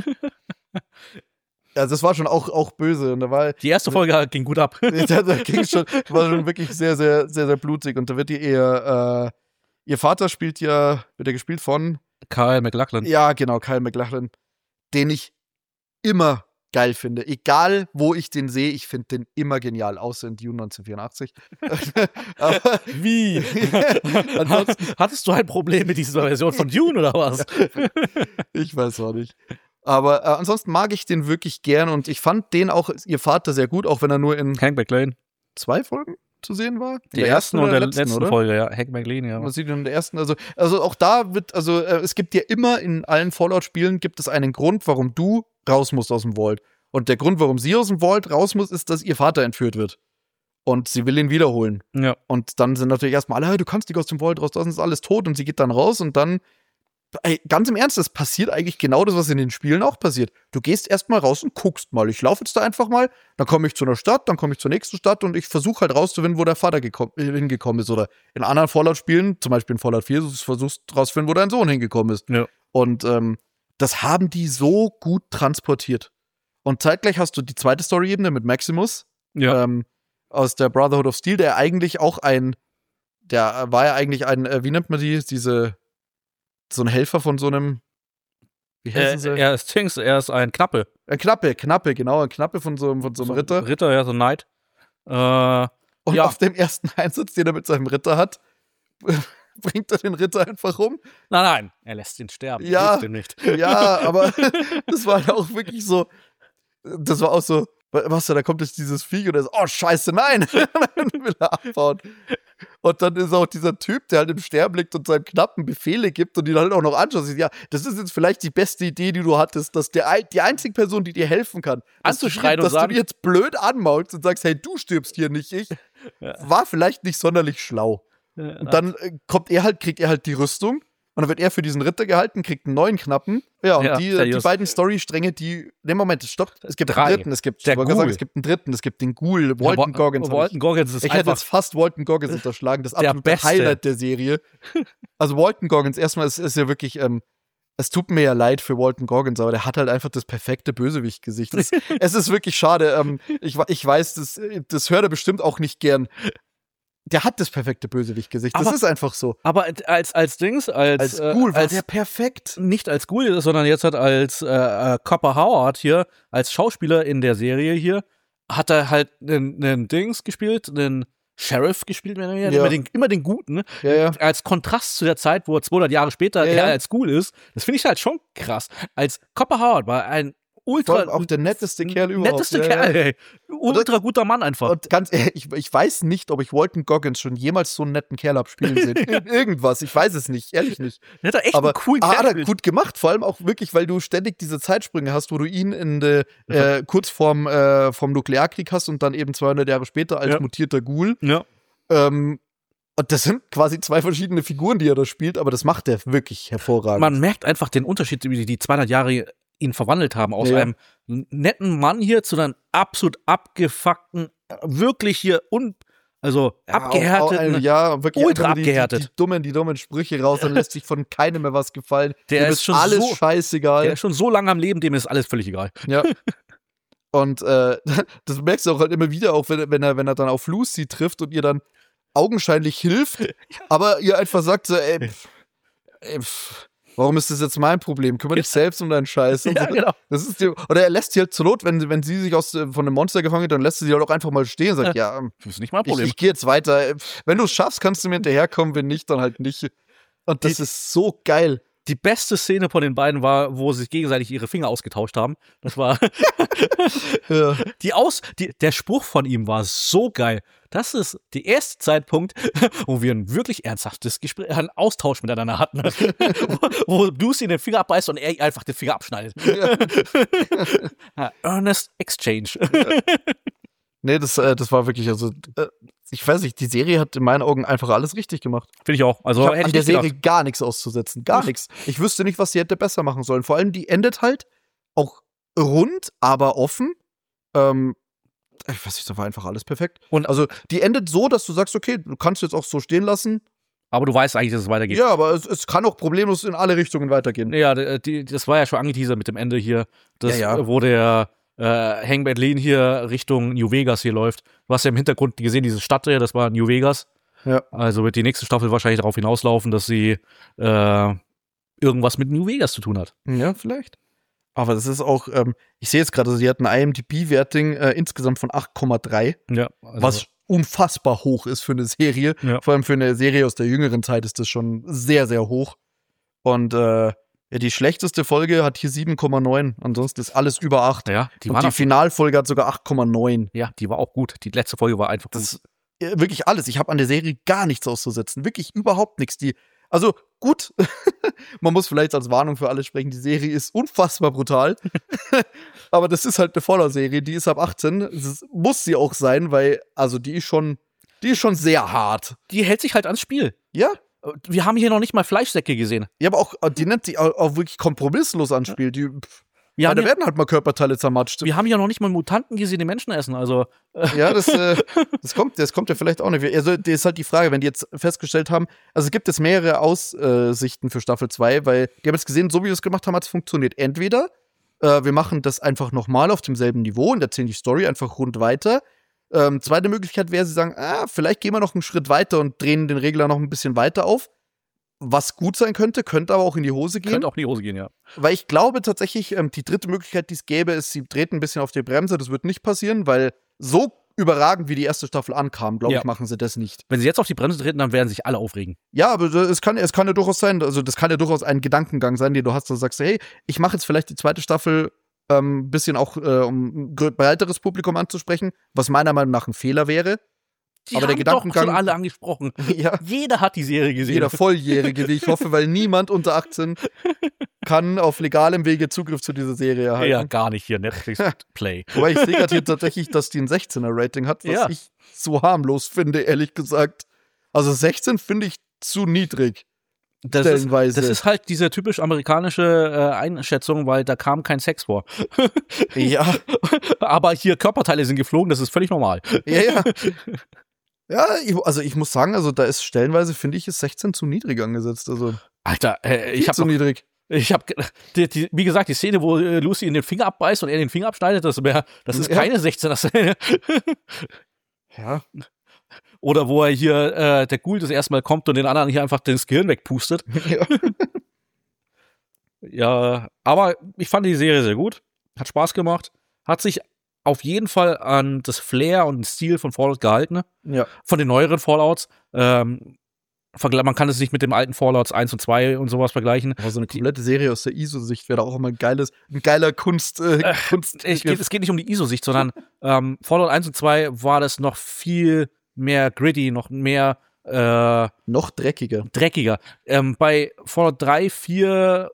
Also das war schon auch böse. Und da war, die erste Folge ging gut ab. da ging schon, war schon wirklich sehr, sehr, sehr, sehr blutig. Und da wird ihr Vater wird ja gespielt von Kyle MacLachlan. Ja, genau, Kyle MacLachlan, den ich immer geil finde. Egal, wo ich den sehe, ich finde den immer genial, außer in Dune 1984. Aber wie? Ansonsten hattest du ein Problem mit dieser Version von Dune oder was? Ich weiß auch nicht. Aber ansonsten mag ich den wirklich gern und ich fand den auch, ihr Vater, sehr gut, auch wenn er nur in Hank McLean 2 Folgen zu sehen war. Die ersten und der letzten Folge, ja. Hank McLean, ja. Man sieht in der ersten, also auch da wird, es gibt ja immer in allen Fallout-Spielen gibt es einen Grund, warum du raus musst aus dem Vault. Und der Grund, warum sie aus dem Vault raus muss, ist, dass ihr Vater entführt wird. Und sie will ihn wiederholen. Ja. Und dann sind natürlich erstmal alle, du kannst nicht aus dem Vault raus, das ist alles tot. Und sie geht dann raus und dann, ganz im Ernst, das passiert eigentlich genau das, was in den Spielen auch passiert. Du gehst erstmal raus und guckst mal. Ich laufe jetzt da einfach mal, dann komme ich zu einer Stadt, dann komme ich zur nächsten Stadt und ich versuche halt rauszufinden, wo der Vater hingekommen ist. Oder in anderen Fallout-Spielen, zum Beispiel in Fallout 4, du versuchst rauszufinden, wo dein Sohn hingekommen ist. Ja. Und das haben die so gut transportiert. Und zeitgleich hast du die zweite Story-Ebene mit Maximus aus der Brotherhood of Steel, der war ja eigentlich ein, wie nennt man so ein Helfer von so einem, wie heißen sie? Er ist ein Knappe. Ein Knappe, genau, ein Knappe von so einem Ritter. Ritter, ja, so ein Knight. Und auf dem ersten Einsatz, den er mit seinem Ritter hat, bringt er den Ritter einfach um. Nein, er lässt ihn sterben. Ja, ihn nicht. Ja, aber das war halt auch wirklich so, das war auch so, da kommt jetzt dieses Viech und er ist, oh scheiße, nein, dann will er abhauen. Und dann ist auch dieser Typ, der halt im Sterben liegt und seinem Knappen Befehle gibt und ihn halt auch noch anschaut. Ja, das ist jetzt vielleicht die beste Idee, die du hattest, dass die einzige Person, die dir helfen kann, anzuschreien dass du dir jetzt blöd anmaulst und sagst, hey, du stirbst hier nicht, ich, war vielleicht nicht sonderlich schlau. Ja, und dann kriegt er halt die Rüstung und dann wird er für diesen Ritter gehalten, kriegt einen neuen Knappen. Ja, und die beiden Storystränge, stopp. Es gibt einen dritten, es gibt den Ghoul, Walton Goggins. Walton Goggins ist ich hätte jetzt fast Walton Goggins unterschlagen, das absolute Highlight der Serie. Also Walton Goggins, erstmal ist ja wirklich, es tut mir ja leid für Walton Goggins, aber der hat halt einfach das perfekte Bösewicht-Gesicht. Es ist wirklich schade. Ich weiß, das hört er bestimmt auch nicht gern. Der hat das perfekte Bösewicht-Gesicht. Das ist einfach so. Aber als Ghoul war der perfekt. Nicht als Ghoul, sondern jetzt als Copper Howard hier, als Schauspieler in der Serie hier, hat er halt einen Dings gespielt, einen Sheriff gespielt, wenn er Ja. immer den Guten. Ja. Als Kontrast zu der Zeit, wo er 200 Jahre später Ja. als cool ist. Das finde ich halt schon krass. Als Copper Howard war ein Vor ultra allem auch der netteste Kerl überhaupt. netteste Ja, Kerl, ja. ey. Ultra guter Mann einfach. Und ganz ehrlich, ich weiß nicht, ob ich Walton Goggins schon jemals so einen netten Kerl hab spielen sehen. Irgendwas, ich weiß es nicht, ehrlich nicht. Der hat da echt Aber einen coolen hat er gespielt. gut gemacht, vor allem auch wirklich, weil du ständig diese Zeitsprünge hast, wo du ihn kurz vom Nuklearkrieg hast und dann eben 200 Jahre später als mutierter Ghoul. Ja. Und das sind quasi zwei verschiedene Figuren, die er da spielt, aber das macht er wirklich hervorragend. Man merkt einfach den Unterschied, wie die 200 Jahre ihn verwandelt haben. Aus einem netten Mann hier zu einem absolut abgefuckten, wirklich hier abgehärteten, wirklich ultra einfach abgehärtet. Die dummen Sprüche raus, dann lässt sich von keinem mehr was gefallen. Der Dem ist schon alles so- scheißegal. Der ist schon so lange am Leben, dem ist alles völlig egal. Ja. Und das merkst du auch halt immer wieder, auch wenn er dann auf Lucy trifft und ihr dann augenscheinlich hilft, aber ihr einfach sagt so, warum ist das jetzt mein Problem? Kümmere dich selbst um deinen Scheiß. Und Ja, so. genau. Das ist oder er lässt sie halt zur Not, wenn sie sich von einem Monster gefangen hat, dann lässt sie halt auch einfach mal stehen und sagt, Das ist nicht mein Problem. ich gehe jetzt weiter. Wenn du es schaffst, kannst du mir hinterherkommen, wenn nicht, dann halt nicht. Und das ist so geil. Die beste Szene von den beiden war, wo sie sich gegenseitig ihre Finger ausgetauscht haben. Das war Ja. der Spruch von ihm war so geil. Das ist der erste Zeitpunkt, wo wir ein wirklich ernsthaftes Gespräch, einen Austausch miteinander hatten. wo Lucy den Finger abbeißt und er einfach den Finger abschneidet. Ja, Earnest Exchange. Nee, das war wirklich, ich weiß nicht, die Serie hat in meinen Augen einfach alles richtig gemacht. Finde ich auch. Also Ich habe hätte an ich der nicht gedacht. Serie gar nichts auszusetzen. Gar nichts. Ich wüsste nicht, was sie hätte besser machen sollen. Vor allem, die endet halt auch rund, aber offen. Ich weiß nicht, da war einfach alles perfekt. Und- also, die endet so, dass du sagst, okay, du kannst jetzt auch so stehen lassen. Aber du weißt eigentlich, dass es weitergeht. Ja, aber es kann auch problemlos in alle Richtungen weitergehen. Ja, das war ja schon angeteasert mit dem Ende hier. Ja. Wo der Hangman Lean hier Richtung New Vegas hier läuft. Du hast ja im Hintergrund gesehen, diese Stadt hier, das war New Vegas. Ja. Also wird die nächste Staffel wahrscheinlich darauf hinauslaufen, dass sie irgendwas mit New Vegas zu tun hat. Ja, vielleicht. Aber das ist auch, ich sehe jetzt gerade, sie hat ein IMDb-Werting insgesamt von 8,3. Ja, also, Was unfassbar hoch ist für eine Serie. Ja. Vor allem für eine Serie aus der jüngeren Zeit ist das schon sehr, sehr hoch. Und die schlechteste Folge hat hier 7,9. Ansonsten ist alles über 8. ja, Und die Finalfolge hat sogar 8,9. ja, die war auch gut. Die letzte Folge war einfach gut. Das ist wirklich alles. Ich habe an der Serie gar nichts auszusetzen. Wirklich überhaupt nichts. Also gut, man muss vielleicht als Warnung für alle sprechen, die Serie ist unfassbar brutal. Aber das ist halt eine Voller-Serie, die ist ab 18. Muss sie auch sein, weil, also die ist schon sehr hart. Die hält sich halt ans Spiel. Ja, Wir haben hier noch nicht mal Fleischsäcke gesehen. ja, aber auch, die nennt sich auch wirklich kompromisslos ans Spiel. Wir haben, Da hier, werden halt mal Körperteile zermatscht. wir haben hier noch nicht mal Mutanten gesehen, die Menschen essen. Also, Ja, das kommt ja vielleicht auch nicht. Also, das ist halt die Frage, wenn die jetzt festgestellt haben, also es gibt jetzt mehrere Aussichten für Staffel 2, weil die haben jetzt gesehen, so wie wir es gemacht haben, hat es funktioniert. Entweder wir machen das einfach nochmal auf demselben Niveau und erzählen die Story einfach rund weiter. Zweite Möglichkeit wäre, sie sagen, vielleicht gehen wir noch einen Schritt weiter und drehen den Regler noch ein bisschen weiter auf. Was gut sein könnte aber auch in die Hose gehen. könnte auch in die Hose gehen, ja. Weil ich glaube tatsächlich, die dritte Möglichkeit, die es gäbe, ist, sie treten ein bisschen auf die Bremse. Das wird nicht passieren, weil so überragend, wie die erste Staffel ankam, glaube Ja. ich, machen sie das nicht. Wenn sie jetzt auf die Bremse treten, dann werden sich alle aufregen. Ja, aber es kann ja durchaus sein, also das kann ja durchaus ein Gedankengang sein, den du hast, dass du sagst, hey, ich mache jetzt vielleicht die zweite Staffel ein bisschen auch, um ein breiteres Publikum anzusprechen, was meiner Meinung nach ein Fehler wäre. Die Aber der haben doch Gedankengang- schon alle angesprochen. Ja, Jeder hat die Serie gesehen. jeder Volljährige, wie ich hoffe, weil niemand unter 18 kann auf legalem Wege Zugriff zu dieser Serie erhalten. Ja, gar nicht hier. Netflix Play. Wobei ich sehe gerade hier tatsächlich, dass die ein 16er-Rating hat, was Ja. ich so harmlos finde, ehrlich gesagt. Also 16 finde ich zu niedrig. Das Stellenweise. das ist halt diese typisch amerikanische Einschätzung, weil da kam kein Sex vor. Ja, Aber hier Körperteile sind geflogen, das ist völlig normal. ja. Ja, ich muss sagen, also da ist stellenweise, finde ich, ist 16 zu niedrig angesetzt. Also Alter, ich viel habe zu niedrig. wie gesagt, die Szene, wo Lucy in den Finger abbeißt und er den Finger abschneidet, das ist Ja. keine 16er Szene. Ja. Oder wo er hier, der Ghoul das erste Mal kommt und den anderen hier einfach das Gehirn wegpustet. Ja. Ja, aber ich fand die Serie sehr gut. Hat Spaß gemacht. Hat sich auf jeden Fall an das Flair und den Stil von Fallout gehalten, Ja. von den neueren Fallouts. Man kann es nicht mit dem alten Fallouts 1 und 2 und sowas vergleichen. Aber so eine komplette Serie aus der ISO-Sicht wäre auch immer ein geiler Kunst. Es geht nicht um die ISO-Sicht, sondern Fallout 1 und 2 war das noch viel mehr gritty, noch mehr noch dreckiger. Bei Fallout 3, 4,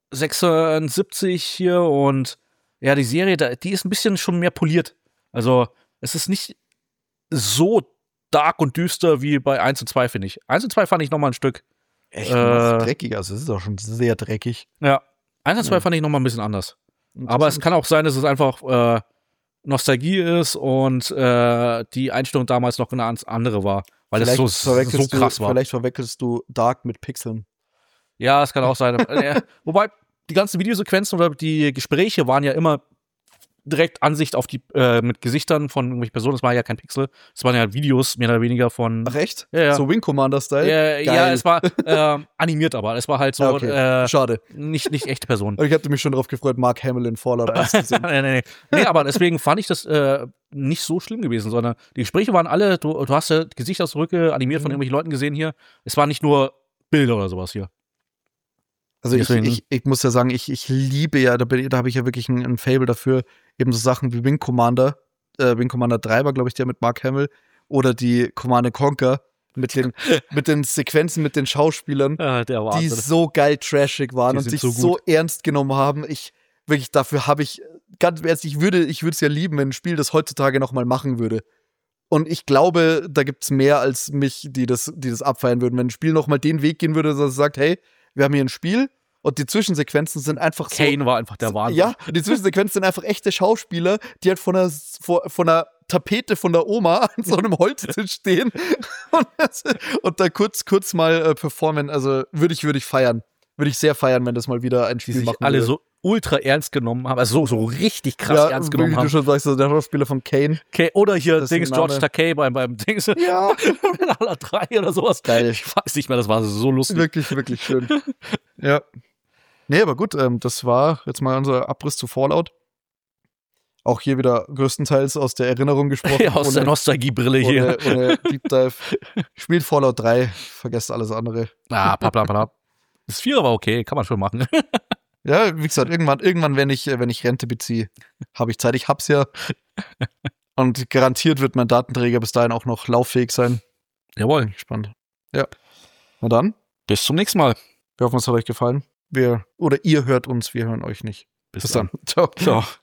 76 hier und ja, die Serie, die ist ein bisschen schon mehr poliert. Also, es ist nicht so dark und düster wie bei 1 und 2, finde ich. 1 und 2 fand ich noch mal ein Stück. Echt noch dreckiger. Also, es ist auch schon sehr dreckig. Ja, 1 und 2 fand ich noch mal ein bisschen anders. Aber es kann auch sein, dass es einfach Nostalgie ist und die Einstellung damals noch eine andere war. Weil es so krass war. Vielleicht verwechselst du Dark mit Pixeln. Ja, es kann auch sein. Wobei, die ganzen Videosequenzen oder die Gespräche waren ja immer direkt Ansicht auf die mit Gesichtern von irgendwelchen Personen. Das war ja kein Pixel. Es waren ja Videos mehr oder weniger von. Ach echt? Ja. So Wing Commander-Style? Ja, es war animiert, aber es war halt so schade. Nicht echte Personen. Ich hatte mich schon darauf gefreut, Mark Hamill in Fallout 1 zu sehen. Nee, aber deswegen fand ich das nicht so schlimm gewesen, sondern die Gespräche waren alle, du hast ja Gesichtsausdrücke animiert von irgendwelchen Leuten gesehen hier. Es war nicht nur Bilder oder sowas hier. Also ich muss ja sagen, ich liebe ja, da habe ich ja wirklich ein Fable dafür, eben so Sachen wie Wing Commander 3 war, glaube ich, der mit Mark Hamill, oder die Command & Conquer mit den Sequenzen mit den Schauspielern, die so geil trashig waren und sich so ernst genommen haben. Dafür habe ich, ganz ehrlich, ich würde es ja lieben, wenn ein Spiel das heutzutage nochmal machen würde. Und ich glaube, da gibt es mehr als mich, die das abfeiern würden. Wenn ein Spiel nochmal den Weg gehen würde, dass es sagt, hey, wir haben hier ein Spiel und die Zwischensequenzen sind einfach so. Kane war einfach der Wahnsinn. Ja, die Zwischensequenzen sind einfach echte Schauspieler, die halt von einer Tapete von der Oma an so einem Holztisch stehen und da kurz mal performen. Also würde ich feiern. Würde ich sehr feiern, wenn das mal wieder ein Spiel die sich machen alle würde. So ultra ernst genommen haben, also so richtig krass ernst genommen haben. Wie du schon sagst, der Schauspieler von Kane. Oder hier George Takei beim Dings. Ja. Aller 3 oder sowas. Geil. Ich weiß nicht mehr, das war so lustig. Wirklich, wirklich schön. Ja. Nee, aber gut, das war jetzt mal unser Abriss zu Fallout. Auch hier wieder größtenteils aus der Erinnerung gesprochen. Ja, aus der Nostalgiebrille hier. Ohne Deep Dive. Spielt Fallout 3, vergesst alles andere. Blablabla. Das 4 war okay, kann man schon machen. Ja, wie gesagt, irgendwann, wenn ich Rente beziehe, habe ich Zeit. Ich hab's ja. Und garantiert wird mein Datenträger bis dahin auch noch lauffähig sein. Jawohl. Spannend. Ja. Na dann. Bis zum nächsten Mal. Wir hoffen, es hat euch gefallen. Ihr hört uns, wir hören euch nicht. Bis dann. Ciao. Ciao.